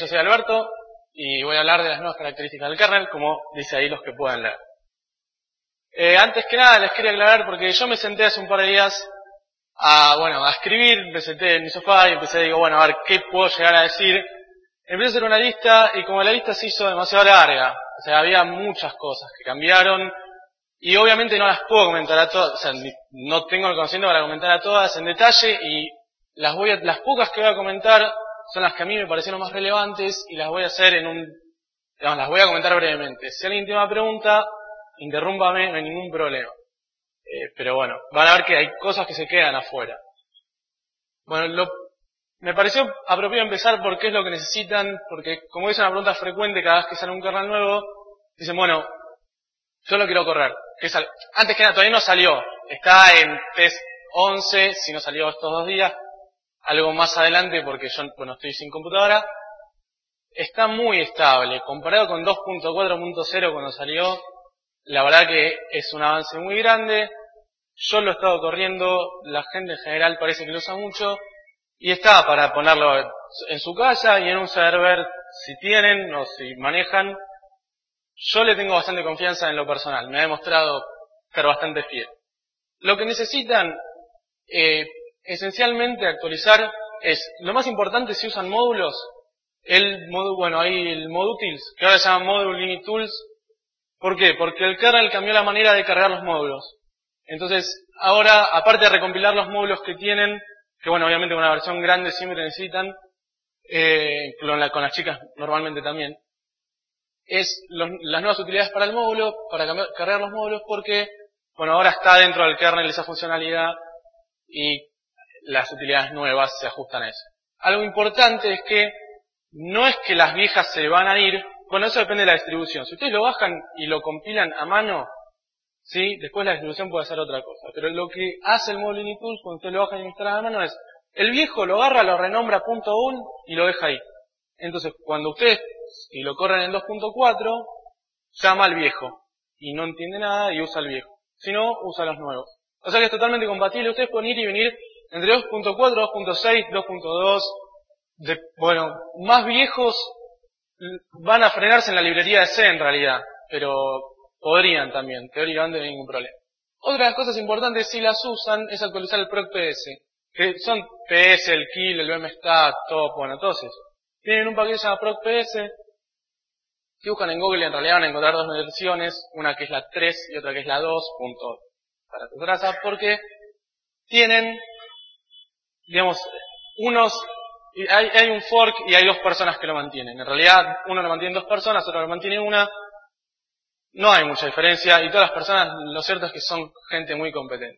Yo soy Alberto y voy a hablar de las nuevas características del kernel, como dice ahí los que puedan leer. Antes que nada les quería aclarar, porque yo me senté hace un par de días a escribir, me senté en mi sofá y digo, bueno, a ver, ¿qué puedo llegar a decir? Empecé a hacer una lista y como la lista se hizo demasiado larga, o sea, había muchas cosas que cambiaron y obviamente no las puedo comentar a todas, o sea, no tengo el conocimiento para comentar a todas en detalle y las pocas que voy a comentar son las que a mí me parecieron más relevantes y las voy a hacer las voy a comentar brevemente. Si alguien tiene una pregunta, interrúmpame, no hay ningún problema. Pero bueno, van a ver que hay cosas que se quedan afuera. Bueno, me pareció apropiado empezar por qué es lo que necesitan, porque como es una pregunta frecuente cada vez que sale un kernel nuevo, dicen, bueno, yo lo quiero correr. Antes que nada, todavía no salió. Está en test 11, si no salió estos 2 días. Algo más adelante, porque yo, estoy sin computadora. Está muy estable. Comparado con 2.4.0 cuando salió, la verdad que es un avance muy grande. Yo lo he estado corriendo, la gente en general parece que lo usa mucho. Y está para ponerlo en su casa y en un server, si tienen o si manejan. Yo le tengo bastante confianza en lo personal. Me ha demostrado ser bastante fiel. Lo que necesitan esencialmente actualizar lo más importante si usan módulos, hay el modutils, que ahora se llama Module Init Tools. ¿Por qué? Porque el kernel cambió la manera de cargar los módulos. Entonces, ahora, aparte de recompilar los módulos que tienen, que obviamente con una versión grande siempre necesitan, con las chicas normalmente también, las nuevas utilidades para el módulo, para cargar los módulos, porque, ahora está dentro del kernel esa funcionalidad y las utilidades nuevas se ajustan a eso. Algo importante es que no es que las viejas se van a ir, eso depende de la distribución. Si ustedes lo bajan y lo compilan a mano, ¿sí? Después la distribución puede hacer otra cosa. Pero lo que hace el módulo Init Tools cuando ustedes lo bajan y lo instalan a mano es, el viejo lo agarra, lo renombra .1 y lo deja ahí. Entonces, cuando ustedes, si lo corren en 2.4, llama al viejo y no entiende nada y usa el viejo. Si no, usa los nuevos. O sea que es totalmente compatible. Ustedes pueden ir y venir entre 2.4, 2.6, 2.2. Más viejos van a frenarse en la librería de C en realidad, pero podrían también, teóricamente no hay ningún problema. Otra de las cosas importantes, si las usan, es actualizar el proc PS, que son PS, el kill, el bmstat, top, todos esos. Tienen un paquete que se llama proc PS. Si buscan en Google en realidad van a encontrar 2 versiones, una que es la 3 y otra que es la 2, para tu grasa, porque tienen, hay un fork y hay 2 personas que lo mantienen. En realidad, uno lo mantiene 2 personas, otro lo mantiene una. No hay mucha diferencia y todas las personas, lo cierto es que son gente muy competente.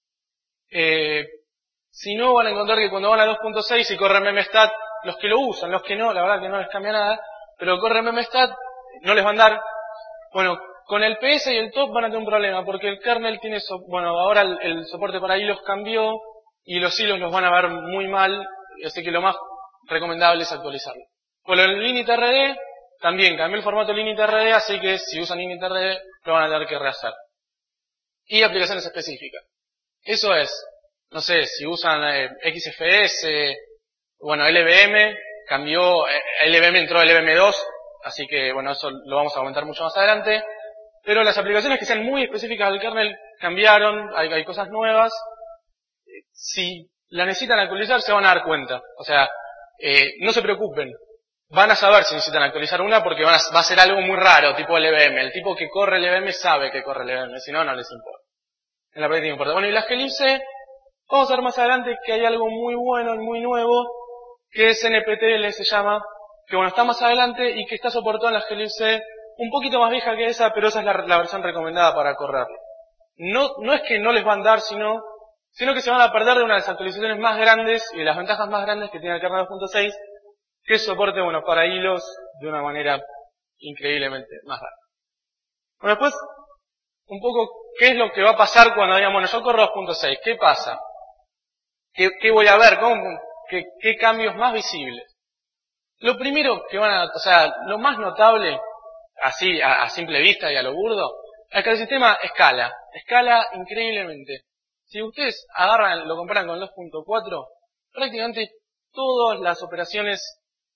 Si no, van a encontrar que cuando van a 2.6 y corren memstat, los que lo usan, los que no, la verdad que no les cambia nada, pero corren memstat, no les van a dar. Con el PS y el top van a tener un problema, porque el kernel tiene, ahora el soporte para hilos cambió y los hilos los van a ver muy mal, así que lo más recomendable es actualizarlo. Con el initrd también cambió el formato initrd, así que si usan initrd lo van a tener que rehacer. Y aplicaciones específicas. Eso es, no sé, si usan XFS, LVM, cambió, LVM entró LVM2, así que eso lo vamos a comentar mucho más adelante. Pero las aplicaciones que sean muy específicas del kernel cambiaron, hay cosas nuevas. Si la necesitan actualizar se van a dar cuenta. O sea, no se preocupen. Van a saber si necesitan actualizar una porque va a ser algo muy raro, tipo LVM. El tipo que corre LVM sabe que corre LVM, si no, no les importa. En la práctica importa. Y las glibc, vamos a ver más adelante que hay algo muy bueno y muy nuevo, que es NPTL se llama, que está más adelante y que está soportado en las glibc un poquito más vieja que esa, pero esa es la versión recomendada para correrlo. No es que no les van a dar, sino que se van a perder de una de las actualizaciones más grandes y de las ventajas más grandes que tiene el kernel 2.6, que es soporte, para hilos de una manera increíblemente más rápida. Después, un poco, ¿qué es lo que va a pasar cuando digamos, yo corro 2.6? ¿Qué pasa? ¿Qué voy a ver? ¿Qué cambios más visibles? Lo primero que lo más notable, así a simple vista y a lo burdo, es que el sistema escala increíblemente. Si ustedes lo comparan con el 2.4, prácticamente todas las operaciones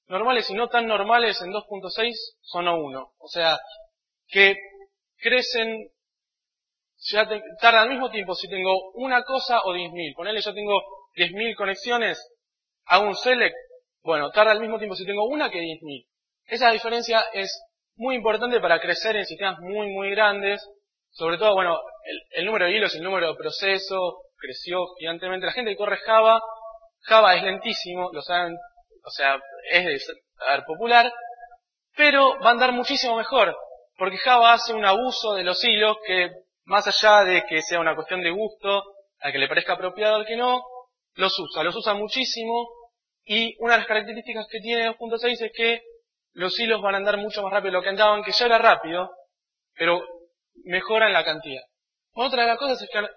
normales y no tan normales en 2.6 son O1. O sea, que crecen, tarda al mismo tiempo si tengo una cosa o 10.000. Ponele, yo tengo 10.000 conexiones, hago un select, bueno, tarda al mismo tiempo si tengo una que 10.000. Esa diferencia es muy importante para crecer en sistemas muy, muy grandes. Sobre todo, bueno, el número de hilos y el número de procesos creció gigantemente. La gente que corre Java es lentísimo, lo saben, o sea, es de saber popular, pero va a andar muchísimo mejor, porque Java hace un abuso de los hilos que, más allá de que sea una cuestión de gusto, al que le parezca apropiado al que no, los usa muchísimo, y una de las características que tiene 2.6 es que los hilos van a andar mucho más rápido de lo que andaban, que ya era rápido, pero mejoran la cantidad. Otra de las cosas es que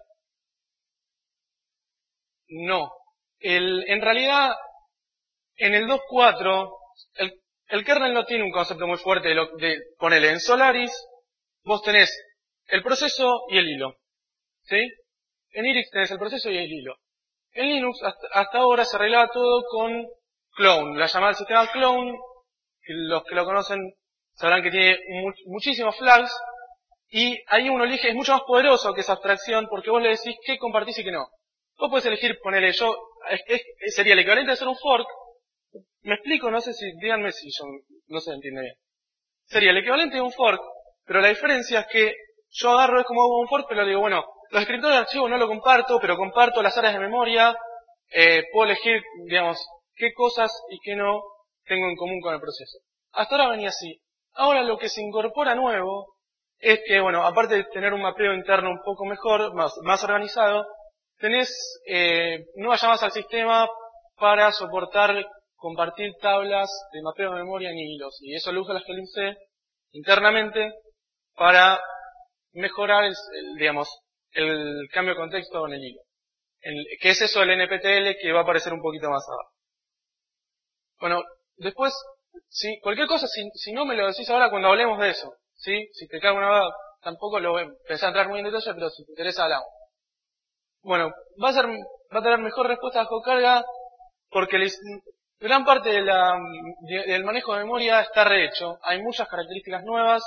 no. En realidad, en el 2.4, el kernel no tiene un concepto muy fuerte de ponerle en Solaris, vos tenés el proceso y el hilo. ¿Sí? En Irix tenés el proceso y el hilo. En Linux hasta ahora se arreglaba todo con clone, la llamada del sistema clone, que los que lo conocen sabrán que tiene muchísimos flags, y ahí uno elige, es mucho más poderoso que esa abstracción, porque vos le decís qué compartís y qué no. Vos podés elegir, ponerle sería el equivalente a hacer un fork. ¿Me explico? No sé si, díganme si yo no se entiende bien. Sería el equivalente de un fork, pero la diferencia es que yo agarro, es como hago un fork, pero le digo, bueno, los descriptores de archivo no lo comparto, pero comparto las áreas de memoria, puedo elegir, digamos, qué cosas y qué no tengo en común con el proceso. Hasta ahora venía así. Ahora lo que se incorpora nuevo es que, bueno, aparte de tener un mapeo interno un poco mejor, más organizado, tenés nuevas llamadas al sistema para soportar compartir tablas de mapeo de memoria en hilos. Y eso lo usa la ScalinC internamente para mejorar digamos, el cambio de contexto en el hilo. ¿Qué es eso del NPTL que va a aparecer un poquito más abajo? Bueno, después, ¿sí? Cualquier cosa, si no me lo decís ahora cuando hablemos de eso, ¿sí? Si te cae una duda, tampoco lo pensé a entrar muy en detalle, pero si te interesa hablamos. Bueno, va a tener mejor respuesta bajo carga porque gran parte del manejo de memoria está rehecho. Hay muchas características nuevas.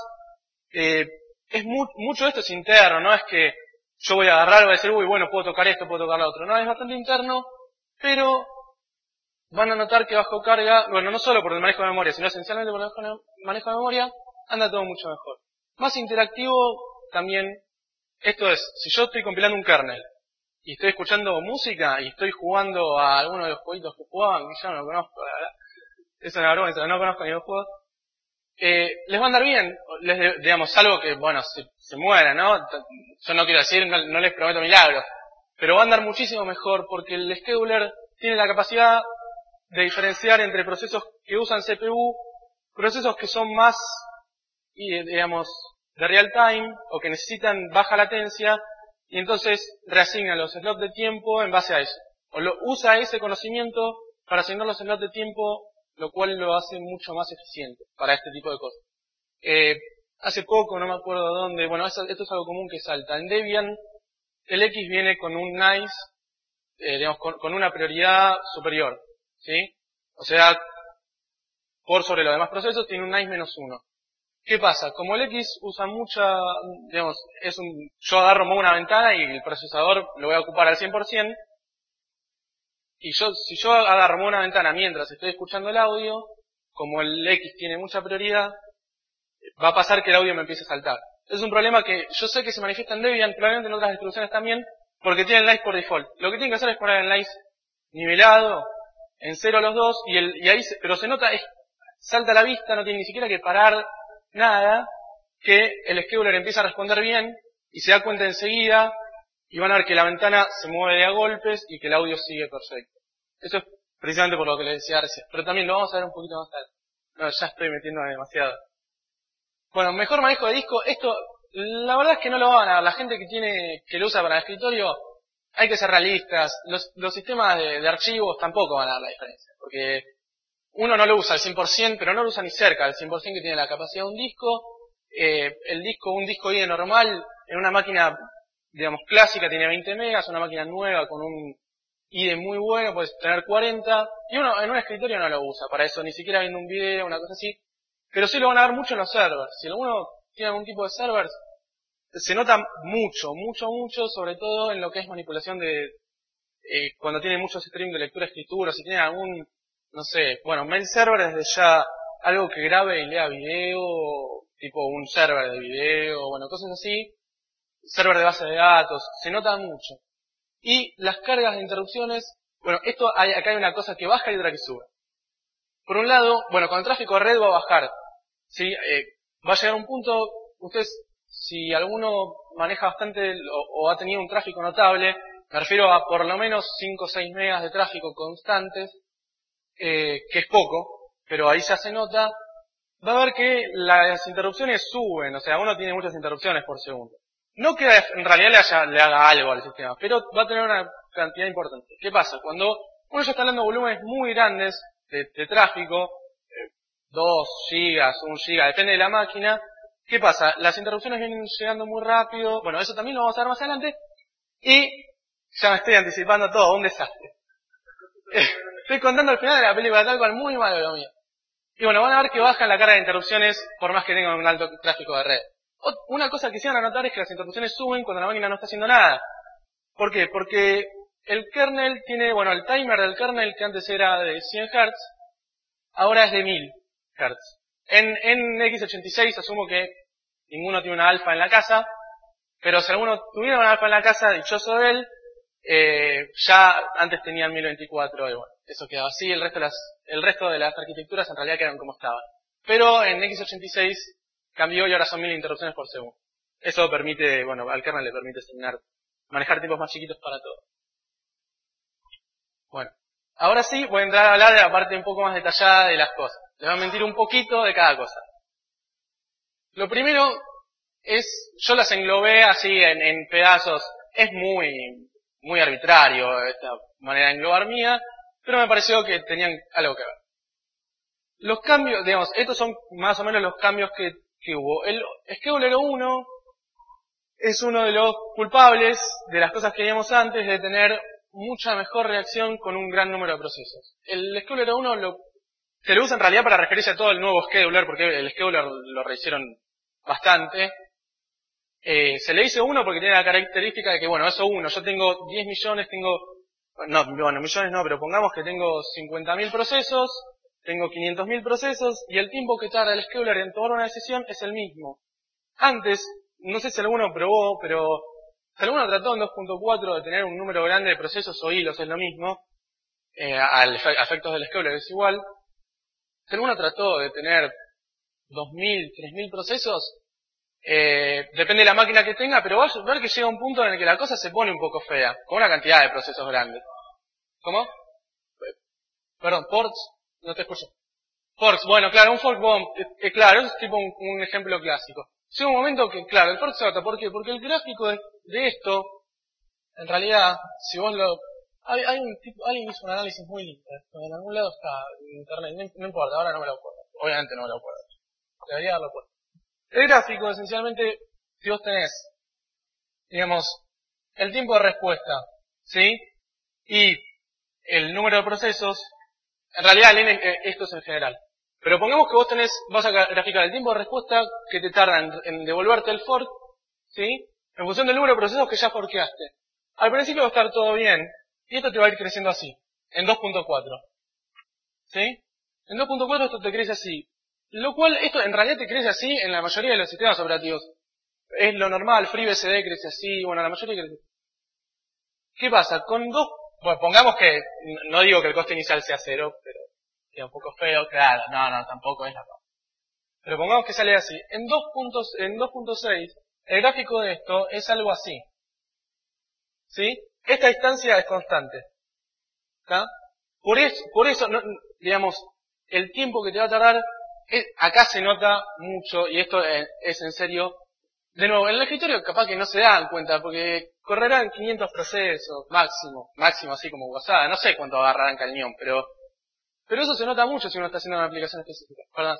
Mucho de esto es interno, no es que yo voy a agarrar y voy a decir, uy, bueno, puedo tocar esto, puedo tocar lo otro. No, es bastante interno, pero van a notar que bajo carga, bueno, no solo por el manejo de memoria, sino esencialmente por el manejo de memoria, anda todo mucho mejor. Más interactivo también, esto es, si yo estoy compilando un kernel, y estoy escuchando música, y estoy jugando a alguno de los jueguitos que jugaban, que yo no conozco, la verdad, es una vergüenza, no conozco ni los juegos, les va a andar bien, digamos, salvo que, bueno, se muera, ¿no? Yo no quiero decir, no les prometo milagros, pero va a andar muchísimo mejor porque el scheduler tiene la capacidad de diferenciar entre procesos que usan CPU, procesos que son más, digamos, de real time o que necesitan baja latencia y entonces reasigna los slots de tiempo en base a eso. O usa ese conocimiento para asignar los slots de tiempo, lo cual lo hace mucho más eficiente para este tipo de cosas. Hace poco, no me acuerdo dónde, bueno, esto es algo común que salta. En Debian, el X viene con un nice, digamos, con una prioridad superior, ¿sí? O sea, por sobre los demás procesos tiene un nice -1. ¿Qué pasa? Como el X usa digamos, yo agarro una ventana y el procesador lo voy a ocupar al 100%, y si yo agarro una ventana mientras estoy escuchando el audio, como el X tiene mucha prioridad, va a pasar que el audio me empiece a saltar. Es un problema que yo sé que se manifiesta en Debian, probablemente en otras distribuciones también, porque tiene el nice por default. Lo que tienen que hacer es poner el nice nivelado, en 0 los dos, pero se nota, salta a la vista, no tiene ni siquiera que parar nada, que el scheduler empieza a responder bien, y se da cuenta enseguida, y van a ver que la ventana se mueve de a golpes, y que el audio sigue perfecto. Eso es precisamente por lo que les decía recién. Pero también lo vamos a ver un poquito más tarde. No, ya estoy metiendo demasiado. Bueno, mejor manejo de disco. Esto, la verdad es que no lo van a ver. La gente que lo usa para el escritorio, hay que ser realistas. Los sistemas de archivos tampoco van a dar la diferencia. Porque uno no lo usa al 100%, pero no lo usa ni cerca al 100% que tiene la capacidad de un disco. Un disco IDE normal, en una máquina, digamos, clásica tiene 20 megas, una máquina nueva con un y de muy bueno puedes tener 40, y uno en un escritorio no lo usa para eso, ni siquiera viendo un video, una cosa así, pero sí lo van a ver mucho en los servers. Si alguno tiene algún tipo de servers, se nota mucho, sobre todo en lo que es manipulación de, cuando tiene muchos streams de lectura-escritura, si tiene algún, no sé, bueno, mail server desde ya algo que grabe y lea video, tipo un server de video, bueno, cosas así, server de base de datos, se nota mucho. Y las cargas de interrupciones, bueno, acá hay una cosa que baja y otra que sube. Por un lado, bueno, con el tráfico de red va a bajar, ¿sí? Va a llegar un punto, ustedes, si alguno maneja bastante o ha tenido un tráfico notable, me refiero a por lo menos 5 o 6 megas de tráfico constantes, que es poco, pero ahí ya se nota, va a ver que las interrupciones suben, o sea, uno tiene muchas interrupciones por segundo. No que en realidad le haga algo al sistema, pero va a tener una cantidad importante. ¿Qué pasa? Cuando uno ya está hablando de volúmenes muy grandes de tráfico, 2 gigas, 1 giga, depende de la máquina, ¿qué pasa? Las interrupciones vienen llegando muy rápido, bueno, eso también lo vamos a ver más adelante, y ya me estoy anticipando todo, un desastre. Estoy contando el final de la película, tal cual, muy malo lo mío. Y bueno, van a ver que bajan la carga de interrupciones por más que tengan un alto tráfico de red. Una cosa que sí van a notar es que las interrupciones suben cuando la máquina no está haciendo nada. ¿Por qué? Porque el kernel tiene, bueno, el timer del kernel que antes era de 100 Hz, ahora es de 1000 Hz. En x86 asumo que ninguno tiene una alfa en la casa, pero si alguno tuviera una alfa en la casa, dichoso de él, ya antes tenían 1024 y bueno, eso quedaba así, el resto de las arquitecturas en realidad quedan como estaban. Pero en x86 cambió y ahora son 1000 interrupciones por segundo. Eso permite, bueno, al kernel le permite manejar tiempos más chiquitos para todo. Bueno, ahora sí voy a entrar a hablar de la parte un poco más detallada de las cosas. Les voy a mentir un poquito de cada cosa. Lo primero es, yo las englobé así en pedazos, es muy arbitrario esta manera de englobar mía, pero me pareció que tenían algo que ver. Los cambios, digamos, estos son más o menos los cambios que hubo. El Scheduler 1 es uno de los culpables de las cosas que vimos antes de tener mucha mejor reacción con un gran número de procesos. El Scheduler 1 se lo usa en realidad para referirse a todo el nuevo scheduler, porque el scheduler lo rehicieron bastante. Se le dice 1 porque tiene la característica de que, bueno, eso 1, yo tengo 10 millones, millones no, pero pongamos que tengo 50.000 procesos, tengo 500.000 procesos, y el tiempo que tarda el scheduler en tomar una decisión es el mismo. Antes, no sé si alguno probó, pero si alguno trató en 2.4 de tener un número grande de procesos o hilos, es lo mismo, a efectos del scheduler es igual. Si alguno trató de tener 2.000, 3.000 procesos, depende de la máquina que tenga, pero vas a ver que llega un punto en el que la cosa se pone un poco fea, con una cantidad de procesos grandes. ¿Cómo? Perdón, ports, no te escucho. Forks, bueno, claro, un fork bomb, claro, eso es tipo un ejemplo clásico. Llega un momento que, claro, el fork se nota, ¿por qué? Porque el gráfico de esto, en realidad, si vos alguien hizo un análisis muy lindo, en algún lado está en internet, no importa, ahora no me lo acuerdo, obviamente no me lo acuerdo, debería haberlo puesto. El gráfico, esencialmente, si vos tenés, digamos, el tiempo de respuesta, ¿sí? Y el número de procesos, en realidad esto es en general. Pero pongamos que vas a graficar el tiempo de respuesta que te tarda en devolverte el fork, ¿sí? En función del número de procesos que ya forkeaste. Al principio va a estar todo bien, y esto te va a ir creciendo así, en 2.4. ¿Sí? En 2.4 esto te crece así. Lo cual, esto en realidad te crece así en la mayoría de los sistemas operativos. Es lo normal, FreeBSD crece así, bueno, la mayoría crece. ¿Qué pasa? Bueno, pongamos que, no digo que el coste inicial sea 0, pero queda un poco feo, claro, no, tampoco es la cosa. Pero pongamos que sale así. En 2.6, el gráfico de esto es algo así. ¿Sí? Esta distancia es constante. ¿Está? Por eso digamos, el tiempo que te va a tardar, acá se nota mucho, y esto es en serio. De nuevo, en el escritorio capaz que no se dan cuenta, porque correrán 500 procesos, máximo así como WhatsApp, no sé cuánto agarrarán cañón, pero eso se nota mucho si uno está haciendo una aplicación específica. Perdón.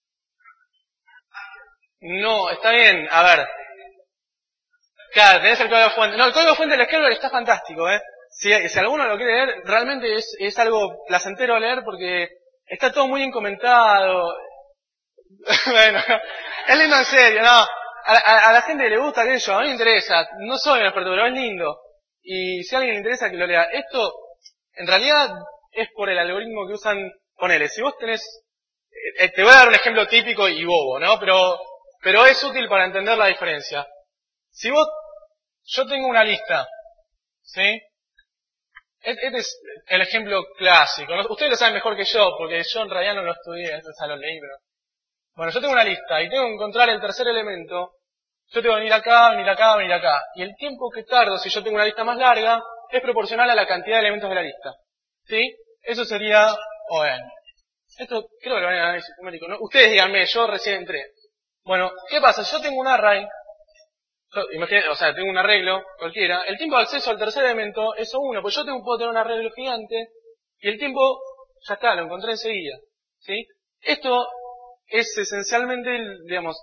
No, está bien, a ver. Claro, tenés el código fuente. No, el código fuente del scheduler está fantástico, si alguno lo quiere leer, realmente es algo placentero leer porque está todo muy bien comentado. Bueno, es lindo en serio, no. A la gente le gusta aquello, a mí me interesa. No soy un experto, pero es lindo. Y si a alguien le interesa que lo lea. Esto, en realidad, es por el algoritmo que usan. Ponele, si vos tenés... te voy a dar un ejemplo típico y bobo, ¿no? Pero es útil para entender la diferencia. Si yo tengo una lista, ¿sí? Este es el ejemplo clásico. Ustedes lo saben mejor que yo, porque yo en realidad no lo estudié, eso lo leí, pero... Bueno, yo tengo una lista y tengo que encontrar el tercer elemento. Yo tengo que venir acá, venir acá, venir acá. Y el tiempo que tardo, si yo tengo una lista más larga, es proporcional a la cantidad de elementos de la lista. ¿Sí? Eso sería O n. Esto creo que lo van a análisis numérico, ¿no? Ustedes díganme, yo recién entré. Bueno, ¿qué pasa? Yo tengo un array, imagínate, o sea, tengo un arreglo cualquiera. El tiempo de acceso al tercer elemento es O1, pues yo puedo tener un arreglo gigante y el tiempo, ya está, lo encontré enseguida. ¿Sí? Esto es esencialmente, digamos,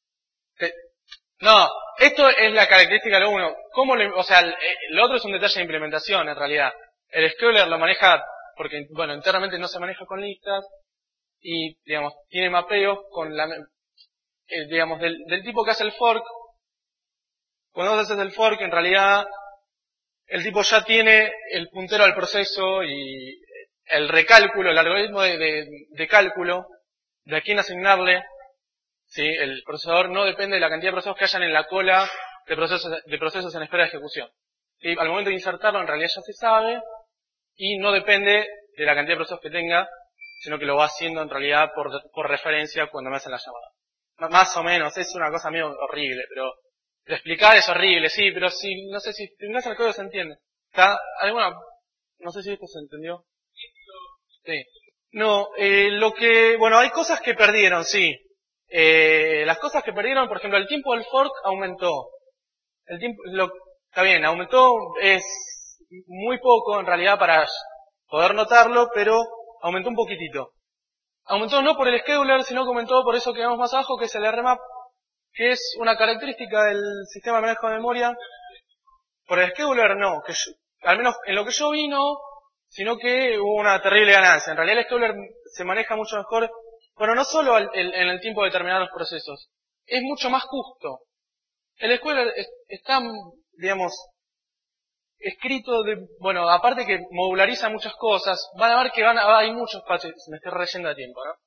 no, esto es la característica de lo uno. O sea, lo otro es un detalle de implementación, en realidad. El scheduler lo maneja, porque, bueno, internamente no se maneja con listas, y, digamos, tiene mapeos con digamos, del tipo que hace el fork. Cuando vos haces el fork, en realidad, el tipo ya tiene el puntero al proceso y el recálculo, el algoritmo de cálculo, de a quién asignarle. ¿Sí? El procesador no depende de la cantidad de procesos que hayan en la cola de procesos en espera de ejecución. ¿Sí? Al momento de insertarlo, en realidad ya se sabe y no depende de la cantidad de procesos que tenga, sino que lo va haciendo en realidad por referencia cuando me hacen la llamada. Más o menos, es una cosa medio horrible, pero de explicar es horrible, sí, pero sí, no sé si tendrás el código se entiende. ¿Está? No sé si esto se entendió. Sí. No, bueno, hay cosas que perdieron, sí. Las cosas que perdieron, por ejemplo, el tiempo del fork aumentó. El tiempo, está bien, aumentó, es muy poco en realidad para poder notarlo, pero aumentó un poquitito. Aumentó no por el scheduler, sino que aumentó por eso que vemos más abajo, que es el RMAP, que es una característica del sistema de manejo de memoria. Por el scheduler no, al menos en lo que yo vi no, sino que hubo una terrible ganancia. En realidad el scheduler se maneja mucho mejor, bueno, no solo en el tiempo de terminar los procesos, es mucho más justo. El scheduler está, digamos, escrito bueno, aparte que modulariza muchas cosas, van a ver que hay muchos patches, me estoy reyendo de tiempo, ¿no?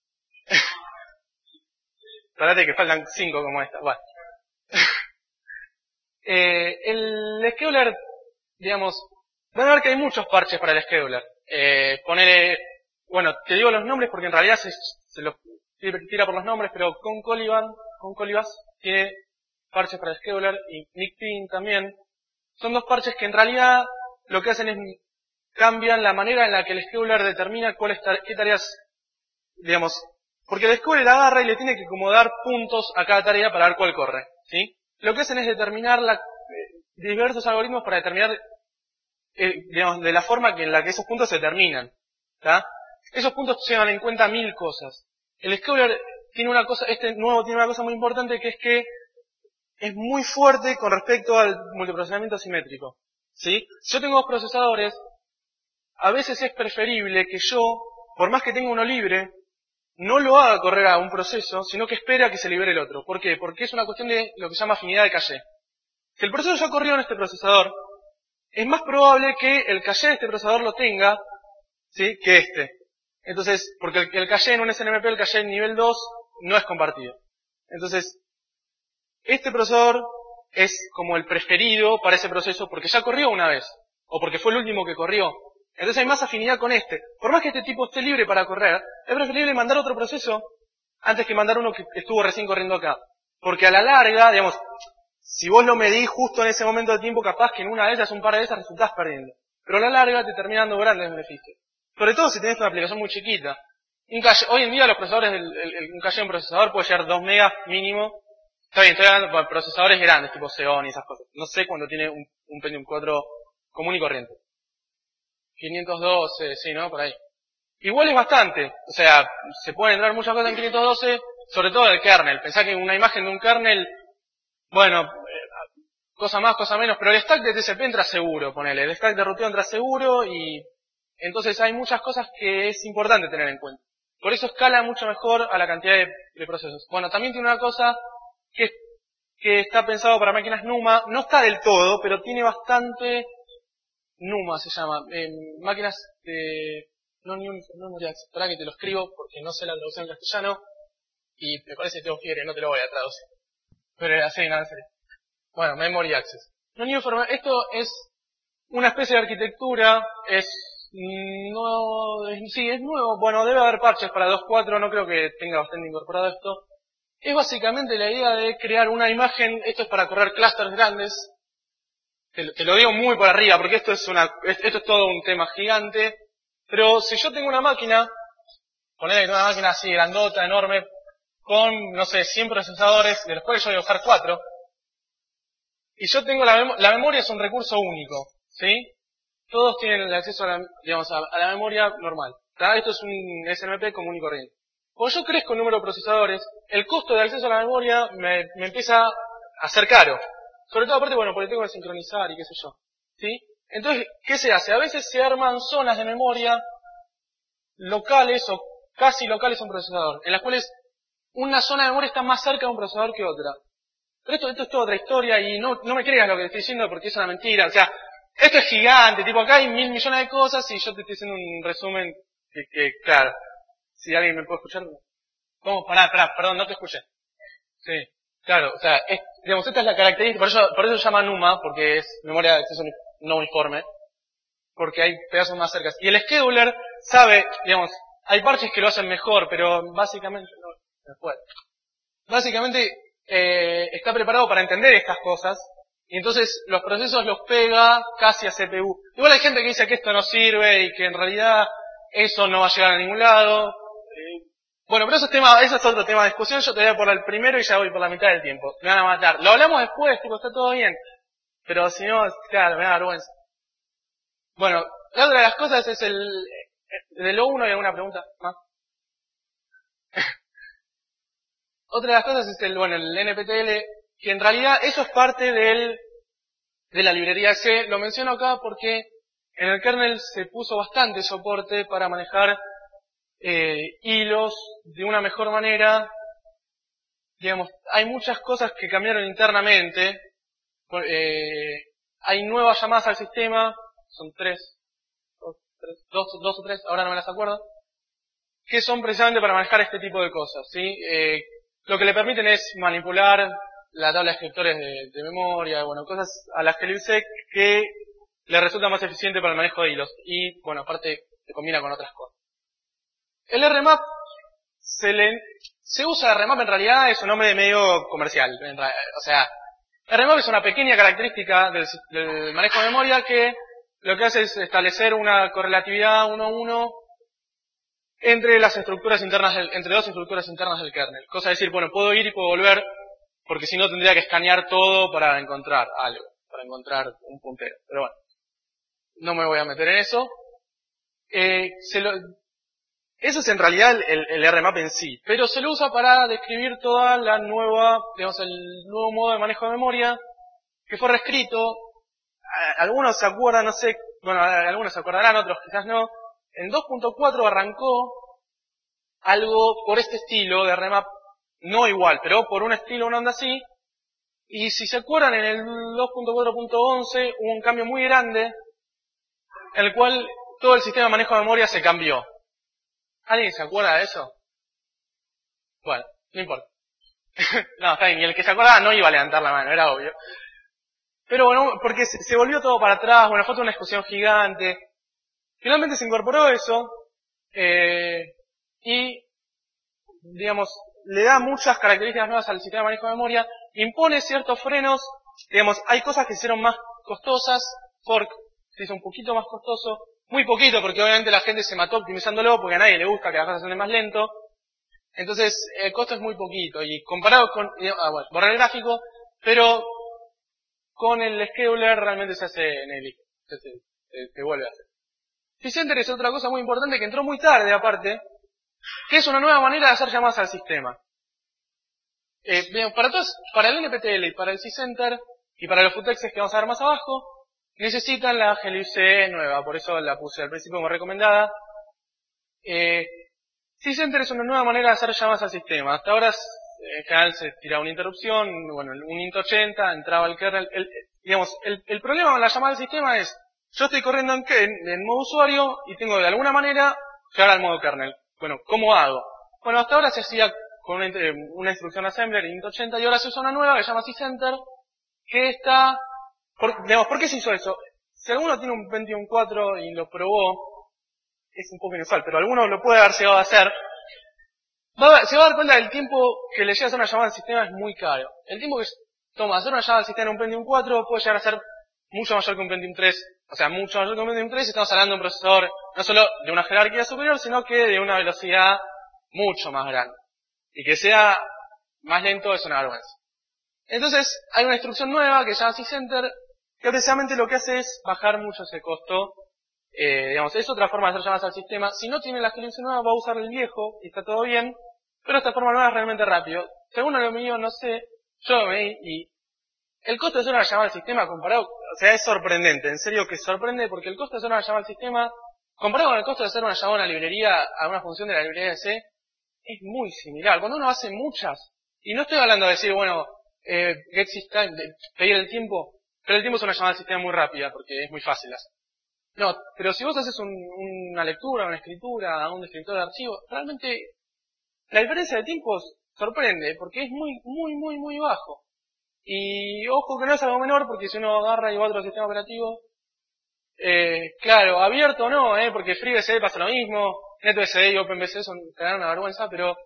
Espérate que faltan 5 como esta, bueno. El scheduler, digamos, van a ver que hay muchos parches para el scheduler. Bueno, te digo los nombres porque en realidad se los tira por los nombres, pero con Colibas tiene parches para el scheduler y Nickpin también. Son dos parches que en realidad lo que hacen es cambian la manera en la que el scheduler determina qué tareas, digamos, porque el scheduler agarra y le tiene que como dar puntos a cada tarea para ver cuál corre, ¿sí? Lo que hacen es determinar diversos algoritmos para determinar, digamos, de la forma en la que esos puntos se determinan, ¿tá? Esos puntos llevan en cuenta 1000 cosas. El scheduler tiene una cosa, este nuevo tiene una cosa muy importante que es que es muy fuerte con respecto al multiprocesamiento asimétrico, ¿sí? Si yo tengo dos procesadores, a veces es preferible que yo, por más que tenga uno libre, no lo haga correr a un proceso, sino que espere a que se libere el otro. ¿Por qué? Porque es una cuestión de lo que se llama afinidad de caché. Si el proceso ya corrió en este procesador, es más probable que el caché de este procesador lo tenga, ¿sí?, que este. Entonces, porque el caché en un SNMP, el caché en nivel 2, no es compartido. Entonces, este procesador es como el preferido para ese proceso porque ya corrió una vez, o porque fue el último que corrió. Entonces hay más afinidad con este. Por más que este tipo esté libre para correr, es preferible mandar otro proceso antes que mandar uno que estuvo recién corriendo acá. Porque a la larga, digamos, si vos lo medís justo en ese momento de tiempo, capaz que en una de ellas, un par de esas, resultás perdiendo. Pero a la larga te termina dando grandes beneficios. Sobre todo si tenés una aplicación muy chiquita. Hoy en día los procesadores, un caché de un procesador puede llegar 2 megas mínimo. Está bien, estoy hablando de procesadores grandes, tipo Xeon y esas cosas. No sé cuando tiene un Pentium 4 común y corriente. 512, sí, ¿no? Por ahí. Igual es bastante. O sea, se pueden entrar muchas cosas en 512, sobre todo del kernel. Pensá que una imagen de un kernel, bueno, cosa más, cosa menos, pero el stack de TCP entra seguro, ponele, el stack de ruteo entra seguro y entonces hay muchas cosas que es importante tener en cuenta. Por eso escala mucho mejor a la cantidad de procesos. Bueno, también tiene una cosa que está pensado para máquinas NUMA, no está del todo, pero tiene bastante NUMA se llama, máquinas de non-uniform memory access. Esperá que te lo escribo porque no sé la traducción en castellano y me parece que tengo fiebre, no te lo voy a traducir. Pero así, nada, en serio. Bueno, memory access. Non-uniform, esto es una especie de arquitectura, sí, es nuevo. Bueno, debe haber parches para 2.4, no creo que tenga bastante incorporado esto. Es básicamente la idea de crear una imagen, esto es para correr clústeres grandes. Te lo digo muy por arriba, porque esto es todo un tema gigante. Pero si yo tengo una máquina, ponele que tengo una máquina así grandota, enorme, con, no sé, 100 procesadores, de los cuales yo voy a usar 4, y yo tengo la memoria es un recurso único, ¿sí? Todos tienen el acceso a la memoria normal. ¿Tá? Esto es un SMP común y corriente. Cuando yo crezco el número de procesadores, el costo de acceso a la memoria me empieza a ser caro. Sobre todo aparte, bueno, porque tengo que sincronizar y qué sé yo. ¿Sí? Entonces, ¿qué se hace? A veces se arman zonas de memoria locales o casi locales a un procesador, en las cuales una zona de memoria está más cerca de un procesador que otra. Pero esto es toda otra historia y no me creas lo que te estoy diciendo porque es una mentira. O sea, esto es gigante, tipo acá hay 1000 millones de cosas y yo te estoy haciendo un resumen que claro, si alguien me puede escuchar. ¿Cómo? Pará, perdón, no te escuché. Sí, claro, o sea, digamos, esta es la característica, por eso se llama NUMA, porque es memoria de acceso no uniforme, porque hay pedazos más cerca. Y el scheduler sabe, digamos, hay parches que lo hacen mejor, pero básicamente, está preparado para entender estas cosas, y entonces los procesos los pega casi a CPU. Igual hay gente que dice que esto no sirve y que en realidad eso no va a llegar a ningún lado. Bueno, pero eso es otro tema de discusión. Yo te voy a por el primero y ya voy por la mitad del tiempo. Me van a matar. Lo hablamos después, tipo, está todo bien. Pero si no, claro, me da vergüenza. Bueno, la otra de las cosas es de lo uno. ¿Hay alguna pregunta más? Otra de las cosas es el NPTL, que en realidad eso es parte de la librería C. Lo menciono acá porque en el kernel se puso bastante soporte para manejar hilos de una mejor manera. Digamos, hay muchas cosas que cambiaron internamente. Hay nuevas llamadas al sistema, son dos o tres, ahora no me las acuerdo, que son precisamente para manejar este tipo de cosas, ¿sí? Lo que le permiten es manipular la tabla de descriptores de memoria, bueno, cosas a las que le dice que le resulta más eficiente para el manejo de hilos. Y, bueno, aparte se combina con otras cosas. El RMAP se usa RMAP en realidad, es un nombre medio comercial. O sea, RMAP es una pequeña característica del manejo de memoria que lo que hace es establecer una correlatividad 1 a 1 entre dos estructuras internas del kernel. Cosa de decir, bueno, puedo ir y puedo volver, porque si no tendría que escanear todo para encontrar algo, para encontrar un puntero. Pero bueno, no me voy a meter en eso. Eso es en realidad el RMAP en sí, pero se lo usa para describir toda la nueva, digamos, el nuevo modo de manejo de memoria que fue reescrito. Algunos se acuerdan, no sé, bueno, algunos se acordarán, otros quizás no. En 2.4 arrancó algo por este estilo de RMAP, no igual, pero por un estilo, una onda así. Y si se acuerdan, en el 2.4.11 hubo un cambio muy grande, en el cual todo el sistema de manejo de memoria se cambió. ¿Alguien se acuerda de eso? Bueno, no importa. No, está bien, y el que se acordaba no iba a levantar la mano, era obvio. Pero bueno, porque se volvió todo para atrás, bueno, fue toda una discusión gigante. Finalmente se incorporó eso, y, digamos, le da muchas características nuevas al sistema de manejo de memoria, impone ciertos frenos, digamos, hay cosas que se hicieron más costosas, fork se hizo un poquito más costoso, muy poquito porque obviamente la gente se mató optimizándolo porque a nadie le gusta que las cosas anden más lento, entonces el costo es muy poquito, y comparado con, bueno, borrar el gráfico, pero con el scheduler realmente se hace en el se vuelve a hacer. vCenter es otra cosa muy importante que entró muy tarde aparte, que es una nueva manera de hacer llamadas al sistema. Para el NPTL y para el vCenter Y para los futexes que vamos a ver más abajo, necesitan la glibc nueva, por eso la puse al principio como recomendada. sycenter es una nueva manera de hacer llamadas al sistema. Hasta ahora en general se tiraba una interrupción, bueno, un int80, entraba el kernel. El problema con la llamada al sistema es, yo estoy corriendo en modo usuario y tengo de alguna manera llegar al modo kernel. Bueno, ¿cómo hago? Bueno, hasta ahora se hacía con una instrucción assembler, int80, y ahora se usa una nueva que se llama sycenter, que está... ¿por qué se hizo eso? Si alguno tiene un Pentium 4 y lo probó, es un poco inusual, pero alguno lo puede haber llegado a hacer, se va a dar cuenta que el tiempo que le llega a hacer una llamada al sistema es muy caro. El tiempo que toma hacer una llamada al sistema en un Pentium 4 puede llegar a ser mucho mayor que un Pentium 3. O sea, mucho mayor que un Pentium 3, estamos hablando de un procesador no solo de una jerarquía superior, sino que de una velocidad mucho más grande. Y que sea más lento es una vergüenza. Entonces, hay una instrucción nueva que se llama sycenter, que precisamente lo que hace es bajar mucho ese costo. Es otra forma de hacer llamadas al sistema. Si no tiene la glibc nueva, va a usar el viejo y está todo bien, pero esta forma nueva es realmente rápido. Según lo mío, no sé, yo me y el costo de hacer una llamada al sistema comparado, o sea, es sorprendente, en serio que sorprende, porque el costo de hacer una llamada al sistema, comparado con el costo de hacer una llamada a una librería, a una función de la librería de C, es muy similar. Cuando uno hace muchas, y no estoy hablando de decir, bueno, get system, de pedir el tiempo, pero el tiempo es una llamada al sistema muy rápida, porque es muy fácil hacer. No, pero si vos haces una lectura, una escritura, un descriptor de archivo, realmente la diferencia de tiempos sorprende, porque es muy bajo. Y ojo que no es algo menor, porque si uno agarra y va a otro sistema operativo, claro, abierto o no, porque FreeBSD pasa lo mismo, NetBSD y OpenBSD te dan una vergüenza, pero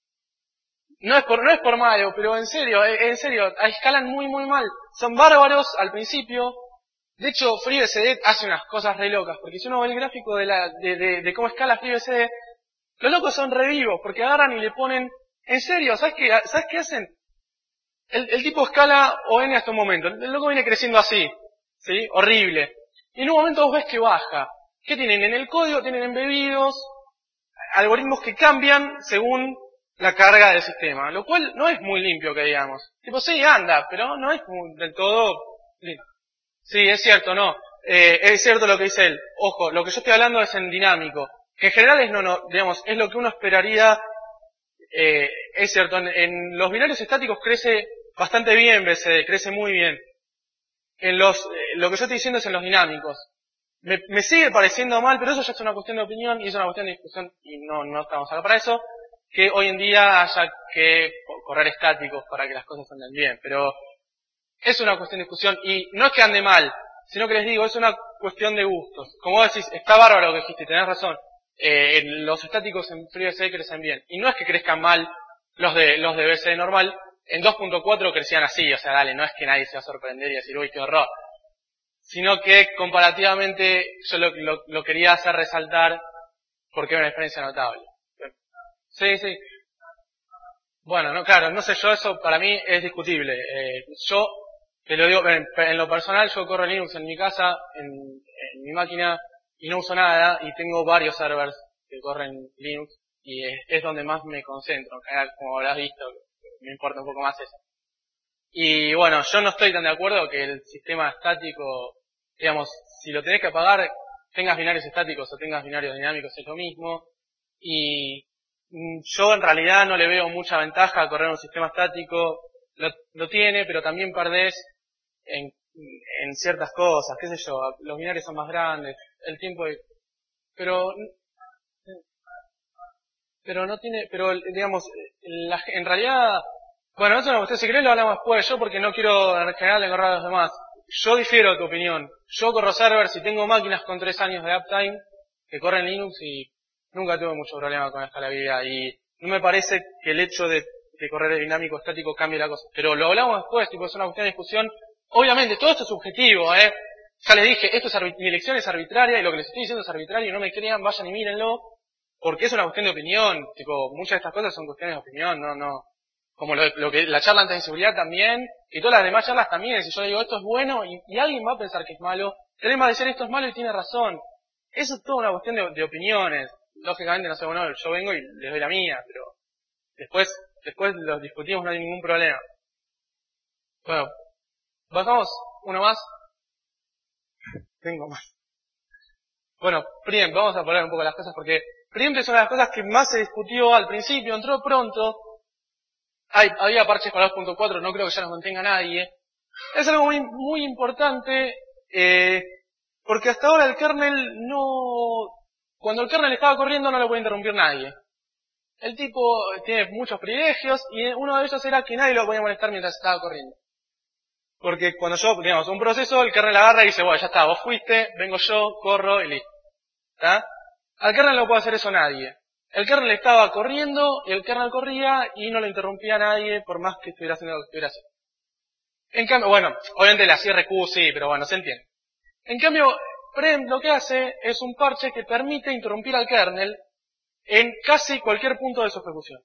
no es por malo, pero en serio, escalan muy mal. Son bárbaros al principio. De hecho, FreeBSD hace unas cosas re locas, porque si uno ve el gráfico de cómo escala FreeBSD, los locos son re vivos, porque agarran y le ponen, en serio, ¿sabes qué hacen? El tipo escala ON hasta un momento. El loco viene creciendo así, ¿sí? Horrible. Y en un momento vos ves que baja. ¿Qué tienen? En el código tienen embebidos algoritmos que cambian según la carga del sistema, lo cual no es muy limpio, que digamos. Tipo, sí, anda, pero no es del todo limpio. Sí, es cierto, no. Es cierto lo que dice él. Ojo, lo que yo estoy hablando es en dinámico. Que en general es lo que uno esperaría. Es cierto, en los binarios estáticos crece bastante bien BCD, crece muy bien. Lo que yo estoy diciendo es en los dinámicos. Me sigue pareciendo mal, pero eso ya es una cuestión de opinión y es una cuestión de discusión y no estamos acá para eso, que hoy en día haya que correr estáticos para que las cosas anden bien, pero es una cuestión de discusión y no es que ande mal, sino que les digo, es una cuestión de gustos. Como vos decís, está bárbaro lo que dijiste, tenés razón, los estáticos en FreeBSD crecen bien y no es que crezcan mal los de BSD normal, en 2.4 crecían así, o sea, dale, no es que nadie se va a sorprender y decir, uy, qué horror. Sino que comparativamente yo lo quería hacer resaltar porque es una diferencia notable. Sí. Bueno, no, claro, no sé, yo eso para mí es discutible. Yo, te lo digo, en lo personal yo corro Linux en mi casa, en mi máquina, y no uso nada, y tengo varios servers que corren Linux, y es donde más me concentro, como habrás visto, me importa un poco más eso. Y bueno, yo no estoy tan de acuerdo que el sistema estático, digamos, si lo tenés que apagar, tengas binarios estáticos o tengas binarios dinámicos, es lo mismo. Y yo en realidad no le veo mucha ventaja a correr un sistema estático. Lo tiene, pero también perdés en ciertas cosas, qué sé yo, los binarios son más grandes, el tiempo de... Pero no tiene, pero digamos, en realidad... Bueno, eso es una cuestión, si querés lo hablamos después, yo porque no quiero en general engorrar a los demás. Yo difiero de tu opinión. Yo corro servers y tengo máquinas con 3 años de uptime que corren Linux y nunca tuve mucho problema con la escalabilidad. Y no me parece que el hecho de correr el dinámico estático cambie la cosa. Pero lo hablamos después, tipo, es una cuestión de discusión. Obviamente, todo esto es subjetivo, Ya les dije, mi elección es arbitraria y lo que les estoy diciendo es arbitrario y no me crean, vayan y mírenlo. Porque es una cuestión de opinión. Tipo, muchas de estas cosas son cuestiones de opinión, no. Como lo que la charla antes de seguridad también, y todas las demás charlas también, si yo digo esto es bueno y alguien va a pensar que es malo, alguien va a decir esto es malo y tiene razón. Eso es toda una cuestión de opiniones. Lógicamente no sé, bueno, yo vengo y les doy la mía, pero después los discutimos, no hay ningún problema. Bueno, Bajamos uno más. Tengo más. Bueno, preempt, vamos a poner un poco las cosas porque preempt es una de las cosas que más se discutió al principio, entró pronto. Había parches para 2.4, no creo que ya los mantenga nadie. Es algo muy importante, porque hasta ahora el kernel cuando el kernel estaba corriendo no lo puede interrumpir nadie. El tipo tiene muchos privilegios y uno de ellos era que nadie lo podía molestar mientras estaba corriendo. Porque cuando yo, digamos, un proceso, el kernel agarra y dice, bueno, ya está, vos fuiste, vengo yo, corro y listo. ¿Está? Al kernel no puede hacer eso nadie. El kernel estaba corriendo y el kernel corría y no lo interrumpía a nadie por más que estuviera haciendo lo que estuviera haciendo. En cambio, bueno, obviamente la CRQ sí, pero bueno, se entiende. En cambio, preempt lo que hace es un parche que permite interrumpir al kernel en casi cualquier punto de su ejecución.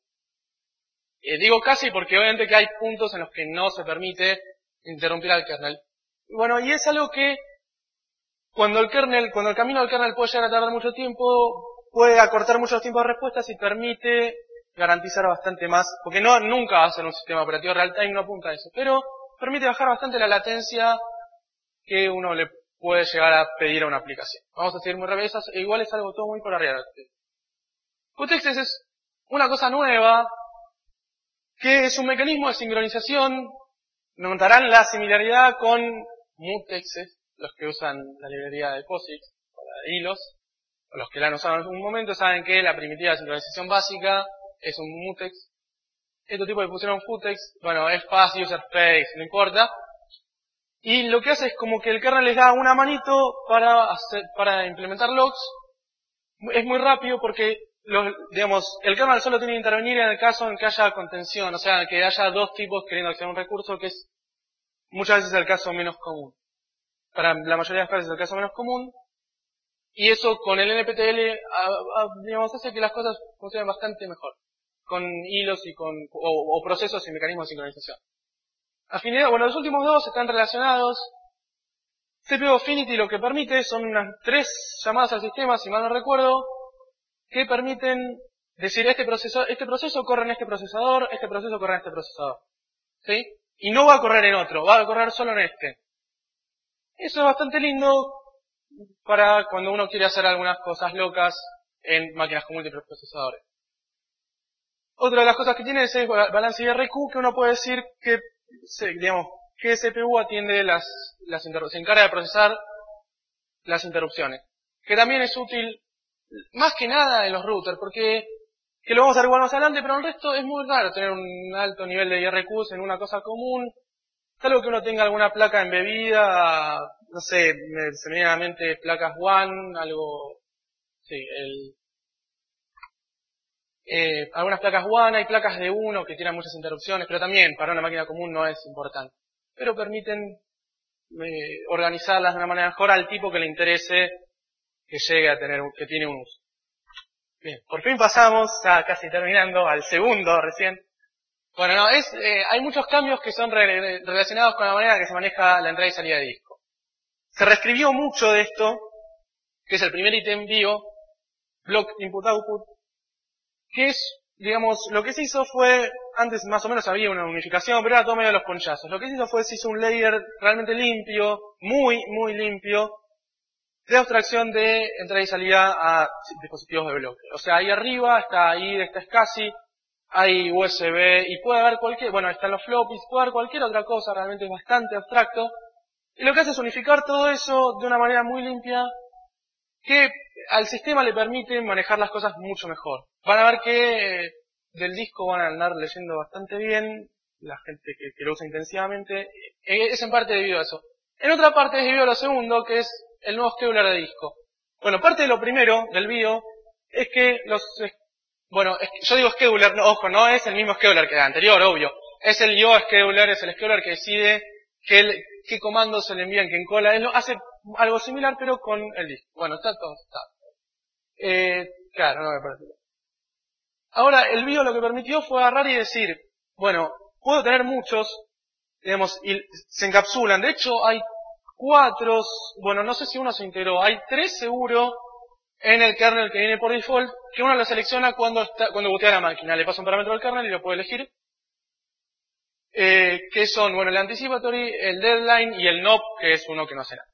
Digo casi porque obviamente que hay puntos en los que no se permite interrumpir al kernel. Bueno, y es algo que cuando el camino del kernel puede llegar a tardar mucho tiempo, puede acortar muchos tiempos de respuestas y permite garantizar bastante más, porque nunca va a ser un sistema operativo real-time, no apunta a eso, pero permite bajar bastante la latencia que uno le puede llegar a pedir a una aplicación. Vamos a seguir muy rápido, igual es algo todo muy por arriba. Qtexts es una cosa nueva, que es un mecanismo de sincronización. Notarán la similaridad con mutexes, los que usan la librería de POSIX para hilos, o los que la han usado en algún momento saben que la primitiva de sincronización básica es un mutex. Este tipo le pusieron futex, bueno, es fast user space, no importa. Y lo que hace es como que el kernel les da una manito para implementar logs. Es muy rápido porque el kernel solo tiene que intervenir en el caso en que haya contención, o sea, que haya dos tipos queriendo acceder a un recurso, que es muchas veces el caso menos común. Para la mayoría de las casos es el caso menos común. Y eso con el NPTL, hace que las cosas funcionen bastante mejor. Con hilos y o procesos y mecanismos de sincronización. Afinidad, bueno, los últimos dos están relacionados. CPU Affinity lo que permite son unas 3 llamadas al sistema, si mal no recuerdo, que permiten decir este proceso corre en este procesador corre en este procesador. ¿Sí? Y no va a correr en otro, va a correr solo en este. Eso es bastante lindo para cuando uno quiere hacer algunas cosas locas en máquinas con múltiples procesadores. Otra de las cosas que tiene es el balance IRQ, que uno puede decir que, que CPU atiende se encarga de procesar las interrupciones. Que también es útil, más que nada en los routers, porque que lo vamos a ver igual más adelante, pero en el resto es muy raro tener un alto nivel de IRQs en una cosa común. Salvo que uno tenga alguna placa embebida, no sé, se me viene a la mente placas WAN, algo, sí, algunas placas WAN, hay placas de uno que tienen muchas interrupciones, pero también para una máquina común no es importante. Pero permiten organizarlas de una manera mejor al tipo que le interese que llegue a que tiene un uso. Bien, por fin pasamos, ya casi terminando, al segundo recién. Bueno, no, hay muchos cambios que son relacionados con la manera que se maneja la entrada y salida de disco. Se reescribió mucho de esto, que es el primer ítem BIO, Block Input Output, que es, lo que se hizo fue, antes más o menos había una unificación, pero era todo medio de los ponchazos. Lo que se hizo fue, se hizo un layer realmente limpio, muy, muy limpio, de abstracción de entrada y salida a dispositivos de bloque. O sea, ahí arriba está esta SCSI, hay USB y puede haber están los floppies, puede haber cualquier otra cosa, realmente es bastante abstracto. Y lo que hace es unificar todo eso de una manera muy limpia que al sistema le permite manejar las cosas mucho mejor. Van a ver que del disco van a andar leyendo bastante bien, la gente que lo usa intensivamente, es en parte debido a eso. En otra parte es debido a lo segundo, que es el nuevo scheduler de disco. Bueno, parte de lo primero del BIO es que yo digo scheduler, no, ojo, no es el mismo scheduler que el anterior, obvio. Es el IO scheduler, es el scheduler que decide qué comandos se le envían, quién cola. Él hace algo similar, pero con el disco. Bueno, está todo. Claro, no me parece. Ahora, el BIO lo que permitió fue agarrar y decir, bueno, puedo tener muchos, y se encapsulan. De hecho, hay 4, no sé si uno se integró, hay 3 seguro en el kernel que viene por default, que uno lo selecciona cuando bootea la máquina. Le pasa un parámetro al kernel y lo puede elegir. que son, bueno, el anticipatory, el deadline y el NOP, que es uno que no hace nada.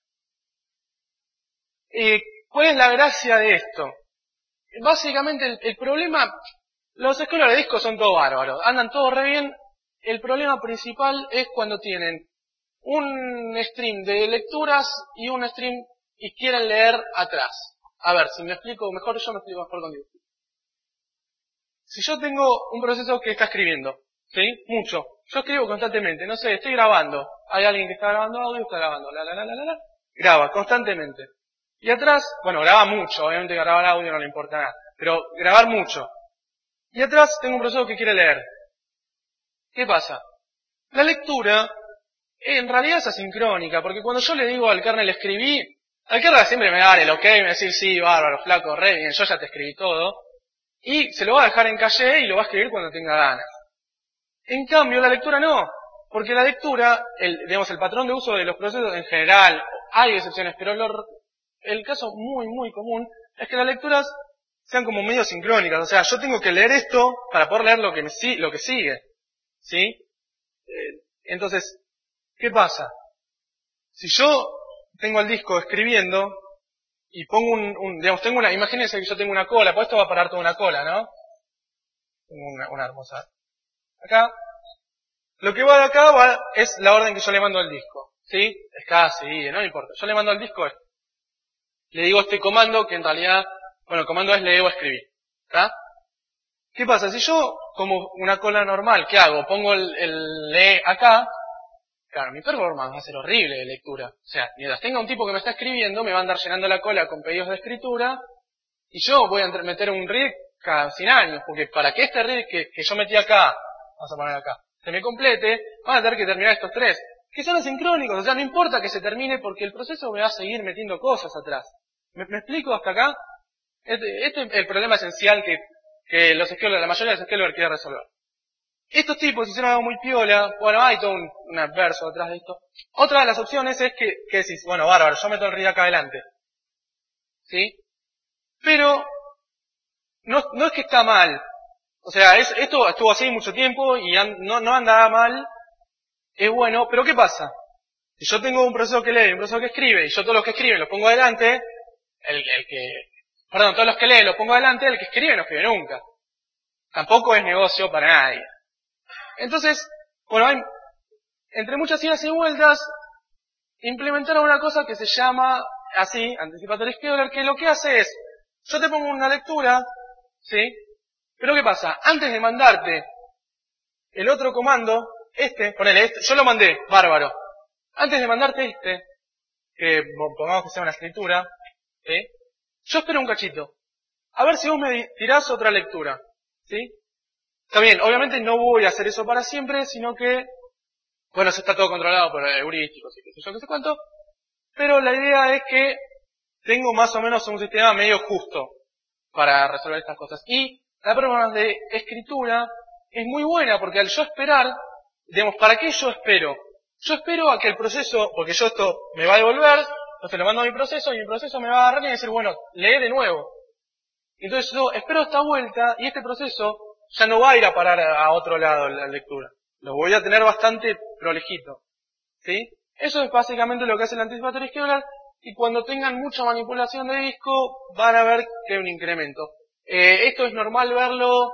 ¿Cuál es la gracia de esto? Básicamente el problema, los schedulers de disco son todos bárbaros, andan todos re bien. El problema principal es cuando tienen un stream de lecturas y un stream y quieren leer atrás. A ver, si me explico mejor, yo me explico mejor contigo. Si yo tengo un proceso que está escribiendo, ¿sí? Mucho. Yo escribo constantemente, no sé, estoy grabando. Hay alguien que está grabando audio, está grabando, graba constantemente. Y atrás, bueno, graba mucho, obviamente grabar audio no le importa nada, pero grabar mucho. Y atrás tengo un proceso que quiere leer. ¿Qué pasa? La lectura, en realidad es asincrónica, porque cuando yo le digo al kernel escribí, al kernel siempre me da el ok, me va a decir sí, bárbaro, flaco, re bien, yo ya te escribí todo. Y se lo va a dejar en caché y lo va a escribir cuando tenga ganas. En cambio, la lectura no, porque la lectura, digamos, el patrón de uso de los procesos en general, hay excepciones, pero el caso muy común es que las lecturas sean como medio sincrónicas. O sea, yo tengo que leer esto para poder leer lo que sigue. ¿Sí? Entonces, ¿qué pasa? Si yo tengo el disco escribiendo y pongo digamos, imagínense que yo tengo una cola, pues esto va a parar toda una cola, ¿no? Tengo una hermosa. Acá. Lo que va de acá es la orden que yo le mando al disco. ¿Sí? Es casi, no importa. Yo le mando al disco esto. Le digo este comando que en realidad, bueno, el comando es leer o escribir. ¿Está? ¿Qué pasa? Si yo, como una cola normal, ¿qué hago? Pongo el lee acá, claro, mi performance va a ser horrible de lectura. O sea, mientras tenga un tipo que me está escribiendo, me va a andar llenando la cola con pedidos de escritura, y yo voy a meter un read cada 100 años, porque para que este read que yo metí acá, vamos a poner acá, se me complete, van a tener que terminar estos tres, que son asincrónicos. O sea, no importa que se termine porque el proceso me va a seguir metiendo cosas atrás. ¿Me explico hasta acá? Este es el problema esencial que la mayoría de los schedulers quiere resolver. Estos tipos hicieron algo muy piola. Bueno, hay todo un adverso detrás de esto. Otra de las opciones es que decís, bueno, bárbaro, yo meto el read acá adelante. ¿Sí? Pero no es que está mal. O sea, esto estuvo así mucho tiempo y no andaba mal. Es bueno, pero ¿qué pasa? Si yo tengo un proceso que lee y un proceso que escribe, y yo todos los que escriben los pongo adelante, todos los que leen los pongo adelante, el que escribe no escribe nunca. Tampoco es negocio para nadie. Entonces, bueno, entre muchas idas y vueltas, implementaron una cosa que se llama, así, Anticipatory Scheduler, que lo que hace es, yo te pongo una lectura, ¿sí? Pero ¿qué pasa? Antes de mandarte el otro comando, ponele, yo lo mandé, bárbaro. Antes de mandarte que pongamos que sea una escritura, ¿sí? Yo espero un cachito. A ver si vos me tirás otra lectura, ¿sí? Está bien, obviamente no voy a hacer eso para siempre, sino que, bueno, eso está todo controlado por heurísticos y qué sé yo, qué sé cuánto, pero la idea es que tengo más o menos un sistema medio justo para resolver estas cosas. Y la performance de escritura es muy buena, porque al yo esperar, digamos, ¿para qué yo espero? Yo espero a que el proceso, porque yo esto me va a devolver, entonces lo mando a mi proceso y mi proceso me va a agarrar y decir, bueno, lee de nuevo. Entonces yo espero esta vuelta y este proceso ya no va a ir a parar a otro lado la lectura. Lo voy a tener bastante prolejito. ¿Sí? Eso es básicamente lo que hace el Anticipatory Scheduler, y cuando tengan mucha manipulación de disco van a ver que hay un incremento. Esto es normal verlo.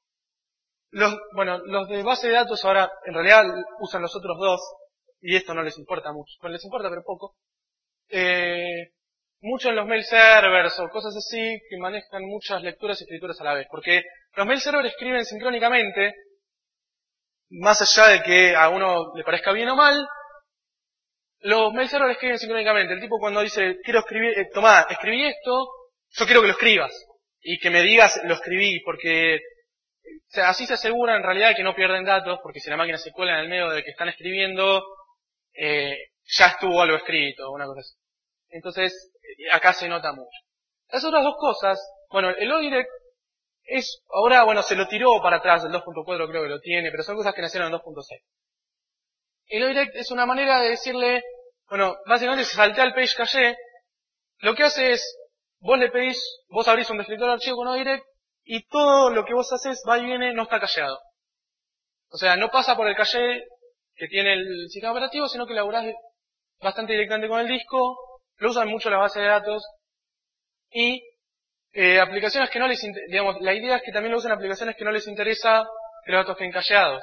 Los de base de datos ahora en realidad usan los otros dos y esto no les importa mucho. Bueno, les importa pero poco. Mucho en los mail servers o cosas así que manejan muchas lecturas y escrituras a la vez. Porque los mail servers escriben sincrónicamente, más allá de que a uno le parezca bien o mal, los mail servers escriben sincrónicamente. El tipo cuando dice, quiero escribir, tomá, escribí esto, yo quiero que lo escribas. Y que me digas, lo escribí, porque o sea, así se asegura en realidad que no pierden datos, porque si la máquina se cuela en el medio de que están escribiendo, ya estuvo algo escrito, una cosa así. Entonces, acá se nota mucho. Las otras dos cosas, bueno, el ODirect ahora, bueno, se lo tiró para atrás, el 2.4 creo que lo tiene, pero son cosas que nacieron en 2.6. El ODirect es una manera de decirle, bueno, básicamente se saltea el page caché, lo que hace es, vos abrís un descriptor de archivo con ODirect, y todo lo que vos haces va y viene, no está cacheado. O sea, no pasa por el caché que tiene el sistema operativo, sino que laburás bastante directamente con el disco, lo usan mucho las bases de datos, y aplicaciones que no les digamos, la idea es que también lo usan aplicaciones que no les interesa que los datos queden cacheados.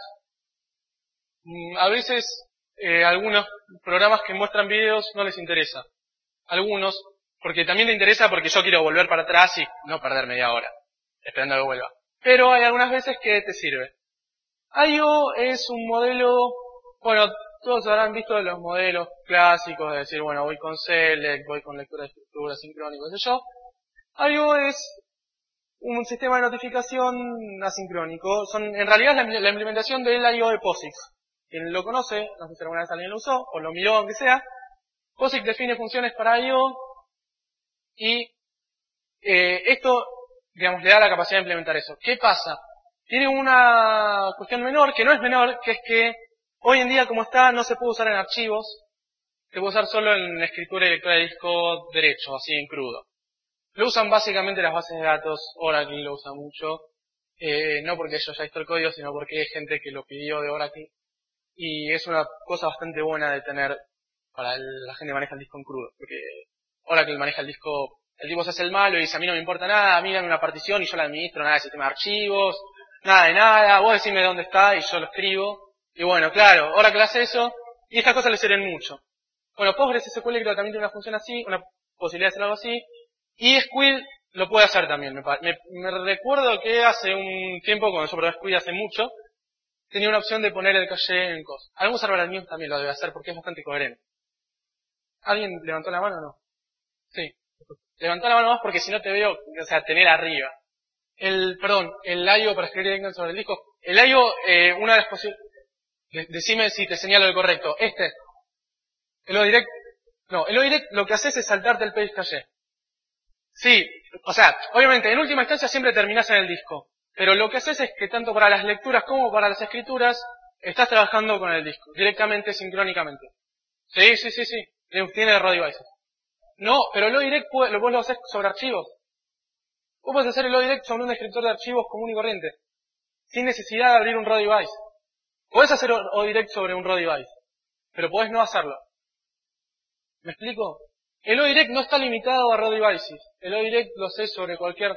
A veces algunos programas que muestran videos no les interesa. Algunos, porque también te interesa porque yo quiero volver para atrás y no perder media hora esperando a que vuelva. Pero hay algunas veces que te sirve. I.O. es un modelo, bueno, todos habrán visto los modelos clásicos de decir, bueno, voy con select, voy con lectura de estructura, sincrónico, qué sé yo. I.O. es un sistema de notificación asincrónico. En realidad es la implementación del I.O. de POSIX. Quien lo conoce, no sé si alguna vez alguien lo usó, o lo miró aunque sea. POSIX define funciones para I.O. y esto, digamos, le da la capacidad de implementar eso. ¿Qué pasa? Tiene una cuestión menor, que no es menor, que es que hoy en día, como está, no se puede usar en archivos, se puede usar solo en escritura y lectura de disco derecho, así en crudo. Lo usan básicamente las bases de datos, Oracle lo usa mucho, no porque yo ya visto el código, sino porque hay gente que lo pidió de Oracle, y es una cosa bastante buena de tener para la gente que maneja el disco en crudo, porque Oracle maneja el disco, el tipo se hace el malo y dice, a mí no me importa nada, a mí dame una partición y yo la administro, nada de sistema de archivos, nada de nada, vos decime dónde está y yo lo escribo. Y bueno, claro, Oracle hace eso y estas cosas le sirven mucho. Bueno, PostgreSQL creo que también tiene una función así, una posibilidad de hacer algo así. Y Squid lo puede hacer también. Me recuerdo que hace un tiempo, cuando yo probé Squid hace mucho, tenía una opción de poner el caché en cosas. Algún server mío también lo debe hacer porque es bastante coherente. ¿Alguien levantó la mano o no? Sí. Levantó la mano más porque si no te veo, o sea, tener arriba. El I.O. para escribir directamente sobre el disco. El I.O., una de las posibilidades, decime si te señalo el correcto. El O-Direct, no, el O-Direct lo que haces es saltarte el page caché. Sí, o sea, obviamente en última instancia siempre terminás en el disco. Pero lo que haces es que tanto para las lecturas como para las escrituras, estás trabajando con el disco, directamente, sincrónicamente. Sí. Tiene raw devices. No, pero el O-Direct vos lo haces sobre archivos. Vos podés hacer el O-Direct sobre un descriptor de archivos común y corriente, sin necesidad de abrir un raw device. Podés hacer O-Direct sobre un raw device, pero podés no hacerlo. ¿Me explico? El O-Direct no está limitado a raw devices. El O-Direct lo haces sobre cualquier...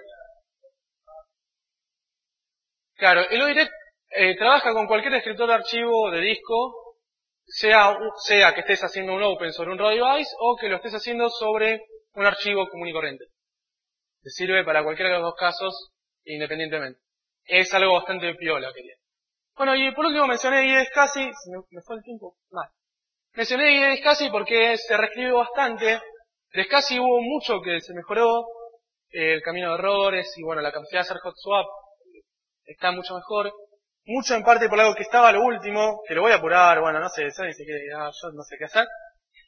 Claro, el O-Direct trabaja con cualquier descriptor de archivo de disco, sea que estés haciendo un open sobre un raw device o que lo estés haciendo sobre un archivo común y corriente. Te sirve para cualquiera de los dos casos, independientemente. Es algo bastante piola que tiene. Bueno, y por último mencioné IDSCSI, me fue el tiempo, mal. Mencioné IDSCSI porque se reescribió bastante. De SCSI hubo mucho que se mejoró, el camino de errores y bueno, la capacidad de hacer hot swap está mucho mejor. Mucho en parte por algo que estaba a lo último, que lo voy a apurar, bueno, no sé, yo no sé qué hacer.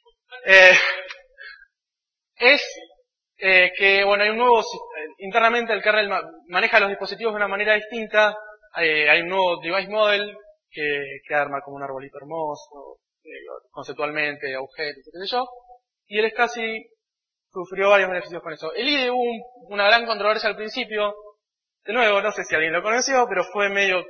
Que bueno, hay un nuevo, internamente el kernel maneja los dispositivos de una manera distinta, hay un nuevo device model que arma como un arbolito hermoso, conceptualmente, objetos, qué sé yo, y el SCSI sufrió varios beneficios con eso. El IDE hubo una gran controversia al principio, de nuevo, no sé si alguien lo conoció, pero fue medio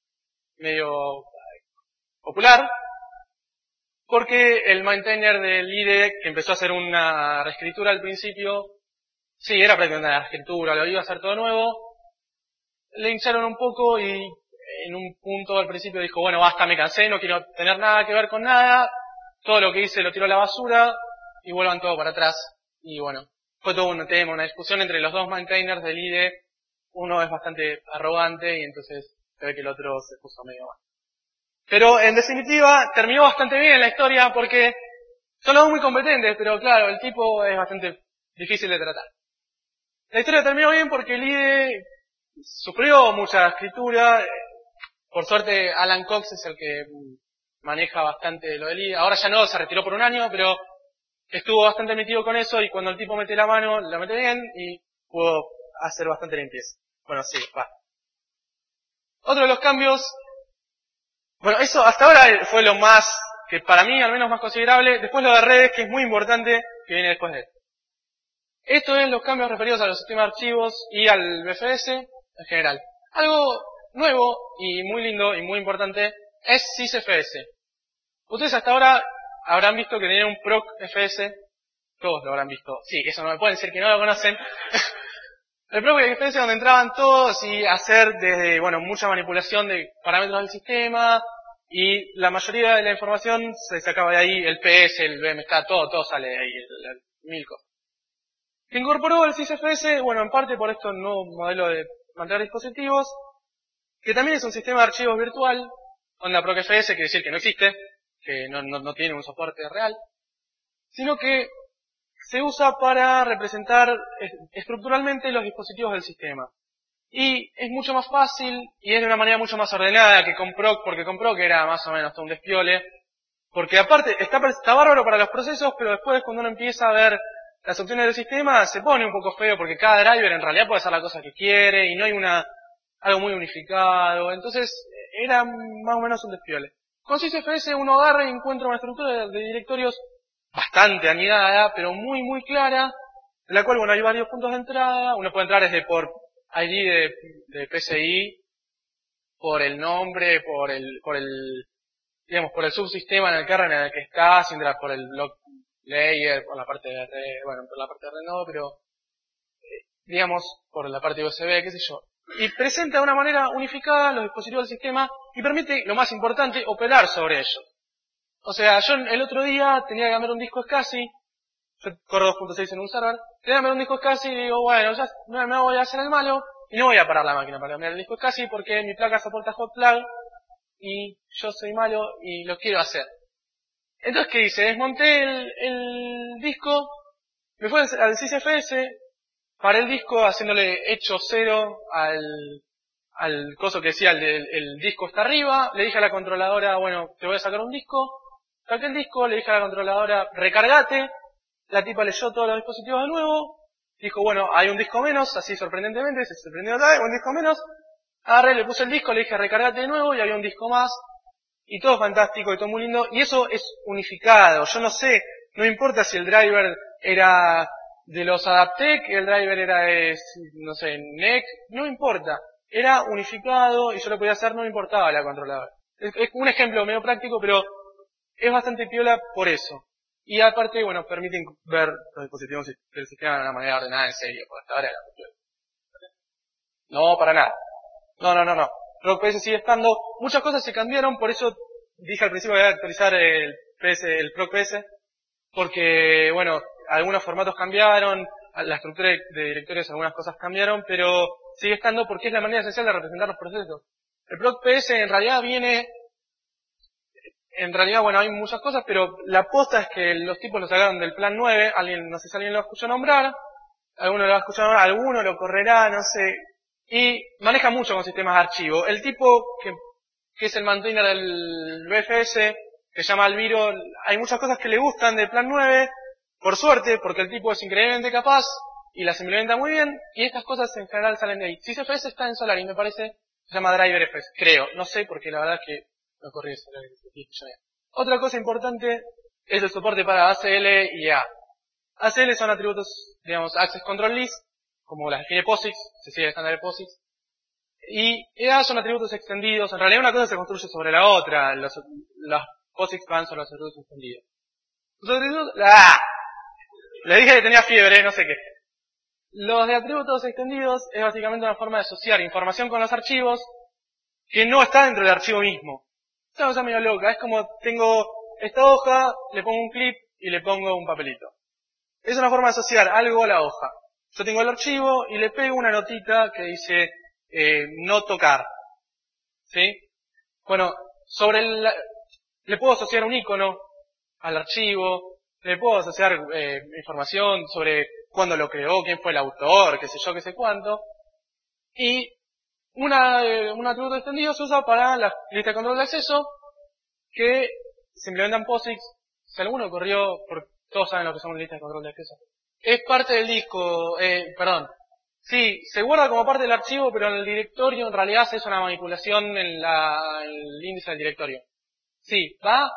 popular, porque el maintainer del IDE, que empezó a hacer una reescritura al principio, sí, era prácticamente una reescritura, lo iba a hacer todo nuevo, le hincharon un poco y en un punto al principio dijo, bueno, basta, me cansé, no quiero tener nada que ver con nada, todo lo que hice lo tiró a la basura y vuelvan todo para atrás. Y bueno, fue todo un tema, una discusión entre los dos maintainers del IDE, uno es bastante arrogante y entonces se ve que el otro se puso medio mal. Pero en definitiva terminó bastante bien la historia porque son los dos muy competentes, pero claro, el tipo es bastante difícil de tratar. La historia terminó bien porque el IDE sufrió mucha escritura. Por suerte Alan Cox es el que maneja bastante lo del IDE. Ahora ya no, se retiró por un año, pero estuvo bastante metido con eso y cuando el tipo mete la mano, la mete bien y pudo hacer bastante limpieza. Bueno, sí, va. Otro de los cambios, bueno, eso hasta ahora fue lo más, que para mí al menos más considerable. Después lo de redes, que es muy importante, que viene después de esto. Esto es los cambios referidos a los sistemas de archivos y al BFS en general. Algo nuevo y muy lindo y muy importante es sysfs. Ustedes hasta ahora habrán visto que tenían un proc fs, todos lo habrán visto. Sí, eso no me pueden decir que no lo conocen. El proc fs es donde entraban todos y hacer desde, bueno, mucha manipulación de parámetros del sistema, y la mayoría de la información se sacaba de ahí, el PS, el BMStat, todo sale de ahí, mil cosas. Se incorporó el sysfs, bueno, en parte por esto nuevo modelo de mantener dispositivos, que también es un sistema de archivos virtual, onda procfs, quiere decir que no existe, que no tiene un soporte real, sino que se usa para representar estructuralmente los dispositivos del sistema. Y es mucho más fácil y es de una manera mucho más ordenada que con proc, porque con proc era más o menos todo un despiole. Porque aparte está bárbaro para los procesos, pero después cuando uno empieza a ver las opciones del sistema se pone un poco feo porque cada driver en realidad puede hacer la cosa que quiere y no hay algo muy unificado. Entonces era más o menos un despiole. Con sysfs uno agarra y encuentra una estructura de directorios bastante anidada, pero muy clara, en la cual, bueno, hay varios puntos de entrada. Uno puede entrar desde por ID de PCI, por el nombre, por el subsistema en el kernel en el que está, sin entrar por el block layer, por la parte de red, bueno, por la parte de red no, pero, digamos, por la parte de USB, qué sé yo. Y presenta de una manera unificada los dispositivos del sistema y permite, lo más importante, operar sobre ellos. O sea, yo el otro día tenía que cambiar un disco SCSI, yo corro 2.6 en un server, tenía que cambiar un disco SCSI y digo, bueno, ya me voy a hacer el malo y no voy a parar la máquina para cambiar el disco SCSI porque mi placa soporta hot plug y yo soy malo y lo quiero hacer. Entonces, ¿qué hice? Desmonté el disco, me fui al sysfs, paré el disco haciéndole hecho cero al coso que decía el disco está arriba, le dije a la controladora, bueno, te voy a sacar un disco, saqué el disco, le dije a la controladora, recargate, la tipa leyó todos los dispositivos de nuevo, dijo, bueno, hay un disco menos, así sorprendentemente, se sorprendió otra vez, un disco menos, agarré, le puse el disco, le dije recargate de nuevo y había un disco más, y todo fantástico y todo muy lindo, y eso es unificado. Yo no sé, no importa si el driver era de los Adaptec, el driver era de, no sé, NEC, no importa. Era unificado y yo lo podía hacer, no me importaba la controladora. Es un ejemplo medio práctico, pero es bastante piola por eso. Y aparte, bueno, permiten ver los dispositivos del sistema de una manera ordenada, en serio, porque hasta ahora era muy piola. No, para nada. No. ProCPS sigue estando. Muchas cosas se cambiaron, por eso dije al principio que voy a actualizar el ProCPS, porque, bueno, algunos formatos cambiaron, la estructura de directorios, algunas cosas cambiaron, pero sigue estando porque es la manera esencial de representar los procesos. El ProCPS en realidad, bueno, hay muchas cosas, pero la posta es que los tipos lo sacaron del plan 9, no sé si alguien lo escuchó nombrar, alguno lo va a escuchar nombrar, alguno lo correrá, no sé, y maneja mucho con sistemas de archivo. El tipo que es el maintainer del BFS, que se llama Alviro, hay muchas cosas que le gustan de plan 9, por suerte, porque el tipo es increíblemente capaz y las implementa muy bien, y estas cosas en general salen de ahí. sysfs está en Solaris, me parece, se llama DriverFS, creo, no sé, porque la verdad es que no corrí eso. Otra cosa importante es el soporte para ACL y EA. ACL son atributos, digamos, Access Control List, como las define POSIX, se sigue el estándar de POSIX. Y EA son atributos extendidos. En realidad una cosa se construye sobre la otra. Los POSIX van sobre los atributos extendidos. Los atributos... Le dije que tenía fiebre, no sé qué. Los de atributos extendidos es básicamente una forma de asociar información con los archivos que no está dentro del archivo mismo. Es una cosa medio loca. Es como tengo esta hoja, le pongo un clip y le pongo un papelito. Es una forma de asociar algo a la hoja. Yo tengo el archivo y le pego una notita que dice no tocar. ¿Sí? Bueno, le puedo asociar un icono al archivo, le puedo asociar información sobre cuándo lo creó, quién fue el autor, qué sé yo, qué sé cuánto. Y un atributo extendido se usa para la lista de control de acceso, que se implementa en POSIX. Si alguno corrió, porque todos saben lo que son listas de control de acceso. Es parte del disco, perdón. Sí, se guarda como parte del archivo, pero en el directorio en realidad se hace una manipulación en el índice del directorio. Sí,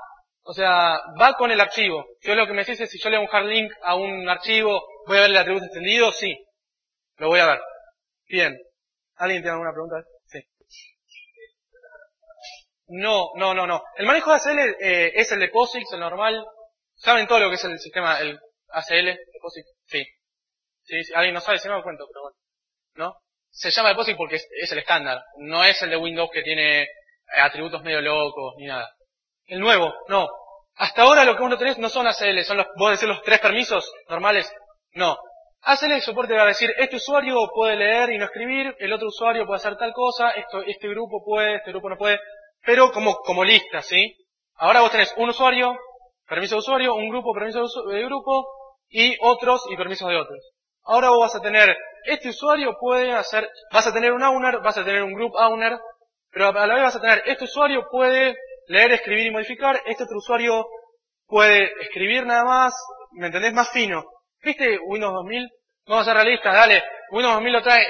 va con el archivo. Yo lo que me decís es si yo le doy un hard link a un archivo, ¿voy a ver el atributo extendido? Sí, lo voy a ver. Bien. ¿Alguien tiene alguna pregunta? Sí. No. El manejo de ACL es el de POSIX, el normal. ¿Saben todo lo que es el sistema, el ACL de POSIX? Sí. Sí. Alguien no sabe, si no lo cuento, pero bueno. ¿No? Se llama de POSIX porque es el estándar. No es el de Windows que tiene atributos medio locos ni nada. El nuevo, no. Hasta ahora lo que uno tenés no son ACL, son vos decís los 3 permisos normales. No. ACL el soporte va a decir, este usuario puede leer y no escribir, el otro usuario puede hacer tal cosa, este grupo puede, este grupo no puede, pero como lista, ¿sí? Ahora vos tenés un usuario, permiso de usuario, un grupo, permiso de grupo, y otros y permisos de otros. Ahora vos vas a tener, este usuario puede hacer, vas a tener un owner, vas a tener un group owner, pero a la vez vas a tener, este usuario puede leer, escribir y modificar, este otro usuario puede escribir nada más, ¿me entendés? Más fino. ¿Viste Windows 2000? Vamos a ser realistas, dale. Windows 2000 lo trae,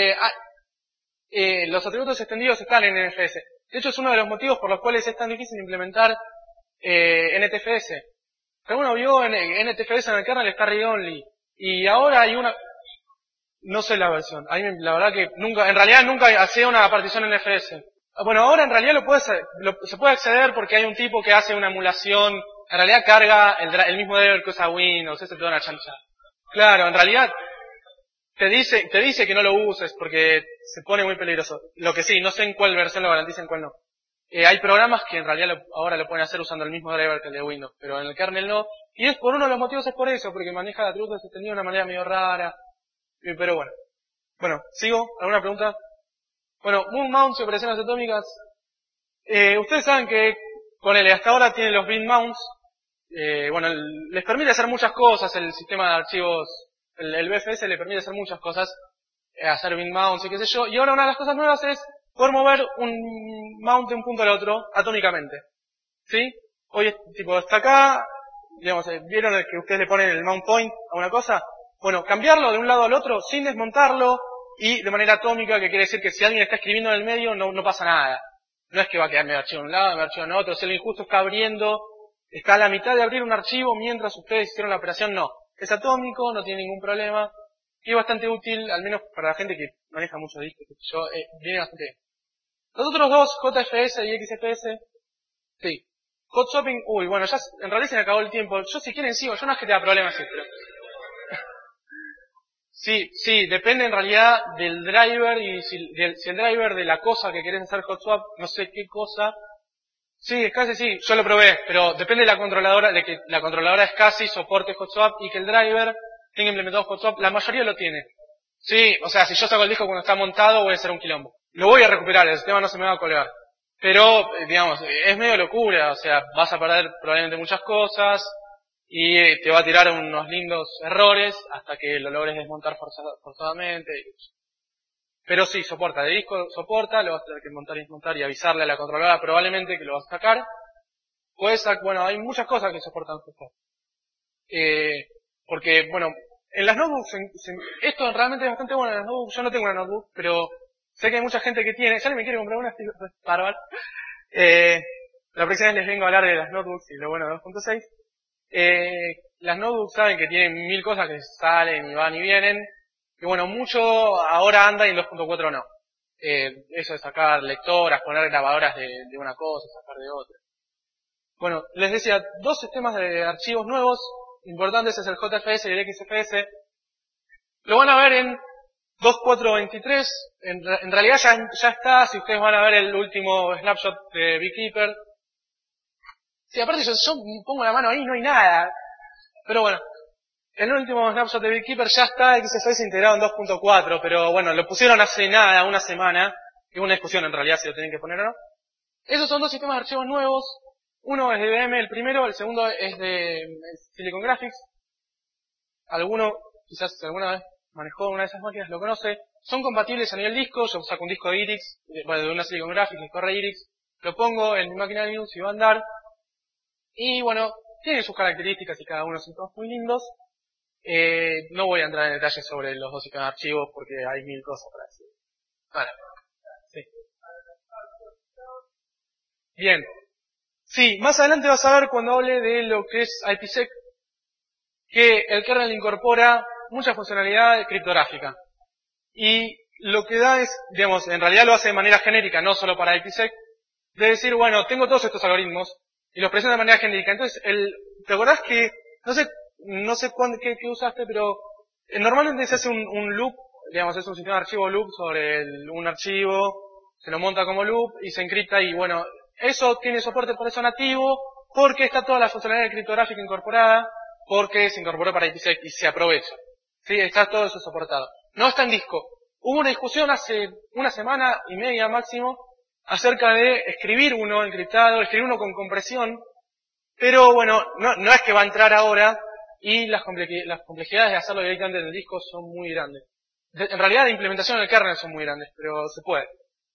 los atributos extendidos están en NFS. De hecho es uno de los motivos por los cuales es tan difícil implementar NTFS. Si alguno vio NTFS en el kernel está read only. Y ahora hay una, no sé la versión, a mí la verdad que nunca, en realidad nunca hacía una partición en NFS. Bueno, ahora en realidad se puede acceder porque hay un tipo que hace una emulación, en realidad carga el mismo driver que usa Windows, ese te da una chancha. Claro, en realidad te dice que no lo uses porque se pone muy peligroso. Lo que sí, no sé en cuál versión lo garantiza, en cuál no. Hay programas que en realidad ahora lo pueden hacer usando el mismo driver que el de Windows, pero en el kernel no. Y es por uno de los motivos es por eso, porque maneja atributos extendidos de una manera medio rara. Pero bueno. Bueno, ¿sigo? ¿Alguna pregunta? Bueno, Moon Mounts y operaciones atómicas. Ustedes saben que ponele, hasta ahora tiene los bin mounts. Bueno, les permite hacer muchas cosas, el sistema de archivos, el BFS le permite hacer muchas cosas, hacer bin mounts y qué sé yo. Y ahora una de las cosas nuevas es poder mover un mount de un punto al otro atómicamente. ¿Sí? Hoy tipo está acá, digamos, ¿vieron que ustedes le ponen el mount point a una cosa? Bueno, cambiarlo de un lado al otro sin desmontarlo y de manera atómica, que quiere decir que si alguien está escribiendo en el medio no pasa nada. No es que va a quedar medio archivo en un lado, medio archivo en otro. Si alguien justo está a la mitad de abrir un archivo mientras ustedes hicieron la operación, no. Es atómico, no tiene ningún problema. Y es bastante útil, al menos para la gente que maneja mucho discos. Viene bastante bien. Los otros dos, JFS y XFS, sí. Hot swapping, bueno, ya en realidad se me acabó el tiempo. Yo si quieren sigo, yo no es que tenga problemas, sí, pero... Sí, depende en realidad del driver y si el driver de la cosa que querés hacer hot swap, no sé qué cosa. Sí, SCSI sí, yo lo probé, pero depende de la controladora, de que la controladora SCSI soporte hot swap y que el driver tenga implementado hot swap, la mayoría lo tiene. Sí, o sea, si yo saco el disco cuando está montado voy a hacer un quilombo. Lo voy a recuperar, el sistema no se me va a colgar. Pero, digamos, es medio locura, o sea, vas a perder probablemente muchas cosas y te va a tirar unos lindos errores hasta que lo logres desmontar forzadamente. Pero sí, soporta, de disco soporta, lo vas a tener que montar y desmontar y avisarle a la controladora probablemente que lo vas a sacar. Bueno, hay muchas cosas que soportan software. Porque, bueno, en las notebooks, esto realmente es bastante bueno en las notebooks. Yo no tengo una notebook, pero sé que hay mucha gente que tiene. Ya no me quiere comprar una, estoy bárbaro. La próxima vez les vengo a hablar de las notebooks y lo bueno de 2.6. Las notebooks saben que tienen 1000 cosas que salen y van y vienen. Y bueno, mucho ahora anda y en 2.4 no. Eso de sacar lectoras, poner grabadoras de una cosa, sacar de otra. Bueno, les decía, dos sistemas de archivos nuevos importantes es el JFS y el XFS. Lo van a ver en 2.4.23. En realidad ya está, si ustedes van a ver el último snapshot de Beekeeper. Sí, aparte yo pongo la mano ahí y no hay nada. Pero bueno, el último snapshot de Beekeeper ya está, XFS integrado en 2.4, pero bueno, lo pusieron hace nada, una semana. Es una discusión en realidad si lo tienen que poner o no. Esos son dos sistemas de archivos nuevos. Uno es de IBM, el primero, el segundo es de Silicon Graphics. Alguno, quizás si alguna vez manejó una de esas máquinas, lo conoce. Son compatibles a nivel disco, yo saco un disco de IRIX, de una Silicon Graphics, que corre IRIX, lo pongo en mi máquina de Linux y va a andar. Y bueno, tiene sus características y cada uno son todos muy lindos. No voy a entrar en detalles sobre los dos sistemas de archivos porque hay 1000 cosas para decir. Vale. Sí. Bien. Sí, más adelante vas a ver cuando hable de lo que es IPsec, que el kernel incorpora mucha funcionalidad criptográfica. Y lo que da es, digamos, en realidad lo hace de manera genérica, no solo para IPsec, de decir, bueno, tengo todos estos algoritmos y los presento de manera genérica. Entonces, ¿te acordás que, no sé qué usaste, pero normalmente se hace un loop, digamos, es un sistema de archivo loop sobre un archivo, se lo monta como loop y se encripta y bueno, eso tiene soporte por eso nativo, porque está toda la funcionalidad criptográfica incorporada, porque se incorporó para IPsec y se aprovecha. ¿Sí? Está todo eso soportado. No está en disco. Hubo una discusión hace una semana y media máximo acerca de escribir uno encriptado, escribir uno con compresión, pero bueno, no es que va a entrar ahora y las complejidades de hacerlo directamente en el disco son muy grandes. En realidad la implementación en el kernel son muy grandes, pero se puede.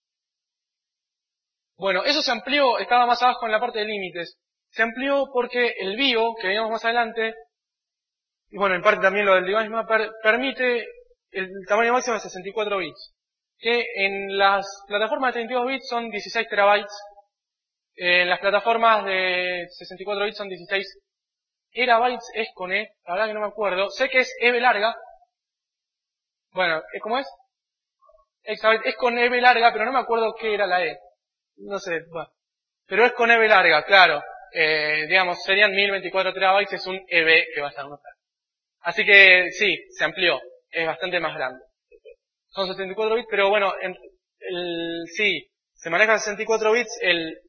Bueno, eso se amplió, estaba más abajo en la parte de límites. Se amplió porque el BIO, que veíamos más adelante, y bueno, en parte también lo del device mapper, permite el tamaño máximo de 64 bits. Que en las plataformas de 32 bits son 16 terabytes. En las plataformas de 64 bits son 16 terabytes, es con E, la verdad que no me acuerdo. Sé que es EB larga. Bueno, ¿cómo es? Exabyte, es con EB larga, pero no me acuerdo qué era la E. No sé, bueno. Pero es con EB larga, claro. Digamos, serían 1024 terabytes, es un EB que vas a notar. Así que sí, se amplió. Es bastante más grande. Son 74 bits, pero bueno, sí, se maneja 64 bits.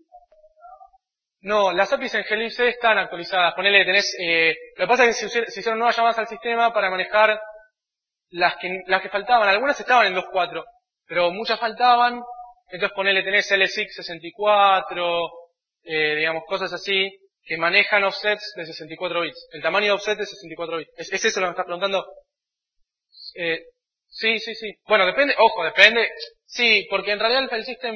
No, las APIs en glibc están actualizadas. Ponele, lo que pasa es que se hicieron nuevas llamadas al sistema para manejar las que faltaban. Algunas estaban en 2.4, pero muchas faltaban. Entonces ponele, tenés LSIC 64, digamos, cosas así, que manejan offsets de 64 bits. El tamaño de offset de 64 bits. ¿Es eso lo que me estás preguntando? Sí. Bueno, depende, ojo, depende. Sí, porque en realidad el file system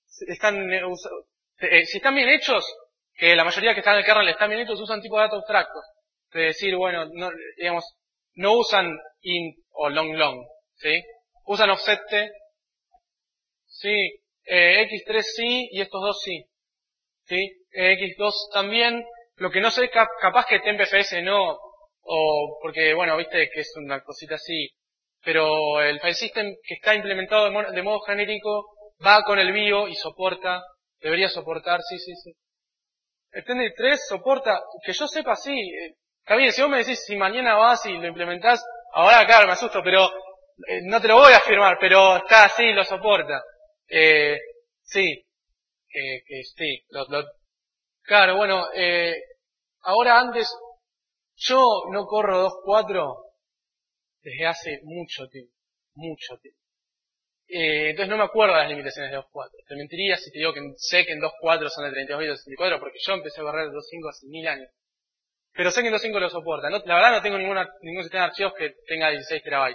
si están bien hechos, que la mayoría que están en el kernel están bien hechos, usan tipo de datos abstractos. Es decir, bueno, digamos, no usan int o long, ¿sí? Usan offset, sí, x3 sí, y estos dos sí. ¿Sí? X2 también. Lo que no sé, capaz que TempFS no, o porque, bueno, viste que es una cosita así. Pero el file system que está implementado de modo genérico va con el BIO y debería soportar, sí. Extended 3 soporta, que yo sepa, sí. Javier, si vos me decís si mañana vas y lo implementás, ahora claro, me asusto, pero no te lo voy a afirmar, pero está así, lo soporta. Sí, que sí, claro, bueno, ahora antes, yo no corro 2.4 desde hace mucho tiempo. Entonces no me acuerdo de las limitaciones de 2.4. Te mentiría si te digo que sé que en 2.4 son de 32 bits de 64, porque yo empecé a correr 2.5 hace 1000 años. Pero sé que en 2.5 lo soporta. No, la verdad no tengo ningún sistema de archivos que tenga 16 terabytes,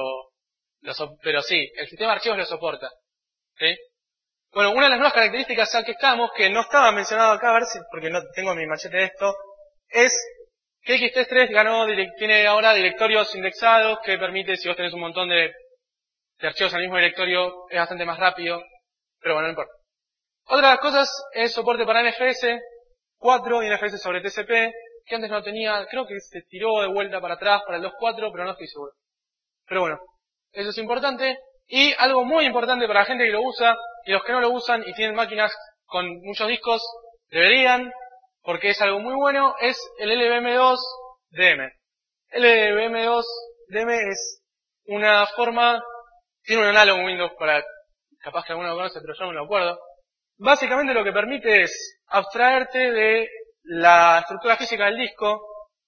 pero sí, el sistema de archivos lo soporta. ¿Sí? Bueno, una de las nuevas características a que estamos, que no estaba mencionado acá, a ver si, porque no tengo mi machete de esto, es que XT3 tiene ahora directorios indexados que permite, si vos tenés un montón de archivos en el mismo directorio, es bastante más rápido, pero bueno, no importa. Otra de las cosas es soporte para NFS 4 y NFS sobre TCP, que antes no tenía, creo que se tiró de vuelta para atrás para el 2.4, pero no estoy seguro. Pero bueno, eso es importante. Y algo muy importante para la gente que lo usa, y los que no lo usan y tienen máquinas con muchos discos, deberían, porque es algo muy bueno, es el LVM2DM. LVM2DM es una forma, tiene un análogo en Windows capaz que alguno lo conoce, pero yo no me lo acuerdo. Básicamente lo que permite es abstraerte de la estructura física del disco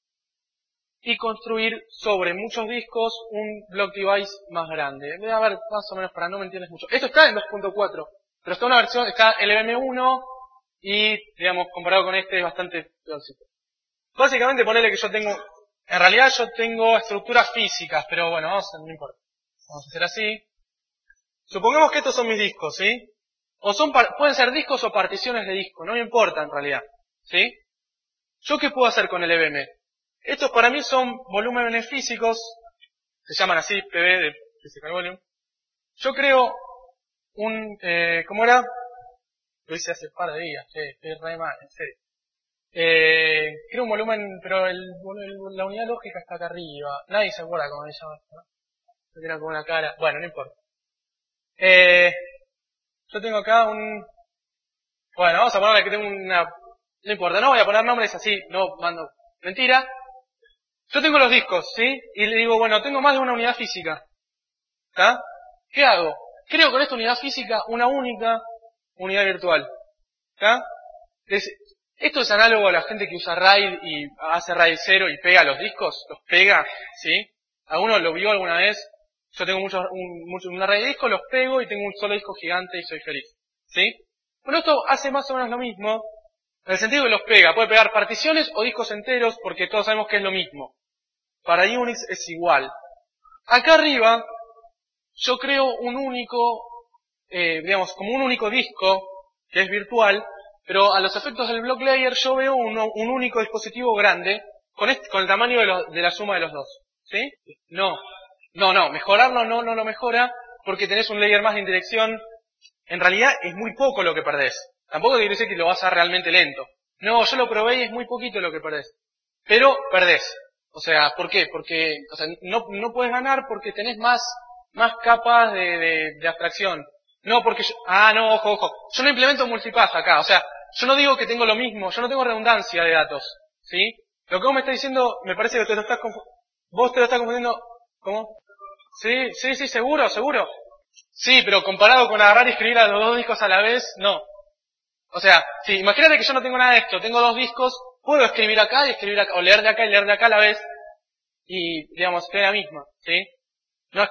y construir sobre muchos discos un block device más grande. Voy a ver más o menos para no me entiendes mucho. Esto está en 2.4, pero está una versión, está LVM1 y, digamos, comparado con este es bastante peorcito. Básicamente ponele que en realidad yo tengo estructuras físicas, pero bueno, no importa. Vamos a hacer así. Supongamos que estos son mis discos, ¿sí? Pueden ser discos o particiones de disco, no me importa en realidad, ¿sí? ¿Yo qué puedo hacer con el LVM? Estos para mí son volúmenes físicos, se llaman así, PV de Physical Volume. Yo creo ¿cómo era? Lo hice hace un par de días, estoy re mal, en serio. Creo un volumen, pero la unidad lógica está acá arriba. Nadie se acuerda cómo se llama esto, ¿no? Tiene como una cara. Bueno, no importa. Yo tengo acá Bueno, vamos a ponerle que tengo una... No importa, no voy a poner nombres así, no mando... Mentira. Yo tengo los discos, ¿sí? Y le digo, bueno, tengo más de una unidad física. ¿Está? ¿Qué hago? Creo con esta unidad física una única unidad virtual. ¿Está? Esto es análogo a la gente que usa RAID y hace RAID 0 y pega los discos, los pega, ¿sí? ¿Alguno lo vio alguna vez? Yo tengo una RAID de discos, los pego y tengo un solo disco gigante y soy feliz, ¿sí? Bueno, esto hace más o menos lo mismo, en el sentido que los pega. Puede pegar particiones o discos enteros porque todos sabemos que es lo mismo. Para Unix es igual. Acá arriba, yo creo un único, digamos, como un único disco, que es virtual, pero a los efectos del block layer yo veo un único dispositivo grande, con el tamaño de la suma de los dos. ¿Sí? No, mejorarlo no lo mejora, porque tenés un layer más de indirección. En realidad es muy poco lo que perdés. Tampoco quiere decir que lo vas a realmente lento. No, yo lo probé y es muy poquito lo que perdés. Pero perdés. O sea, ¿por qué? Porque, o sea, no puedes ganar porque tenés más capas de abstracción. No, porque no, ojo. Yo no implemento multipath acá. O sea, yo no digo que tengo lo mismo. Yo no tengo redundancia de datos. ¿Sí? Lo que vos me estás diciendo, me parece que vos te lo estás confundiendo. ¿Cómo? Sí, seguro. Sí, pero comparado con agarrar y escribir a los dos discos a la vez, no. O sea, sí, imagínate que yo no tengo nada de esto, tengo dos discos, puedo escribir acá y escribir acá, o leer de acá y leer de acá a la vez, y, digamos, que la misma, ¿sí? No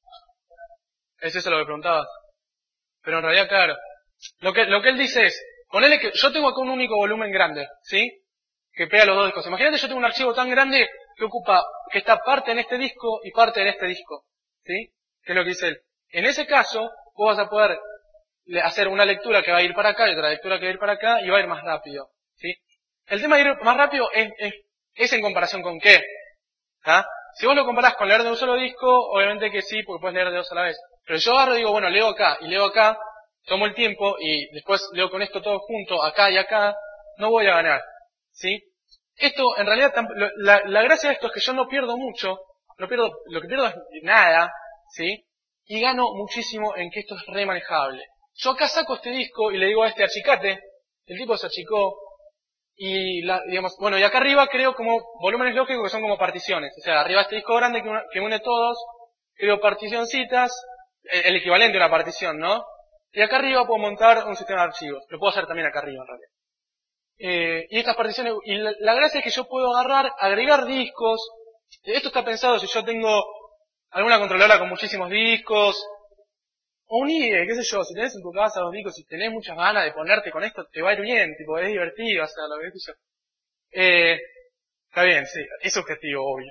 es eso lo que preguntabas. Pero en realidad, claro, lo que él dice es, ponele que yo tengo acá un único volumen grande, ¿sí? Que pega los dos discos. Imagínate yo tengo un archivo tan grande que está parte en este disco y parte en este disco, ¿sí? Que es lo que dice él. En ese caso, vos vas a poder hacer una lectura que va a ir para acá y otra lectura que va a ir para acá y va a ir más rápido, ¿sí? El tema de ir más rápido es en comparación con qué, ¿ah? Si vos lo comparás con leer de un solo disco, obviamente que sí, porque puedes leer de dos a la vez. Pero yo agarro y digo, bueno, leo acá y leo acá, tomo el tiempo y después leo con esto todo junto, acá y acá, no voy a ganar, ¿sí? Esto, en realidad, la gracia de esto es que yo no pierdo mucho, lo que pierdo es nada, ¿sí? Y gano muchísimo en que esto es re manejable. Yo acá saco este disco y le digo a este achicate, el tipo se achicó, y digamos, bueno, y acá arriba creo como volúmenes lógicos que son como particiones. O sea, arriba este disco grande que une todos, creo particioncitas, el equivalente a una partición, ¿no? Y acá arriba puedo montar un sistema de archivos. Lo puedo hacer también acá arriba en realidad. Y estas particiones, y la gracia es que yo puedo agarrar, agregar discos. Esto está pensado si yo tengo alguna controladora con muchísimos discos, o un IDE, qué sé yo, si tenés en tu casa dos discos, si tenés muchas ganas de ponerte con esto, te va a ir bien, tipo, es divertido, o sea, lo que sé yo. Está bien, sí, es subjetivo, obvio.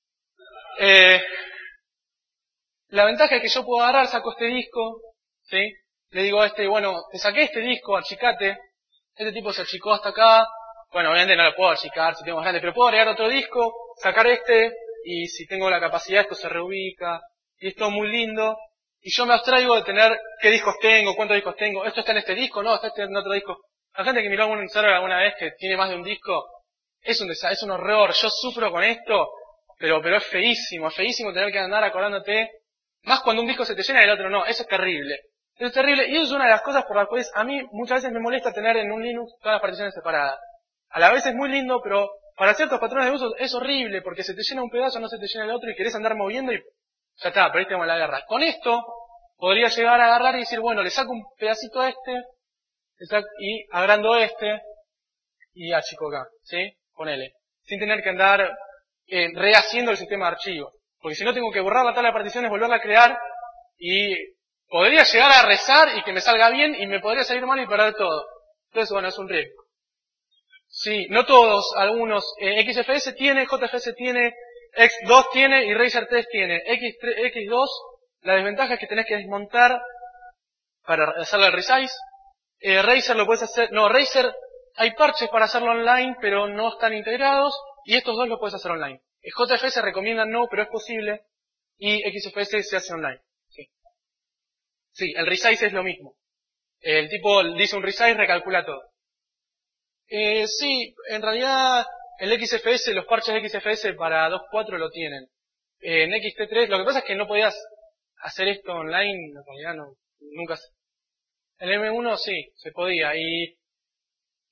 La ventaja es que yo puedo agarrar, saco este disco, ¿sí? Le digo a este, bueno, te saqué este disco, achicate. Este tipo se achicó hasta acá. Bueno, obviamente no lo puedo achicar si tengo más grande, pero puedo agregar otro disco, sacar este, y si tengo la capacidad esto se reubica. Y esto es muy lindo. Y yo me abstraigo de tener qué discos tengo, cuántos discos tengo. Esto está en este disco, no, está en otro disco. La gente que miró algún server alguna vez que tiene más de un disco, es un horror. Yo sufro con esto, pero es feísimo tener que andar acordándote. Más cuando un disco se te llena y el otro no, eso es terrible. Eso es terrible y eso es una de las cosas por las cuales a mí muchas veces me molesta tener en un Linux todas las particiones separadas. A la vez es muy lindo, pero para ciertos patrones de uso es horrible porque se te llena un pedazo, no se te llena el otro y querés andar moviendo y ya está, perdiste como la guerra. Con esto podría llegar a agarrar y decir, bueno, le saco un pedacito a este y agrando este y achico acá, ¿sí? Ponele. Sin tener que andar rehaciendo el sistema de archivos. Porque si no tengo que borrar la tabla de particiones, volverla a crear y podría llegar a rezar y que me salga bien y me podría salir mal y perder todo. Entonces, bueno, es un riesgo. Sí, no todos, algunos. XFS tiene, JFS tiene, X2 tiene y Razer 3 tiene. X2, la desventaja es que tenés que desmontar para hacerle el resize. Razer lo puedes hacer, no, Razer hay parches para hacerlo online, pero no están integrados, y estos dos lo puedes hacer online. JFS recomienda no, pero es posible, y XFS se hace online. Sí, el resize es lo mismo. El tipo dice un resize, recalcula todo. Sí, en realidad el XFS, los parches de XFS para 2.4 lo tienen. En XT3, lo que pasa es que no podías hacer esto online, en realidad no, nunca. En M1 sí, se podía, y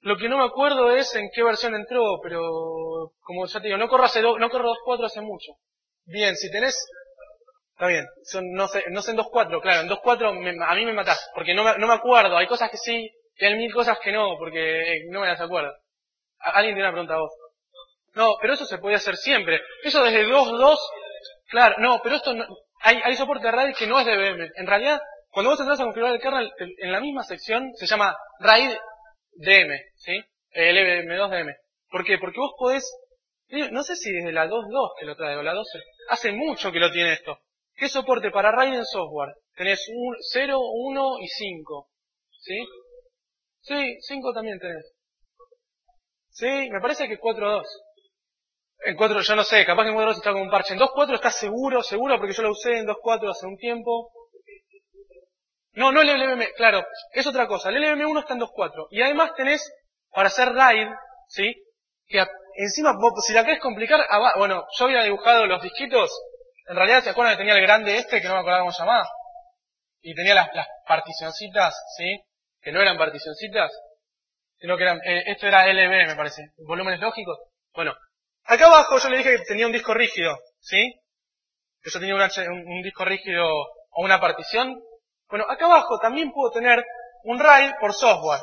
Lo que no me acuerdo es en qué versión entró, pero como ya te digo, no corro 2.4 hace mucho. Bien, si tenés... Está bien, no sé en 2.4, claro, en 2.4 a mí me matás, porque no me acuerdo, hay cosas que sí, y hay 1000 cosas que no, porque no me las acuerdo. ¿Alguien tiene una pregunta a vos? No, pero eso se podía hacer siempre. Eso desde 2.2, claro, no, pero esto no, hay soporte de RAID que no es de DBM. En realidad, cuando vos entras a configurar el kernel, en la misma sección se llama RAID DM, ¿sí? LVM2DM. ¿Por qué? Porque vos podés, no sé si desde la 2.2 que lo trae, o la 12, hace mucho que lo tiene esto. ¿Qué soporte para RAID en software? Tenés 0, 1 y 5, ¿sí? Sí, 5 también tenés. Sí, me parece que 4.2. En 4, yo no sé, capaz que en 4.2 está como un parche. En 2.4 está seguro, porque yo lo usé en 2.4 hace un tiempo. No, no el LVM, claro, es otra cosa. El LVM1 está en 2.4. Y además tenés, para hacer RAID, ¿sí? Que encima, si la querés complicar, bueno, yo había dibujado los disquitos. En realidad, ¿se acuerdan que tenía el grande este, que no me acordaba cómo se llamaba? Y tenía las particioncitas, ¿sí? Que no eran particioncitas, sino que eran, esto era LV, me parece. Volúmenes lógicos. Bueno, acá abajo yo le dije que tenía un disco rígido, ¿sí? Que yo tenía un disco rígido o una partición. Bueno, acá abajo también puedo tener un RAID por software.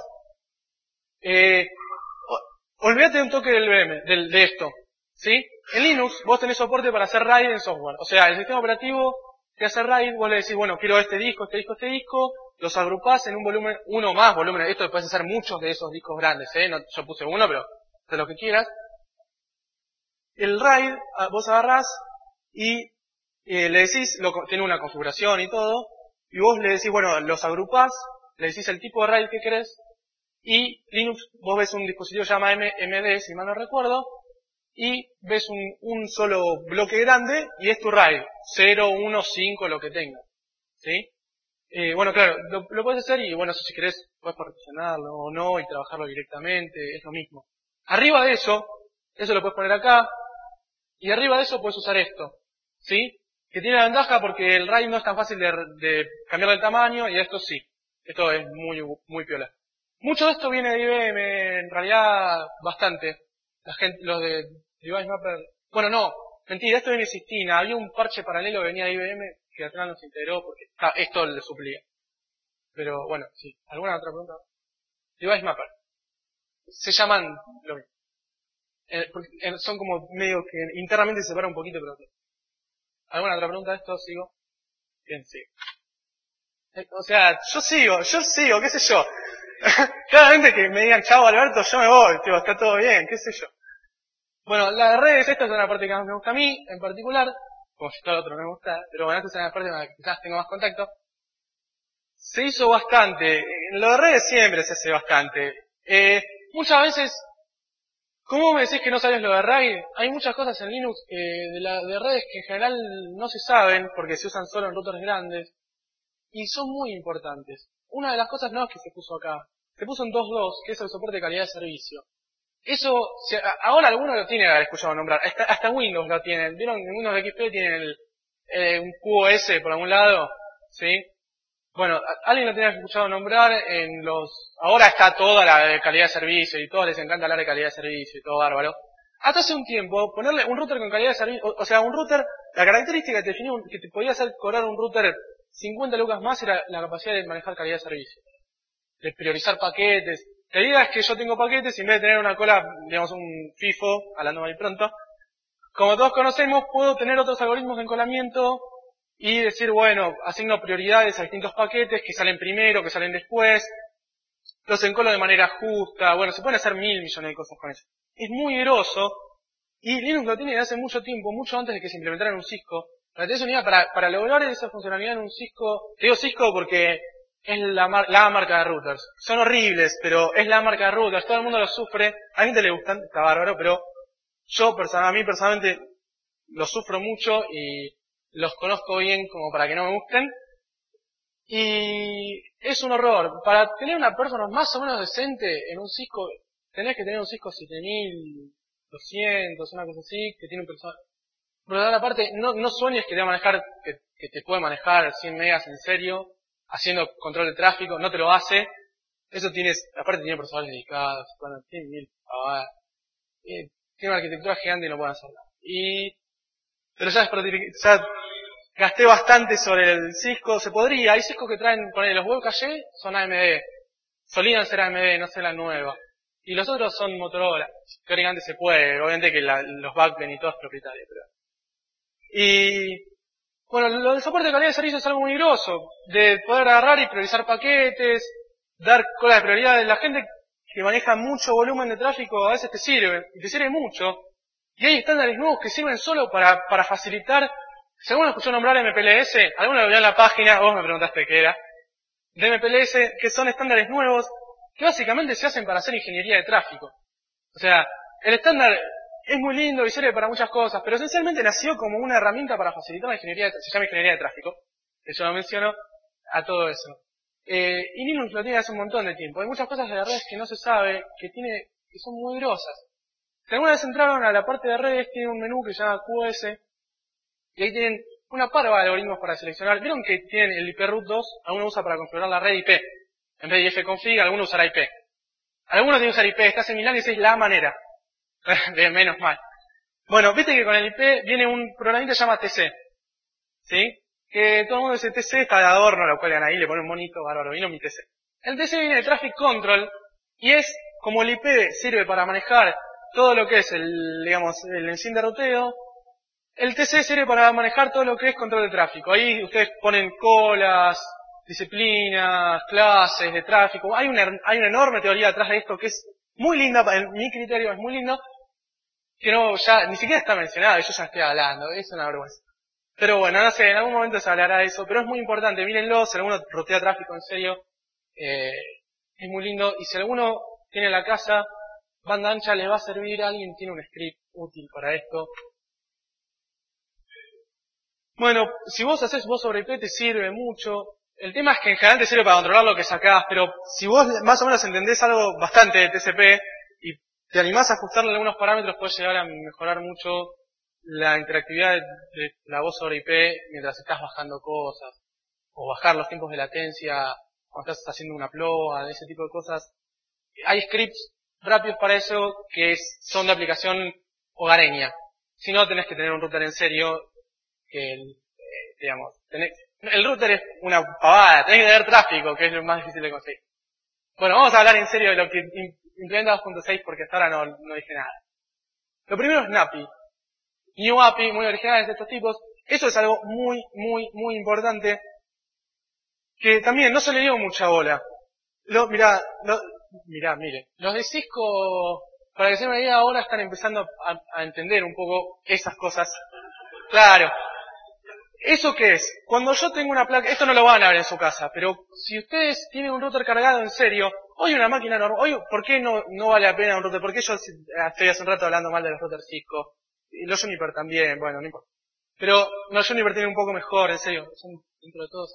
Olvídate de un toque del VM, de esto, ¿sí? En Linux vos tenés soporte para hacer RAID en software. O sea, el sistema operativo que hace RAID, vos le decís, bueno, quiero este disco, los agrupás en un volumen, uno más volumen. Esto puedes hacer muchos de esos discos grandes, ¿eh? No, yo puse uno, pero de lo que quieras. El RAID, vos agarrás y le decís, tiene una configuración y todo, y vos le decís, bueno, los agrupás, le decís el tipo de RAID que querés, y Linux, vos ves un dispositivo que se llama MD, si mal no recuerdo, y ves un solo bloque grande, y es tu RAID, 0, 1, 5, lo que tenga, ¿sí? Bueno, claro, lo puedes hacer y bueno, si querés, puedes particionarlo o no, y trabajarlo directamente, es lo mismo. Arriba de eso lo puedes poner acá, y arriba de eso puedes usar esto, ¿sí? Que tiene la ventaja porque el RAID no es tan fácil de cambiar el tamaño, y esto sí. Esto es muy piola. Mucho de esto viene de IBM, en realidad bastante. Los de Device Mapper... Bueno, no, mentira, esto viene de Sistina. Había un parche paralelo que venía de IBM que al final no se integró porque esto le suplía. Pero bueno, sí. ¿Alguna otra pregunta? Device Mapper. Se llaman lo mismo. Son como medio que internamente se separan un poquito, pero... ¿Alguna otra pregunta de esto? ¿Sigo? Bien, sigo. O sea, yo sigo, qué sé yo. Claramente que me digan, chao Alberto, yo me voy, tío, está todo bien, qué sé yo. Bueno, las redes, esta es una parte que más me gusta a mí, en particular, como si todo lo otro me gusta, pero bueno, esta es una parte con la que quizás tengo más contacto. Se hizo bastante, en lo de redes siempre se hace bastante. Muchas veces, ¿cómo me decís que no sabes lo de RAID? Hay muchas cosas en Linux de redes que en general no se saben porque se usan solo en routers grandes y son muy importantes. Una de las cosas no es que se puso acá, se puso en 2.2, que es el soporte de calidad de servicio. Eso, ahora algunos lo tienen que haber escuchado nombrar, hasta Windows lo tienen. ¿Vieron que en Windows XP tienen un QoS por algún lado? ¿Sí? Bueno, alguien lo tiene escuchado nombrar ahora está toda la de calidad de servicio y todos les encanta hablar de calidad de servicio y todo bárbaro. Hasta hace un tiempo, ponerle un router con calidad de servicio, o sea, un router, la característica que te podía hacer cobrar un router 50 lucas más era la capacidad de manejar calidad de servicio. De priorizar paquetes. La idea es que yo tengo paquetes y en vez de tener una cola, digamos un FIFO, hablando muy pronto, como todos conocemos, puedo tener otros algoritmos de encolamiento y decir, bueno, asigno prioridades a distintos paquetes que salen primero, que salen después, los encolo de manera justa, bueno, se pueden hacer 1000 millones de cosas con eso. Es muy groso y Linux lo tiene desde hace mucho tiempo, mucho antes de que se implementara en un Cisco. Para lograr esa funcionalidad en un Cisco, te digo Cisco porque es la marca de routers. Son horribles, pero es la marca de routers, todo el mundo los sufre, a mí te le gustan, está bárbaro, pero a mí personalmente los sufro mucho y los conozco bien como para que no me gusten. Y es un horror. Para tener una performance más o menos decente en un Cisco, tenés que tener un Cisco 7200, una cosa así, que tiene un procesador aparte. No sueñes que te va a manejar, que te puede manejar 100 megas en serio, haciendo control de tráfico, no te lo hace. Eso tiene, aparte tiene procesadores dedicados, bueno, tiene mil pavadas. Tiene una arquitectura gigante y no pueden hacer nada. Pero ya gasté bastante sobre el Cisco, se podría, hay Cisco que traen, ponele, los web caché son AMD, solían ser AMD, no sé la nueva. Y los otros son Motorola, teóricamente se puede, obviamente que los backend y todo es propietario, pero. Y, bueno, lo de soporte de calidad de servicio es algo muy grosso, de poder agarrar y priorizar paquetes, dar cola de prioridades. La gente que maneja mucho volumen de tráfico a veces te sirve, y te sirve mucho. Y hay estándares nuevos que sirven solo para facilitar. Si alguno escuchó nombrar MPLS, alguno lo vio en la página, vos me preguntaste qué era, de MPLS, que son estándares nuevos que básicamente se hacen para hacer ingeniería de tráfico. O sea, el estándar es muy lindo y sirve para muchas cosas, pero esencialmente nació como una herramienta para facilitar la ingeniería, se llama ingeniería de tráfico, que yo lo menciono a todo eso. Y Linux lo tiene hace un montón de tiempo. Hay muchas cosas de las redes que no se sabe, que son muy grosas. Si alguna vez entraron a la parte de redes, tiene un menú que se llama QoS, y ahí tienen una parva de algoritmos para seleccionar. ¿Vieron que tienen el IP root 2? Alguno usa para configurar la red IP. En vez de ifconfig, alguno usará IP. Algunos tienen que usar IP, estás en Milán y esa es la manera. De menos mal. Bueno, viste que con el IP viene un programita que se llama TC. ¿Sí? Que todo el mundo dice TC, está de adorno, lo cuelgan ahí, le ponen un monito, bárbaro, vino mi TC. El TC viene de Traffic Control y es como el IP sirve para manejar todo lo que es el engine de ruteo. El TC sirve para manejar todo lo que es control de tráfico. Ahí ustedes ponen colas, disciplinas, clases de tráfico. Hay una enorme teoría detrás de esto que es muy linda, en mi criterio es muy lindo, que no, ya, ni siquiera está mencionado, yo ya estoy hablando, es una vergüenza. Pero bueno, no sé, en algún momento se hablará de eso, pero es muy importante, mírenlo, si alguno rutea tráfico en serio, es muy lindo, y si alguno tiene en la casa banda ancha, les va a servir, alguien tiene un script útil para esto. Bueno, si vos haces voz sobre IP te sirve mucho. El tema es que en general te sirve para controlar lo que sacás, pero si vos más o menos entendés algo bastante de TCP y te animás a ajustarle algunos parámetros, puedes llegar a mejorar mucho la interactividad de la voz sobre IP mientras estás bajando cosas, o bajar los tiempos de latencia cuando estás haciendo una upload, ese tipo de cosas. Hay scripts rápidos para eso que son de aplicación hogareña. Si no, tenés que tener un router en serio que, digamos, el router es una pavada, tenés que tener tráfico, que es lo más difícil de conseguir. Bueno, vamos a hablar en serio de lo que implementa 2.6 porque hasta ahora no dije nada. Lo primero es NAPI. New API, muy originales de estos tipos. Eso es algo muy, muy, muy importante que también no se le dio mucha bola. Mirá, mire. Los de Cisco, para que se den una idea, ahora están empezando a entender un poco esas cosas. Claro. ¿Eso qué es? Cuando yo tengo una placa, esto no lo van a ver en su casa, pero si ustedes tienen un router cargado en serio, hoy una máquina normal, hoy, ¿por qué no vale la pena un router? Porque yo estoy hace un rato hablando mal de los routers Cisco, y los Juniper también, bueno, no importa. Pero los Juniper tienen un poco mejor, en serio, son dentro de todos.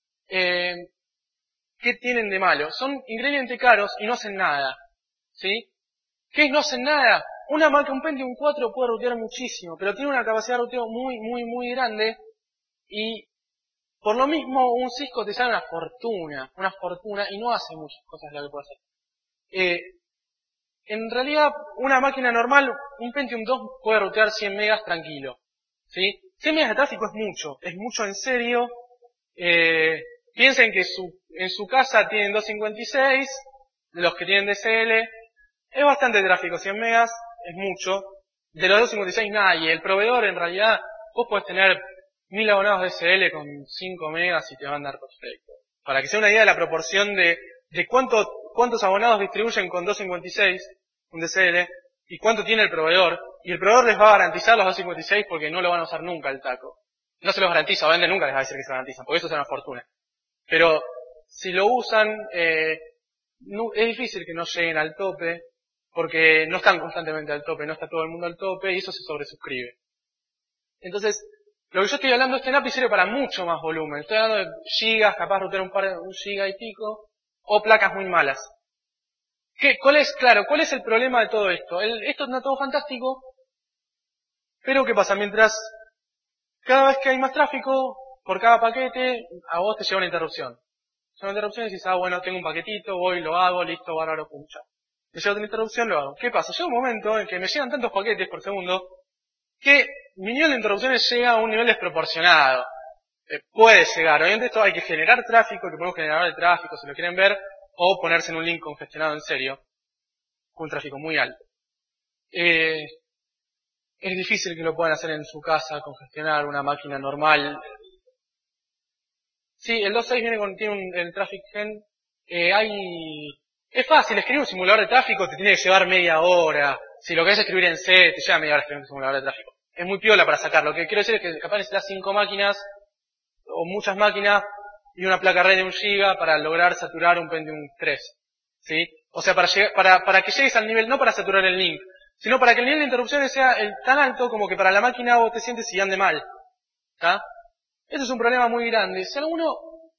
¿Qué tienen de malo? Son increíblemente caros y no hacen nada, ¿sí? ¿Qué es no hacen nada? Un Pentium 4 puede rutear muchísimo, pero tiene una capacidad de ruteo muy, muy, muy grande. Y por lo mismo un Cisco te sale una fortuna, y no hace muchas cosas lo que puede hacer. En realidad, una máquina normal, un Pentium 2 puede rutear 100 megas tranquilo. ¿Sí? 100 megas de tráfico es mucho en serio. Piensen que en su casa tienen 256, los que tienen DSL, es bastante tráfico, 100 megas es mucho. De los 256 nadie, el proveedor en realidad, vos podés tener 1000 abonados DSL con 5 megas y te van a andar perfecto. Para que sea una idea de la proporción de cuántos abonados distribuyen con 256, un DSL, y cuánto tiene el proveedor. Y el proveedor les va a garantizar los 256 porque no lo van a usar nunca el taco. No se los garantiza, o nunca les va a decir que se garantizan, porque eso es una fortuna. Pero si lo usan, es difícil que no lleguen al tope, porque no están constantemente al tope, no está todo el mundo al tope, y eso se sobresuscribe. Entonces, lo que yo estoy hablando, este NAPI sirve para mucho más volumen. Estoy hablando de gigas, capaz de rutear un giga y pico, o placas muy malas. ¿Cuál es el problema de todo esto? Esto está todo fantástico, pero ¿qué pasa? Mientras cada vez que hay más tráfico, por cada paquete, a vos te llega una interrupción. Son interrupciones y dices, bueno, tengo un paquetito, voy, lo hago, listo, bárbaro, puncha. Me llega otra interrupción, lo hago. ¿Qué pasa? Llega un momento en que me llegan tantos paquetes por segundo que mi nivel de interrupciones llega a un nivel desproporcionado. Puede llegar. Obviamente esto hay que generar tráfico, que podemos generar el tráfico si lo quieren ver, o ponerse en un link congestionado en serio, con un tráfico muy alto. Es difícil que lo puedan hacer en su casa, congestionar una máquina normal. Sí, el 2.6 tiene el Traffic Gen. Es fácil, escribir un simulador de tráfico te tiene que llevar media hora. Si lo querés escribir en C, te lleva media hora escribir un simulador de tráfico. Es muy piola para sacarlo. Lo que quiero decir es que capaz necesitas 5 máquinas, o muchas máquinas, y una placa red de 1 GB para lograr saturar un Pentium 3. ¿Sí? O sea, para que llegues al nivel, no para saturar el link, sino para que el nivel de interrupciones sea tan alto como que para la máquina vos te sientes y ande mal. ¿Está? Eso es un problema muy grande. Si alguno...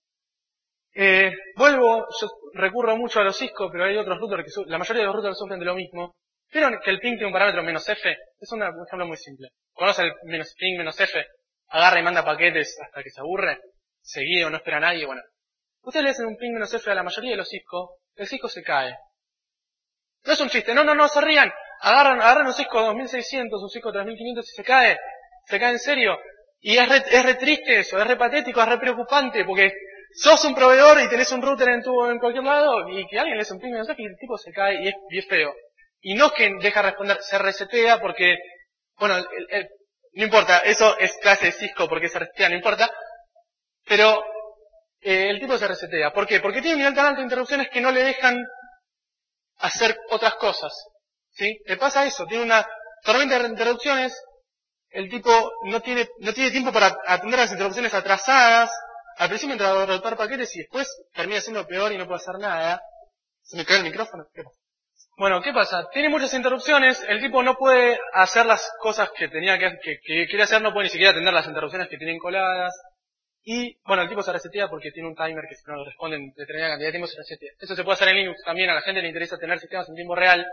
yo recurro mucho a los Cisco, pero hay otros routers la mayoría de los routers sufren de lo mismo. ¿Vieron que el ping tiene un parámetro "-f"? Es un ejemplo muy simple. ¿Conoce el "-ping, "-f"? Agarra y manda paquetes hasta que se aburre, seguido, no espera a nadie, bueno. Ustedes le hacen un ping "-f" a la mayoría de los Cisco, el Cisco se cae. No es un chiste, no, se rían. Agarran un Cisco 2600, un Cisco 3500 y se cae en serio. Y es re triste eso, es re patético, es re preocupante, porque sos un proveedor y tenés un router en cualquier lado, y que alguien le hace un ping "-f" y el tipo se cae y es feo. Y no es que deja responder, se resetea porque, bueno, no importa, eso es clase de Cisco porque se resetea, no importa, pero el tipo se resetea. ¿Por qué? Porque tiene un nivel tan alto de interrupciones que no le dejan hacer otras cosas. ¿Sí? Le pasa eso, tiene una tormenta de interrupciones, el tipo no tiene tiempo para atender las interrupciones atrasadas, al principio entra a rotar paquetes y después termina siendo peor y no puede hacer nada. ¿Se me cae el micrófono? ¿Qué pasa? Bueno, ¿qué pasa? Tiene muchas interrupciones, el tipo no puede hacer las cosas que quiere hacer, no puede ni siquiera atender las interrupciones que tienen coladas. Y, bueno, el tipo se resetea porque tiene un timer que si no le responde en determinada cantidad de tiempo se resetea. Eso se puede hacer en Linux también, a la gente le interesa tener sistemas en tiempo real.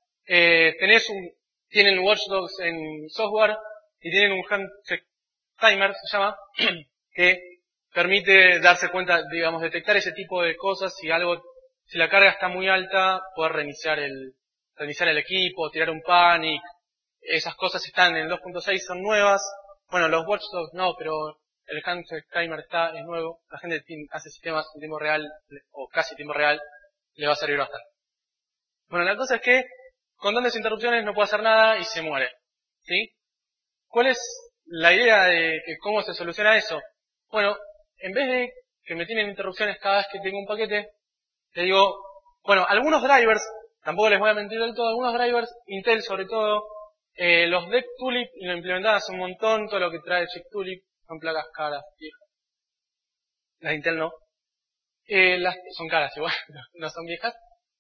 Tienen watchdogs en software y tienen un handshake timer, se llama, que permite darse cuenta, digamos, detectar ese tipo de cosas si la carga está muy alta, poder reiniciar el equipo, tirar un panic. Esas cosas están en 2.6, son nuevas. Bueno, los watchdogs no, pero el handshake timer es nuevo. La gente hace sistemas en tiempo real, o casi tiempo real, le va a servir bastante. Bueno, la cosa es que con tantas interrupciones no puede hacer nada y se muere. ¿Sí? ¿Cuál es la idea de cómo se soluciona eso? Bueno, en vez de que me tienen interrupciones cada vez que tengo un paquete, le digo, bueno, algunos drivers, tampoco les voy a mentir del todo, algunos drivers, Intel sobre todo, los Deck Tulip lo implementaban hace un montón, todo lo que trae Check Tulip, son placas caras, viejas. Las Intel no. Son caras igual, no son viejas.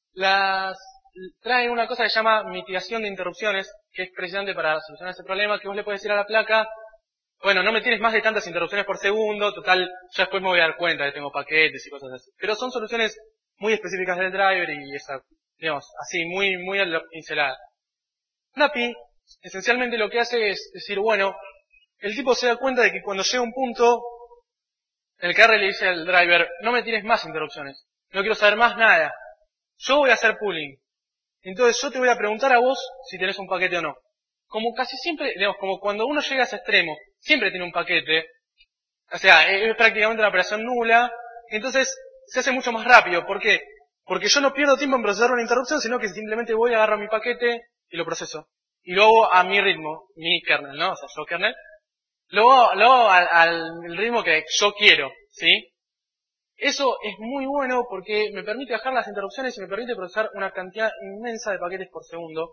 Trae una cosa que se llama mitigación de interrupciones, que es precisamente para solucionar ese problema, que vos le podés decir a la placa, bueno, no me tienes más de tantas interrupciones por segundo, total, ya después me voy a dar cuenta que tengo paquetes y cosas así. Pero son soluciones muy específicas del driver y digamos, así, muy a la pincelada. Snappy, esencialmente lo que hace es decir, bueno, el tipo se da cuenta de que cuando llega un punto, el carrier le dice al driver, no me tienes más interrupciones, no quiero saber más nada, yo voy a hacer pooling. Entonces yo te voy a preguntar a vos si tenés un paquete o no. Como casi siempre, digamos, como cuando uno llega a ese extremo, siempre tiene un paquete, o sea, es prácticamente una operación nula, entonces se hace mucho más rápido. ¿Por qué? Porque yo no pierdo tiempo en procesar una interrupción, sino que simplemente voy, agarro mi paquete y lo proceso. Y lo hago a mi ritmo, mi kernel, ¿no? O sea, yo kernel. Lo hago al ritmo que yo quiero, ¿sí? Eso es muy bueno porque me permite bajar las interrupciones y me permite procesar una cantidad inmensa de paquetes por segundo.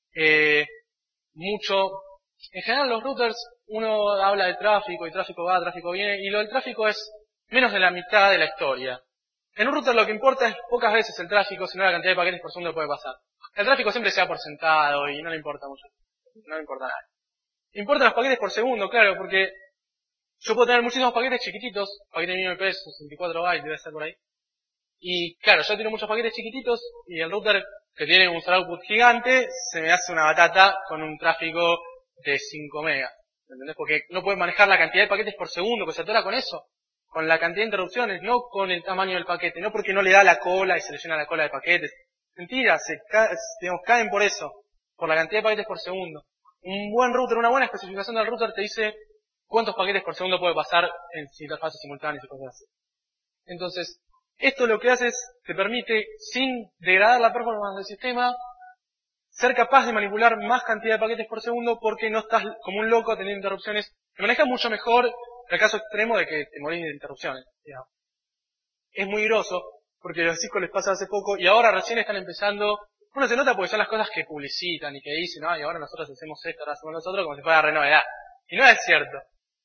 En general los routers, uno habla de tráfico y tráfico va, tráfico viene, y lo del tráfico es menos de la mitad de la historia. En un router lo que importa es pocas veces el tráfico, sino la cantidad de paquetes por segundo que puede pasar. El tráfico siempre se da por sentado y no le importa mucho. No le importa nada. Importan los paquetes por segundo, claro, porque yo puedo tener muchísimos paquetes chiquititos, paquete mínimo de peso, 64 bytes, debe ser por ahí. Y claro, yo tengo muchos paquetes chiquititos y el router que tiene un throughput gigante se me hace una batata con un tráfico de 5 megas. ¿Entendés? Porque no puede manejar la cantidad de paquetes por segundo que se atora con eso. con la cantidad de interrupciones, no con el tamaño del paquete, no porque no le da la cola y se le llena la cola de paquetes. Mentira, digamos, caen por eso, por la cantidad de paquetes por segundo. Un buen router, una buena especificación del router te dice cuántos paquetes por segundo puede pasar en interfaces simultáneas y cosas así. Entonces, esto lo que hace es, te permite, sin degradar la performance del sistema, ser capaz de manipular más cantidad de paquetes por segundo porque no estás como un loco teniendo interrupciones. Te manejas mucho mejor el caso extremo de que te morís de interrupciones, digamos. Es muy groso, porque a los chicos les pasa hace poco y ahora recién están empezando. Uno se nota porque son las cosas que publicitan y que dicen, y ahora nosotros hacemos esto, ahora hacemos nosotros, como si fuera re novedad. Y no es cierto.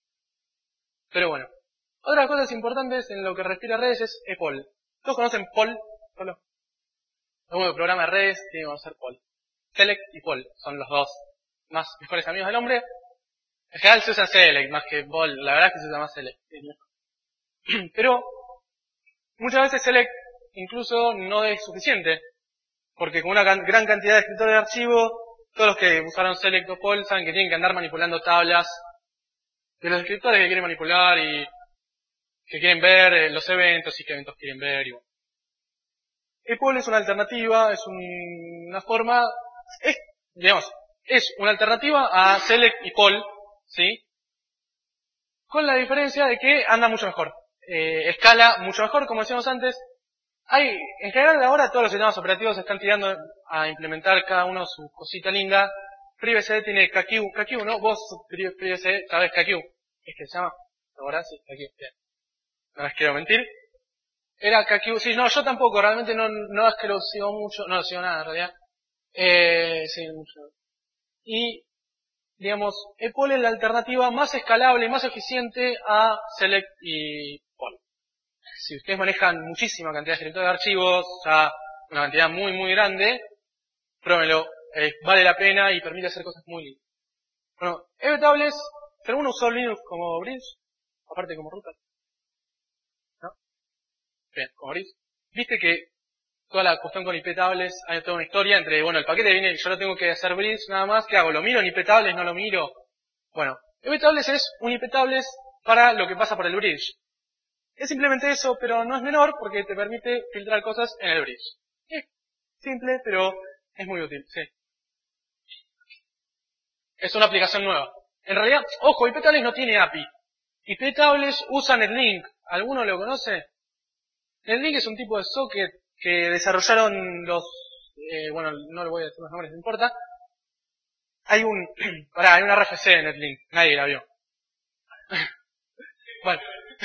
Pero bueno. Otras cosas importantes en lo que refiere a redes es EPOL. ¿Todos conocen POL? ¿Solo? Algún programa de redes tiene que conocer POL. Select y POL son los dos mejores amigos del hombre. En general se usa Select más que POL. La verdad es que se usa más Select. Pero muchas veces Select incluso no es suficiente. Porque con una gran cantidad de escritores de archivo, todos los que usaron Select o POL saben que tienen que andar manipulando tablas de los escritores que quieren manipular y que quieren ver los eventos y qué eventos quieren ver. Y EPOL es una alternativa, es una forma, es una alternativa a Select y POL, ¿sí? Con la diferencia de que anda mucho mejor. Escala mucho mejor, como decíamos antes. En general ahora todos los sistemas operativos están tirando a implementar cada uno su cosita linda. FreeBSD tiene KQ, ¿no? Vos, FreeBSD, sabés KQ. ¿Es que se llama? ¿Ahora sí? KQ, bien. No les quiero mentir. Era KQ, sí, no, yo tampoco, realmente no es que lo sigo mucho, no lo sigo nada en realidad. Sí, mucho. Y, digamos, EPOL es la alternativa más escalable y más eficiente a Select y POL. Si ustedes manejan muchísima cantidad de escritores de archivos, o sea, una cantidad muy grande, pruébenlo, vale la pena y permite hacer cosas muy lindas. Bueno, evitables, ¿alguno usó Linux como bridge? Aparte como router. ¿No? Bien, como bridge. Viste que toda la cuestión con IP tables hay toda una historia entre, bueno, el paquete viene, yo no tengo que hacer bridge nada más, ¿qué hago? ¿Lo miro en IP tables? ¿No lo miro? Bueno, IP tables es un IP tables para lo que pasa por el bridge. Es simplemente eso, pero no es menor porque te permite filtrar cosas en el bridge. Es simple, pero es muy útil, sí. Es una aplicación nueva. En realidad, ojo, IPTables no tiene API. IPTables usa NetLink. ¿Alguno lo conoce? NetLink es un tipo de socket que desarrollaron los... bueno, no le voy a decir los nombres, no importa. Hay hay una RFC de NetLink. Nadie la vio. Bueno.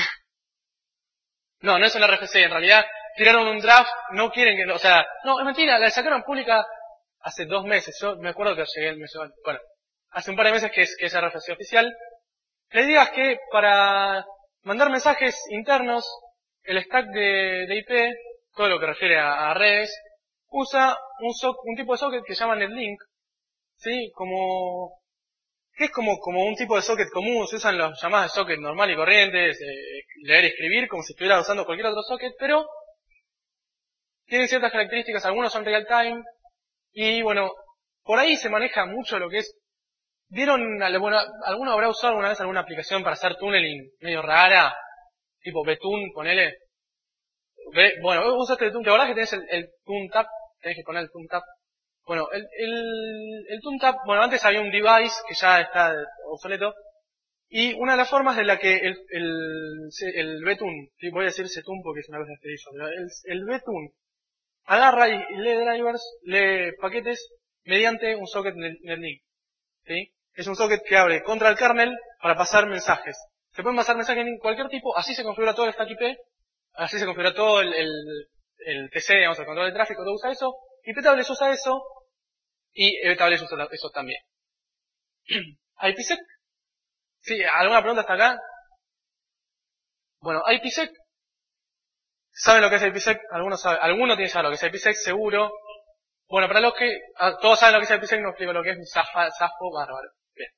No es una RFC. En realidad, tiraron un draft, no quieren que... O sea, no, es mentira, la sacaron pública hace 2 meses. Yo me acuerdo que llegué el mes... Bueno, hace un par de meses que es RFC oficial. Les digas que para mandar mensajes internos, el stack de IP, todo lo que refiere a redes, usa un tipo de socket que se llama NetLink, ¿sí? Que es como un tipo de socket común, se usan las llamadas de socket normal y corrientes, leer y escribir, como si estuviera usando cualquier otro socket, pero tiene ciertas características, algunos son real time, y bueno, por ahí se maneja mucho lo que es. ¿Alguno habrá usado alguna vez alguna aplicación para hacer tunneling medio rara? Tipo Betun, ponele. Bueno, vos usaste el Tune, ¿te acordás que tenés el TuneTap? Tenés que poner el TuneTap. Bueno, el TuneTap, bueno, antes había un device que ya está obsoleto. Y una de las formas de la que el Betun, sí, voy a decir Setun porque es una cosa que yo, pero el Betun agarra y lee drivers, lee paquetes mediante un socket NetLink. ¿Sí? Es un socket que abre contra el kernel para pasar mensajes. Se pueden pasar mensajes de cualquier tipo, así se configura todo el stack IP, así se configura todo el TC, digamos, el control de tráfico, todo usa eso, IPtables usa eso, y evitables usa eso también. IPsec, ¿sí? ¿Alguna pregunta hasta acá? Bueno, IPsec, ¿saben lo que es IPsec? Alguno tiene que saber lo que es IPsec, seguro. Bueno, para los que, todos saben lo que es IPsec, no explico lo que es, un zafo bárbaro. Bien.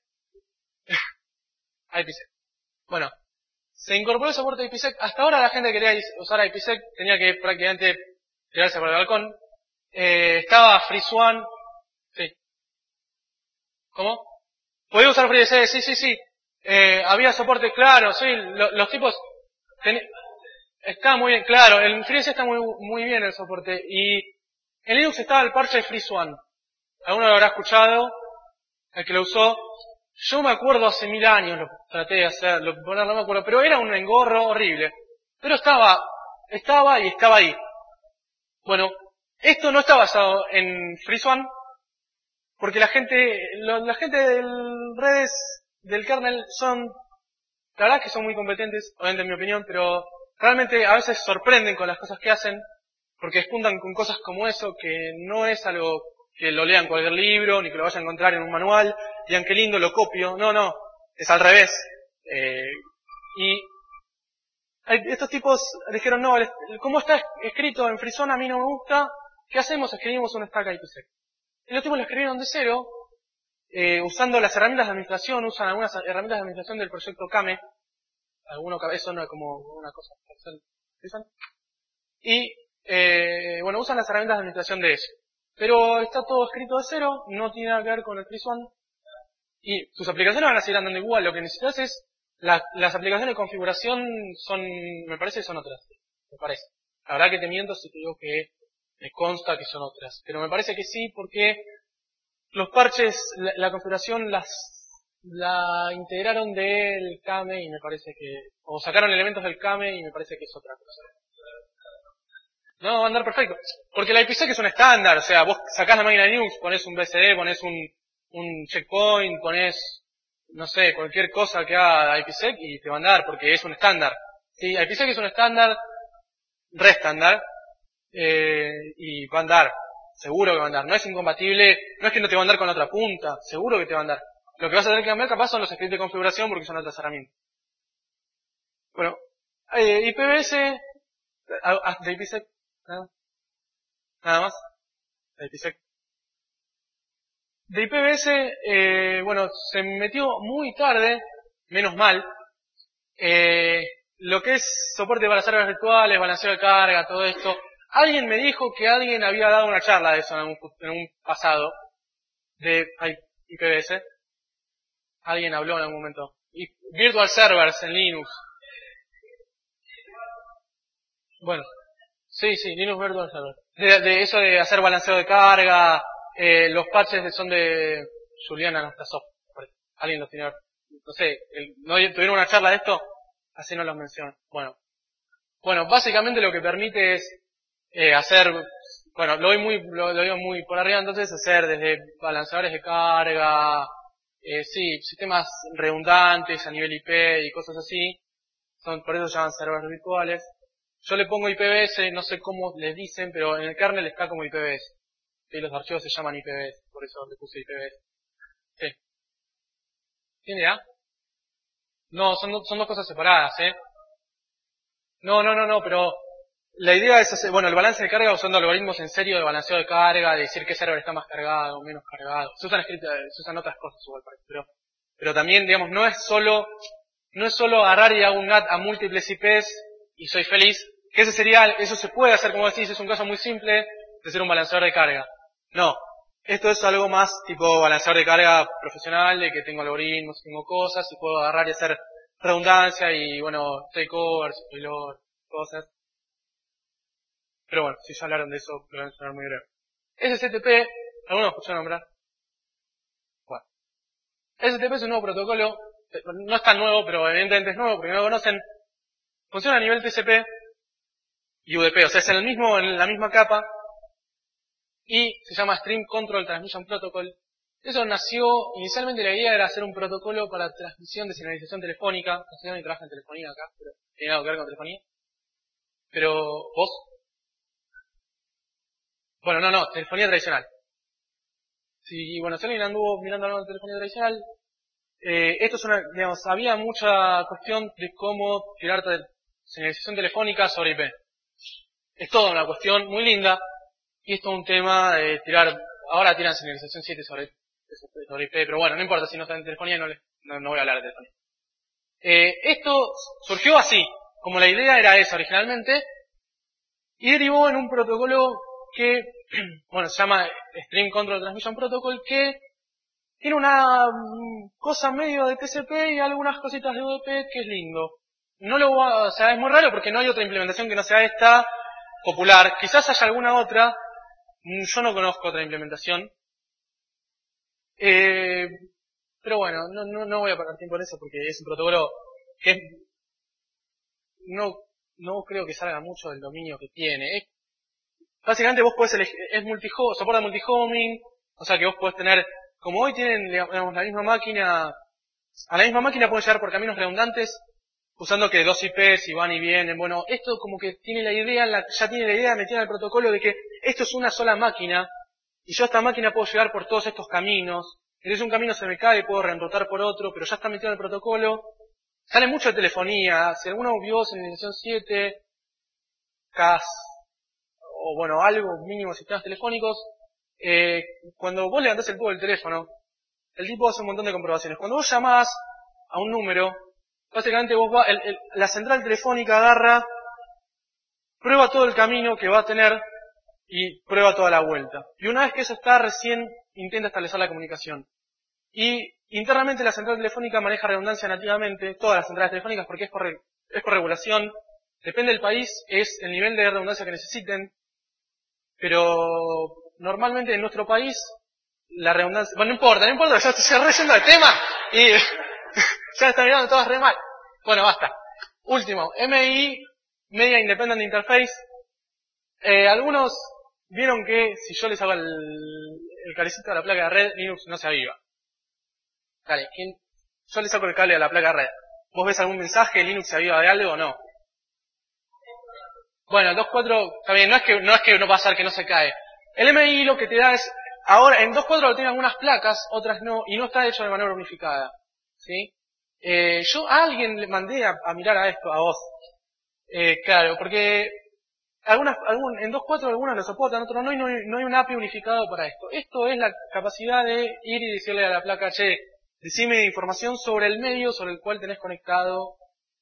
IPsec. Bueno, se incorporó el soporte de IPsec. Hasta ahora la gente que quería usar IPsec tenía que prácticamente tirarse por el balcón. Estaba FreeSWAN. Sí. ¿Cómo? Podía usar FreeBSD, sí. Había soporte, claro, sí. Los tipos... Está muy bien, claro, en FreeBSD está muy bien el soporte. Y en Linux estaba el parche de FreeSWAN. Alguno lo habrá escuchado, el que lo usó. Yo me acuerdo hace 1000 años, lo traté de hacerlo, no me acuerdo, pero era un engorro horrible. Pero estaba y estaba ahí. Bueno, esto no está basado en FreeSWAN, porque la gente del redes, del kernel, la verdad que son muy competentes, obviamente en mi opinión, pero realmente a veces sorprenden con las cosas que hacen, porque despuntan con cosas como eso, que no es algo que lo lean en cualquier libro, ni que lo vaya a encontrar en un manual, digan qué lindo, lo copio. No, es al revés. Y estos tipos dijeron, no, como está escrito en FreeSWAN a mí no me gusta, ¿qué hacemos? Escribimos un stack IPsec. Y los tipos lo escribieron de cero, usando las herramientas de administración, usan algunas herramientas de administración del proyecto Kame. Eso no es como una cosa personal. Y, bueno, usan las herramientas de administración de eso. Pero está todo escrito de cero, no tiene nada que ver con el FreeSWAN. Y tus aplicaciones van a seguir andando igual. Lo que necesitas es, las aplicaciones de configuración me parece que son otras. Me parece. La verdad que te miento si te digo que me consta que son otras. Pero me parece que sí, porque los parches, la configuración la integraron del Kame y me parece que, o sacaron elementos del Kame y me parece que es otra cosa. No, va a andar perfecto. Porque la IPsec es un estándar, o sea, vos sacás la máquina de Linux, ponés un BSD, ponés un checkpoint, ponés, no sé, cualquier cosa que haga IPsec y te va a andar, porque es un estándar. Sí, IPsec es un estándar, re estándar, y va a andar. Seguro que va a andar. No es incompatible, no es que no te va a andar con otra punta, seguro que te va a andar. Lo que vas a tener que cambiar capaz son los scripts de configuración porque son otras herramientas. Bueno, IPVS, de IPsec, nada más, de IPsec. De IPVS, bueno, se metió muy tarde, menos mal, lo que es soporte para servidores virtuales, balanceo de carga, todo esto. Alguien me dijo que alguien había dado una charla de eso en un pasado, de IPVS. Alguien habló en algún momento. Y virtual servers en Linux. Bueno, sí, Linux Virtual Server. De eso de hacer balanceo de carga, los patches son de Juliana Anastasov. Alguien los tiene, no sé, ¿no tuvieron una charla de esto? Así no los menciono. Bueno, básicamente lo que permite es hacer, bueno, lo digo muy por arriba, entonces hacer desde balanceadores de carga, sí, sistemas redundantes a nivel IP y cosas así. Por eso se llaman servidores virtuales. Yo le pongo IPVS, no sé cómo les dicen, pero en el kernel está como IPVS. Sí, los archivos se llaman IPVS, por eso le puse IPVS. Sí. ¿Tiene idea? No, son dos cosas separadas, No, pero la idea es hacer, bueno, el balance de carga usando algoritmos en serio de balanceo de carga, de decir qué server está más cargado o menos cargado. Se usan otras cosas igual, pero también, digamos, no es solo agarrar y hago un NAT a múltiples IPs y soy feliz, que eso se puede hacer, como decís, es un caso muy simple de ser un balanceador de carga. No. Esto es algo más tipo balanceador de carga profesional, de que tengo algoritmos, tengo cosas y puedo agarrar y hacer redundancia y, bueno, takeovers, payload, cosas. Pero bueno, si ya hablaron de eso, lo voy a mencionar muy breve. SCTP, ¿alguno escuchó nombrar? Bueno. SCTP es un nuevo protocolo, no es tan nuevo, pero evidentemente es nuevo porque no lo conocen. Funciona a nivel TCP y UDP, o sea, es en la misma capa, y se llama Stream Control Transmission Protocol. Eso nació, inicialmente la idea era hacer un protocolo para transmisión de señalización telefónica. No sé si alguien trabaja en telefonía acá, pero tiene algo que ver con telefonía. Pero, ¿vos? Bueno, no, telefonía tradicional. Sí, bueno, si alguien anduvo mirando algo de telefonía tradicional, esto es digamos, había mucha cuestión de cómo tirar señalización telefónica sobre IP. Es toda una cuestión muy linda, y esto es un tema de ahora tiran señalización 7 sobre IP, pero bueno, no importa si no están en telefonía, no voy a hablar de telefonía. Esto surgió así, como la idea era esa originalmente, y derivó en un protocolo que, bueno, se llama Stream Control Transmission Protocol, que tiene una cosa medio de TCP y algunas cositas de UDP que es lindo. no lo va, o sea, es muy raro porque no hay otra implementación que no sea esta popular. Quizás haya alguna otra, yo no conozco otra implementación. Pero bueno, no voy a perder tiempo en eso porque es un protocolo que no creo que salga mucho del dominio que tiene. Básicamente vos podés elegir, soporta multihoming, o sea que vos podés tener, como hoy tienen, digamos, la misma máquina, a la misma máquina pueden llegar por caminos redundantes, usando que dos IPs y van y vienen. Bueno, esto como que tiene la idea, ya tiene la idea metida en el protocolo de que esto es una sola máquina, y yo a esta máquina puedo llegar por todos estos caminos. Entonces un camino se me cae, puedo reenrutar por otro, pero ya está metido en el protocolo. Sale mucho de telefonía. Si alguno vio señalización 7, CAS, o bueno, algo mínimo de sistemas telefónicos, cuando vos levantás el tubo del teléfono, el tipo hace un montón de comprobaciones. Cuando vos llamás a un número, básicamente la central telefónica agarra, prueba todo el camino que va a tener y prueba toda la vuelta. Y una vez que eso está, recién intenta establecer la comunicación. Y internamente la central telefónica maneja redundancia nativamente, todas las centrales telefónicas, porque es por regulación. Depende del país, es el nivel de redundancia que necesiten. Pero normalmente en nuestro país, la redundancia... Bueno, no importa, ya estoy re yendo de tema y ya está mirando todas re mal. Bueno, basta. Último, MI, Media Independent Interface. Algunos vieron que si yo les hago el cablecito a la placa de red, Linux no se aviva. Dale, yo le saco el cable a la placa de red. ¿Vos ves algún mensaje? ¿Linux se aviva de algo o no? Bueno, el 2.4, está bien, no es que no va a pasar que no se cae. El MI lo que te da es, ahora, en 2.4 lo tiene algunas placas, otras no, y no está hecho de manera unificada. ¿Sí? Yo a alguien le mandé a mirar a esto, a vos. Claro, porque en 2.4 algunos lo soportan, otros no, y no hay un API unificado para esto. Esto es la capacidad de ir y decirle a la placa, che, decime información sobre el medio sobre el cual tenés conectado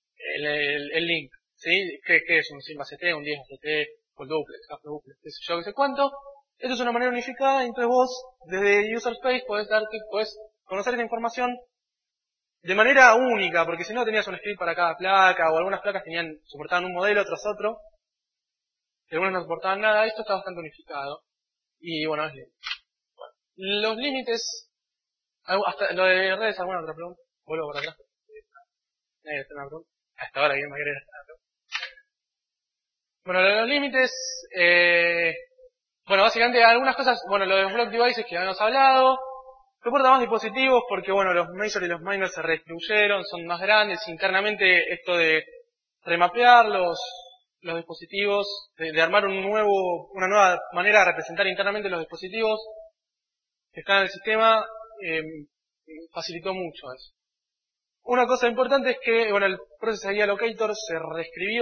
el link. ¿Sí? ¿Qué es un SIM-BASE-T, un 10-BASE-T, full duplex, half duplex, qué sé yo, qué sé cuánto? Esto es una manera unificada, entonces vos, desde user space, podés conocer esta información de manera única, porque si no tenías un script para cada placa, o algunas placas soportaban un modelo, otras otro, y algunas no soportaban nada. Esto está bastante unificado. Y bueno, es lindo. Bueno, los límites, hasta lo de redes, ¿alguna otra pregunta? Vuelvo para atrás. Nadie está una pregunta. Hasta ahora bien me agrega. Bueno, lo de los límites, bueno, básicamente algunas cosas, bueno, lo de los block devices que habíamos hablado, soporta más dispositivos porque, bueno, los major y los minor se redistribuyeron, son más grandes, internamente esto de remapear los dispositivos, de armar una nueva manera de representar internamente los dispositivos que están en el sistema, facilitó mucho eso. Una cosa importante es que, bueno, el Process ID Allocator se reescribió.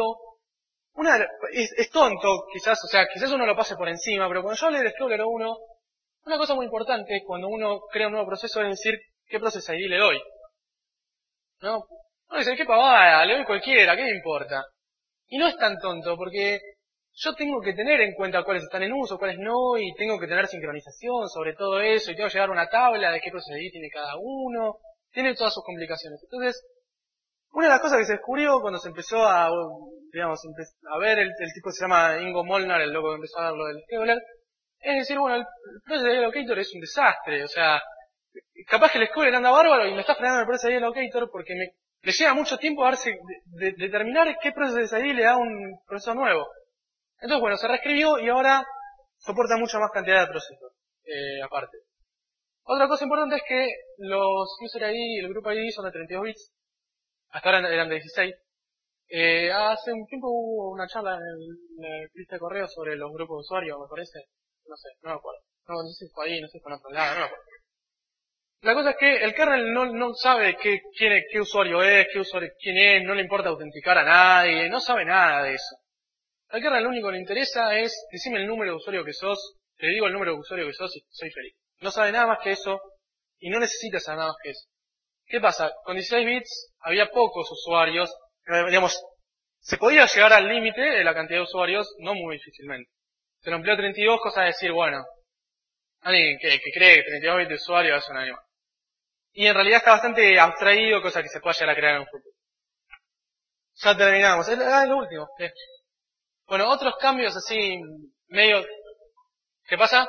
Es tonto, quizás, o sea, quizás uno lo pase por encima, pero cuando yo hablé de Explorer 1, una cosa muy importante cuando uno crea un nuevo proceso es decir qué Process ID le doy. ¿No? Uno dice, qué pavada, le doy cualquiera, ¿qué me importa? Y no es tan tonto, porque yo tengo que tener en cuenta cuáles están en uso, cuáles no, y tengo que tener sincronización sobre todo eso, y tengo que llevar una tabla de qué Process ID tiene cada uno, tiene todas sus complicaciones. Entonces, una de las cosas que se descubrió cuando se empezó a, digamos, a ver el tipo que se llama Ingo Molnar, el loco que empezó a ver lo del scheduler, es decir, bueno, el Process ID Allocator es un desastre, o sea, capaz que el scheduler anda bárbaro y me está frenando el Process ID Allocator porque le lleva mucho tiempo a darse, determinar qué Process ID le da un proceso nuevo. Entonces, bueno, se reescribió y ahora soporta mucha más cantidad de procesos, aparte. Otra cosa importante es que los User ID y el Group ID son de 32 bits, hasta ahora eran de 16. Hace un tiempo hubo una charla en la lista de correo sobre los grupos de usuarios, me parece. No sé, no me acuerdo. No sé si fue ahí, no sé si fue en otro lado, no me acuerdo. La cosa es que el kernel no sabe qué usuario es, quién es, no le importa autenticar a nadie, no sabe nada de eso. Al kernel lo único que le interesa es, decime el número de usuario que sos, te digo el número de usuario que sos y soy feliz. No sabe nada más que eso y no necesita saber nada más que eso. ¿Qué pasa? Con 16 bits había pocos usuarios, digamos, se podía llegar al límite de la cantidad de usuarios, no muy difícilmente. Se lo empleó 32, cosa de decir, bueno, alguien que cree que 32 bits de usuario es un animal. Y en realidad está bastante abstraído, cosa que se puede llegar a crear en un futuro. Ya terminamos. Es lo último. Bueno, otros cambios así, medio... ¿Qué pasa?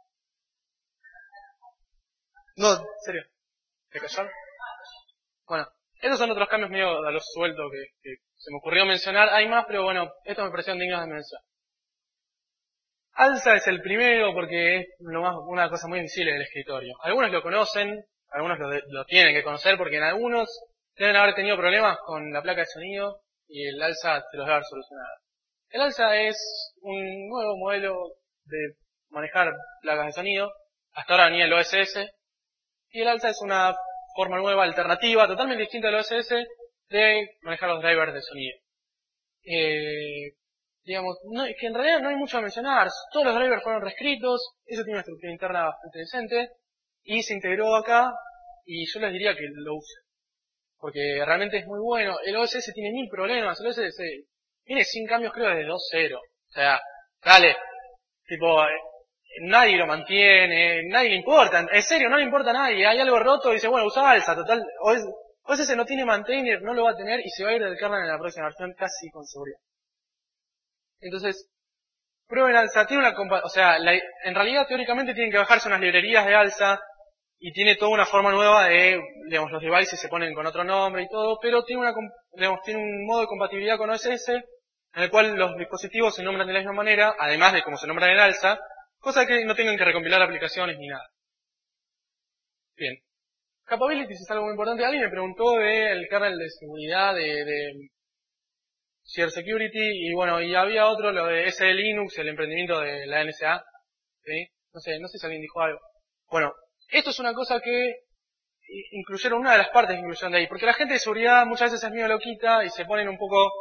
No, en serio. ¿Te callaron? Bueno, esos son otros cambios medio a los sueltos que se me ocurrió mencionar. Hay más, pero bueno, estos me parecieron dignos de mencionar. Alza es el primero porque es una cosa muy visible del escritorio. Algunos lo conocen, algunos lo tienen que conocer porque en algunos deben haber tenido problemas con la placa de sonido y el alza se los debe haber solucionado. El alza es un nuevo modelo de manejar placas de sonido. Hasta ahora venía el OSS. Y el alza es una forma nueva, alternativa, totalmente distinta al OSS de manejar los drivers de sonido. Digamos, es que en realidad no hay mucho a mencionar. Todos los drivers fueron reescritos, eso tiene una estructura interna bastante decente, y se integró acá, y yo les diría que lo usen. Porque realmente es muy bueno. El OSS tiene 1000 problemas, el OSS tiene 100 cambios creo desde 2.0. O sea, dale, tipo, nadie lo mantiene, nadie le importa, en serio, no le importa a nadie. Hay algo roto y dice, bueno, usa alza, total. OSS no tiene maintainer, no lo va a tener y se va a ir del kernel en la próxima versión casi con seguridad. Entonces, prueben alza, tiene o sea, en realidad teóricamente tienen que bajarse unas librerías de alza y tiene toda una forma nueva de, digamos, los devices se ponen con otro nombre y todo, pero tiene tiene un modo de compatibilidad con OSS en el cual los dispositivos se nombran de la misma manera, además de como se nombran en alza, cosa que no tengan que recompilar aplicaciones ni nada. Bien. Capabilities es algo muy importante. Alguien me preguntó del kernel de seguridad, de Shared Security, y bueno, y había otro, lo de SE Linux, el emprendimiento de la NSA. ¿Sí? No sé si alguien dijo algo. Bueno, esto es una cosa que incluyeron, una de las partes que incluyeron de ahí, porque la gente de seguridad muchas veces es medio loquita y se ponen un poco,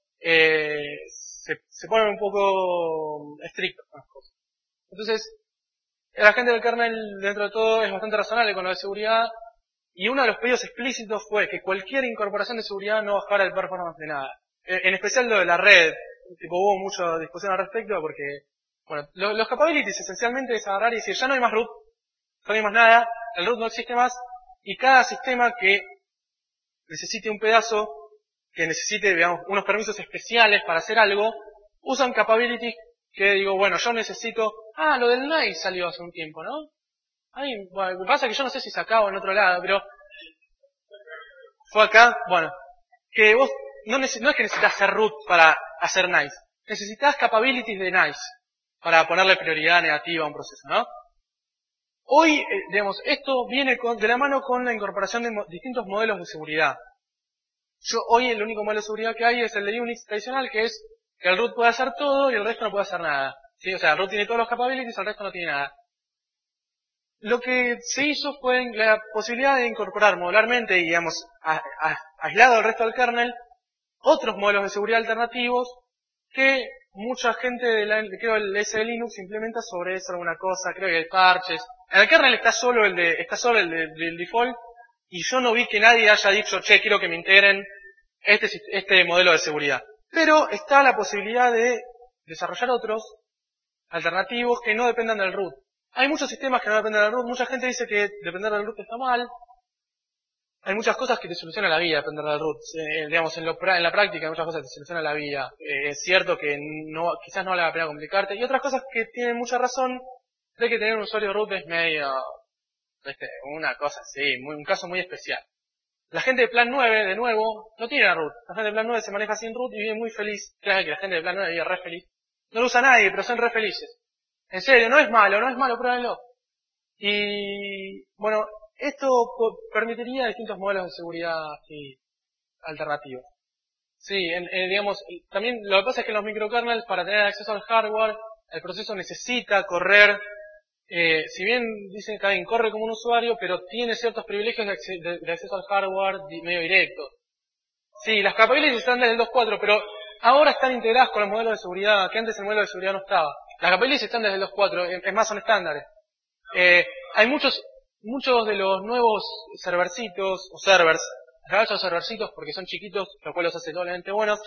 se ponen un poco estrictos con las cosas. Entonces, la gente del kernel, dentro de todo, es bastante razonable con lo de seguridad, y uno de los pedidos explícitos fue que cualquier incorporación de seguridad no bajara el performance de nada. En especial lo de la red, tipo, hubo mucha discusión al respecto porque, bueno, los capabilities esencialmente es agarrar y decir, ya no hay más root, no hay más nada, el root no existe más, y cada sistema que necesite un pedazo, que necesite, digamos, unos permisos especiales para hacer algo, usan capabilities que digo, bueno, yo necesito, lo del NICE salió hace un tiempo, ¿no? Bueno, lo que pasa es que yo no sé si se acabó en otro lado, pero fue acá, bueno, que vos no es que necesitas hacer root para hacer NICE, necesitas capabilities de NICE para ponerle prioridad negativa a un proceso, ¿no? Hoy, digamos, esto viene de la mano con la incorporación de distintos modelos de seguridad. Hoy el único modelo de seguridad que hay es el de Unix tradicional, que es que el root puede hacer todo y el resto no puede hacer nada. ¿Sí? O sea, el root tiene todos los capabilities, el resto no tiene nada. Lo que se hizo fue la posibilidad de incorporar modularmente y, digamos, aislado del resto del kernel, otros modelos de seguridad alternativos que mucha gente creo el SE Linux implementa sobre eso alguna cosa, creo que hay parches. En el kernel está solo el del default, y yo no vi que nadie haya dicho, che, quiero que me integren este modelo de seguridad. Pero está la posibilidad de desarrollar otros alternativos que no dependan del root. Hay muchos sistemas que no dependen del root, mucha gente dice que depender del root está mal. Hay muchas cosas que te solucionan la vida depender del root. Digamos, en la práctica hay muchas cosas que te solucionan la vida. Es cierto que quizás no vale la pena complicarte. Y otras cosas que tienen mucha razón de que tener un usuario root es medio, una cosa así, un caso muy especial. La gente de Plan 9, de nuevo, no tiene root. La gente de Plan 9 se maneja sin root y vive muy feliz. Claro que la gente de Plan 9 vive re feliz. No lo usa nadie, pero son re felices. En serio, no es malo, pruébenlo. Y, bueno, esto permitiría distintos modelos de seguridad alternativos. Sí, digamos, también lo que pasa es que los microkernels, para tener acceso al hardware, el proceso necesita correr, si bien dicen que alguien corre como un usuario, pero tiene ciertos privilegios de acceso al hardware medio directo. Sí, las capabilities están desde el 2.4, pero ahora están integradas con los modelos de seguridad, que antes el modelo de seguridad no estaba. Las capabilities están desde el 2.4, es más, son estándares. Hay muchos de los nuevos servercitos, o servers, en realidad son servercitos porque son chiquitos, lo cual los hace doblemente buenos,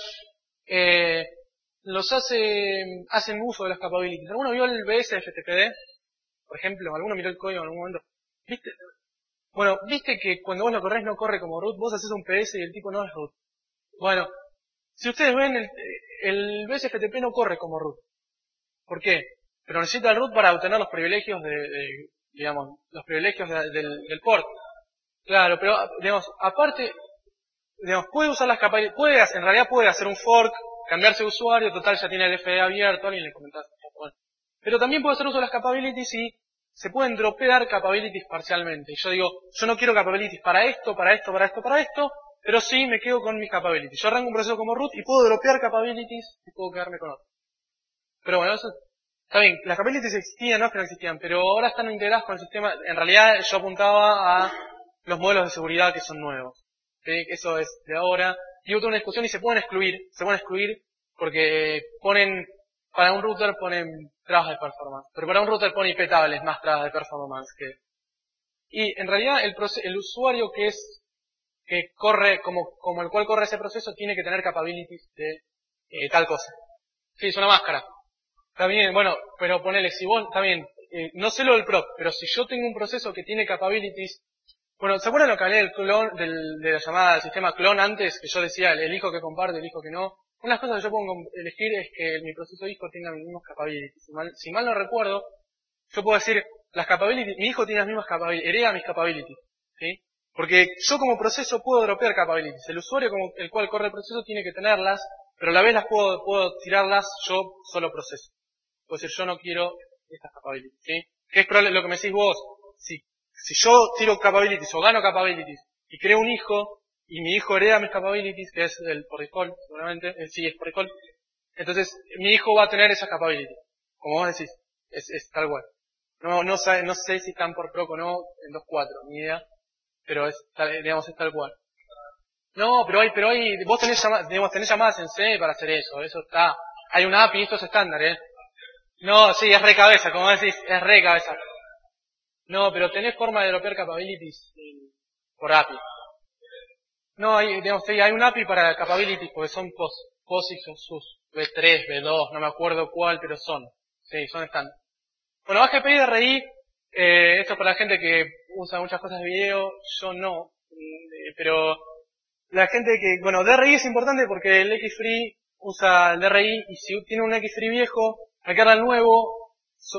hacen uso de las capabilities. ¿Alguno vio el BSFTPD? Por ejemplo, ¿alguno miró el código en algún momento? ¿Viste? Bueno, viste que cuando vos lo corres no corre como root, vos haces un PS y el tipo no es root. Bueno, Si ustedes ven, el BSFTP no corre como root. ¿Por qué? Pero necesita el root para obtener los privilegios digamos, los privilegios del port. Claro, pero, digamos, aparte, digamos, puede usar las capacidades, en realidad puede hacer un fork, cambiarse de usuario, total ya tiene el FD abierto, alguien le comentaste. Bueno. Pero también puede hacer uso de las capabilities y se pueden dropear capabilities parcialmente. Y yo digo, yo no quiero capabilities para esto, para esto, para esto, para esto, pero sí me quedo con mis capabilities. Yo arranco un proceso como root y puedo dropear capabilities y puedo quedarme con otro. Pero bueno, eso está bien. Las capabilities existían, no es que no existían, pero ahora están integradas con el sistema. En realidad yo apuntaba a los modelos de seguridad que son nuevos. ¿Sí? Eso es de ahora. Y hubo una discusión y se pueden excluir porque para un router ponen trabas de performance. Pero para un router pone IP tables más trabas de performance que. Y en realidad el usuario que corre, como el cual corre ese proceso, tiene que tener capabilities de tal cosa. Sí, es una máscara. Está bien, bueno, pero ponele, si vos, está bien, no sé lo del prop, pero si yo tengo un proceso que tiene capabilities. Bueno, ¿se acuerdan lo que hablé del clon, de la llamada del sistema clon antes? Que yo decía, el hijo que comparte, el hijo que no. Una de las cosas que yo puedo elegir es que mi proceso hijo tenga mis mismas capabilities. Si mal no recuerdo, yo puedo decir, las capabilities, mi hijo tiene las mismas capabilities, hereda mis capabilities. ¿Sí? Porque yo como proceso puedo dropear capabilities. El usuario como el cual corre el proceso tiene que tenerlas, pero a la vez las puedo tirarlas yo solo proceso. Puedo decir, yo no quiero estas capabilities. ¿Sí? ¿Qué es probable lo que me decís vos? Si yo tiro capabilities o gano capabilities y creo un hijo y mi hijo hereda mis capabilities, que es el por default, seguramente, sí es por default, entonces mi hijo va a tener esas capabilities. Como vos decís, es tal cual. No sé si están por proc o no en 2.4, ni idea, pero es tal cual. No, pero hay, vos tenés llamadas en C para hacer eso está. Hay una API, esto es estándar, No, sí, es re cabeza, como decís, es re cabeza. No, pero tenés forma de dropear capabilities por API. No, hay un API para capabilities porque son POSIX o SUS, B3, B2, no me acuerdo cuál, pero son. Sí, son estándar. Bueno, AGPI de RI, esto es para la gente que usa muchas cosas de video, yo no, pero la gente bueno, DRI es importante porque el XFree usa el DRI y si tiene un XFree viejo, al kernel nuevo,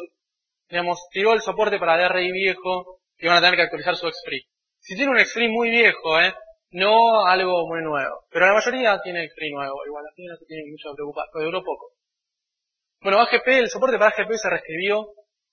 tiró el soporte para DRI viejo y van a tener que actualizar su XFree. Si tiene un XFree muy viejo, no algo muy nuevo. Pero la mayoría tiene XFree nuevo, igual así no se tiene mucho que preocupar, pero duró poco. Bueno, AGP, el soporte para AGP se reescribió.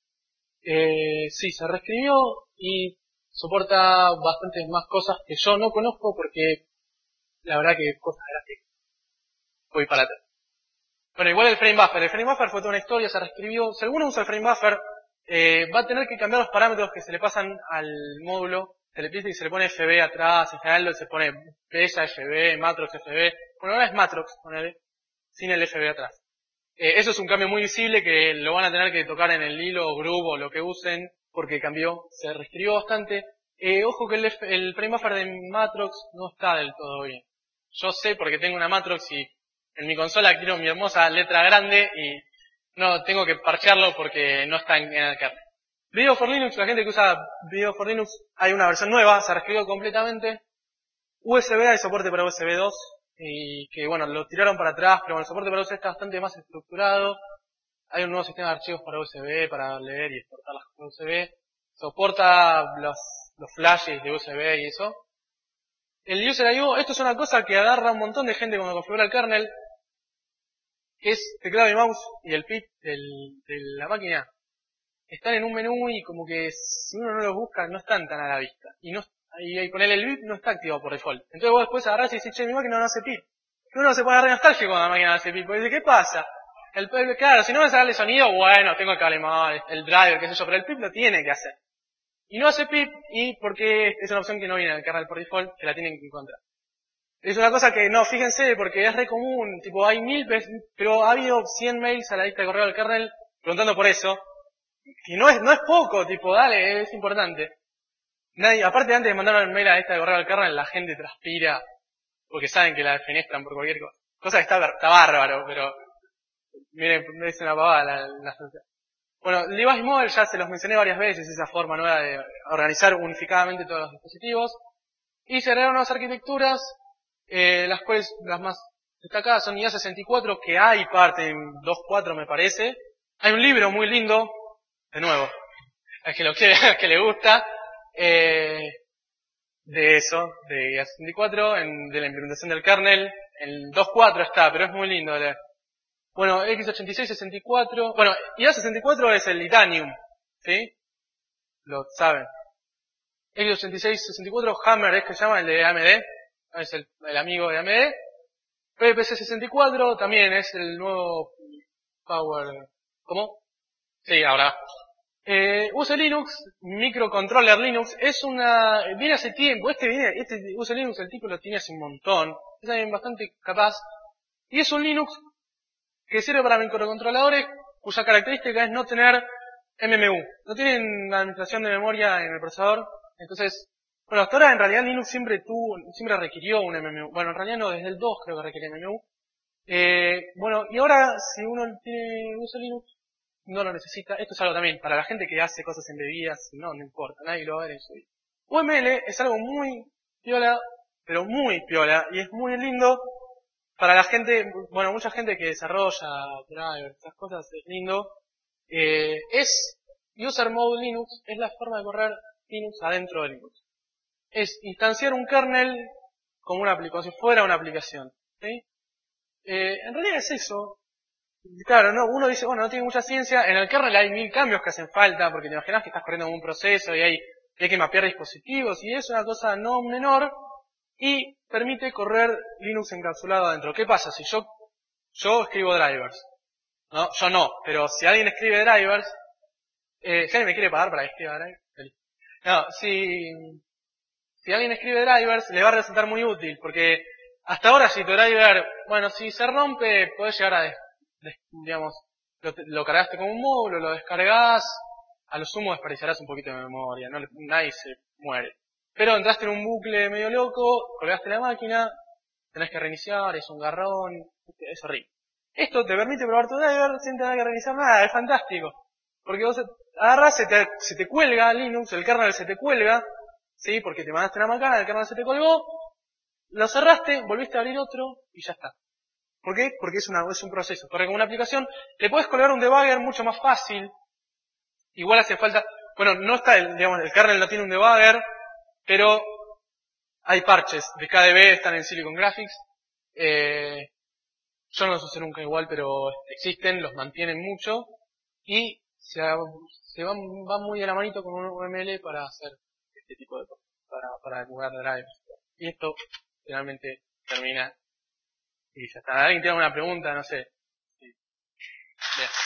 Sí, se reescribió y soporta bastantes más cosas que yo no conozco porque la verdad que cosas gráficas. Voy para atrás. Bueno, igual el frame buffer. El frame buffer fue toda una historia, se reescribió. Si alguno usa el frame buffer, va a tener que cambiar los parámetros que se le pasan al módulo. Se le pide que se le pone FB atrás, en general se pone bella FB, matrox FB. Bueno, ahora es matrox, ponele, sin el FB atrás. Eso es un cambio muy visible que lo van a tener que tocar en el hilo o groove o lo que usen, porque cambió, se reescribió bastante. Ojo que el frame buffer de matrox no está del todo bien. Yo sé porque tengo una matrox y en mi consola quiero mi hermosa letra grande y no, tengo que parchearlo porque no está en el kernel. Video for Linux, la gente que usa Video for Linux, hay una versión nueva, se reescribió completamente. USB hay soporte para USB 2 y que bueno, lo tiraron para atrás, pero bueno, el soporte para USB está bastante más estructurado. Hay un nuevo sistema de archivos para USB, para leer y exportar las cosas USB. Soporta los flashes de USB y eso. El User I/O, esto es una cosa que agarra un montón de gente cuando configura el kernel, que es teclado y mouse y el pip de la máquina. Están en un menú y como que si uno no los busca no están tan a la vista. Y con el BIP no está activado por default. Entonces vos después agarrás y decís, che, mi máquina no hace pip. Y uno se pone re nostálgico cuando la máquina no hace pip. Porque dice, ¿qué pasa? Claro, si no me sale el sonido, bueno, tengo el cable mal, el driver, qué sé yo, pero el pip lo tiene que hacer. Y no hace pip, y porque es una opción que no viene en el kernel por default, que la tienen que encontrar. Es una cosa que, no, fíjense, porque es re común, tipo, hay 1000 veces, pero ha habido 100 mails a la lista de correo del kernel preguntando por eso. Y no es poco, tipo, dale, es importante. Aparte antes de mandar un mail a esta de correo al kernel, la gente transpira, porque saben que la defenestran por cualquier cosa. Cosa que está bárbaro, pero miren, es una pavada la solución. Bueno, el device model ya se los mencioné varias veces, esa forma nueva de organizar unificadamente todos los dispositivos. Y se agregaron nuevas arquitecturas, las cuales las más está acá, son IA64, que hay parte en 2.4 me parece. Hay un libro muy lindo, de nuevo, al que lo quiere, al que le gusta, de eso, de IA64, de la implementación del kernel. En 2.4 está, pero es muy lindo de leer. Bueno, x86-64, bueno, IA64 es el Itanium, ¿sí? Lo saben. x86-64 Hammer es que se llama el de AMD, es el amigo de AMD. PPC64 también es el nuevo Power, ¿cómo? Sí, ahora. USE Linux, microcontroller Linux, es viene hace tiempo, este USE Linux el tipo lo tiene hace un montón, es también bastante capaz, y es un Linux que sirve para microcontroladores cuya característica es no tener MMU, no tienen administración de memoria en el procesador, entonces, bueno, hasta ahora en realidad Linux siempre requirió un MMU, bueno, en realidad no, desde el 2 creo que requiere MMU, bueno, y ahora si uno tiene USE Linux, no lo necesita. Esto es algo también para la gente que hace cosas embebidas, no importa, nadie lo va a ver eso. UML es algo muy piola, pero muy piola, y es muy lindo para la gente, bueno, mucha gente que desarrolla drivers, esas cosas, es lindo. Es User Mode Linux, es la forma de correr Linux adentro de Linux. Es instanciar un kernel como una aplicación, si fuera una aplicación. ¿Sí? En realidad es eso. Claro, no, uno dice, bueno, no tiene mucha ciencia, en el kernel hay 1000 cambios que hacen falta, porque te imaginas que estás corriendo un proceso y hay que mapear dispositivos, y es una cosa no menor, y permite correr Linux encapsulado adentro. ¿Qué pasa? Si yo escribo drivers, ¿no? Yo no, pero si alguien escribe drivers, si alguien me quiere pagar para que escriba drivers, feliz. No, si alguien escribe drivers, le va a resultar muy útil, porque hasta ahora si tu driver, bueno, si se rompe, podés llegar a digamos, lo cargaste como un módulo, lo descargás, a lo sumo desperdiciarás un poquito de memoria, nadie se muere. Pero entraste en un bucle medio loco, colgaste la máquina, tenés que reiniciar, es un garrón, es horrible. Esto te permite probar tu driver sin tener que reiniciar nada, es fantástico. Porque vos agarrás, se te cuelga Linux, el kernel se te cuelga, ¿sí? Porque te mandaste una macana, el kernel se te colgó, lo cerraste, volviste a abrir otro y ya está. ¿Por qué? Porque es un proceso. Porque con una aplicación le puedes colgar un debugger mucho más fácil. Igual hace falta, bueno, no está el kernel no tiene un debugger, pero hay parches de KDB, están en Silicon Graphics. Yo no los usé nunca igual, pero existen, los mantienen mucho y van muy de la manito con un UML para hacer este tipo de cosas, para jugar drivers. Y esto finalmente termina y ya está. ¿Alguien tiene alguna pregunta? No sé. Sí. Bien.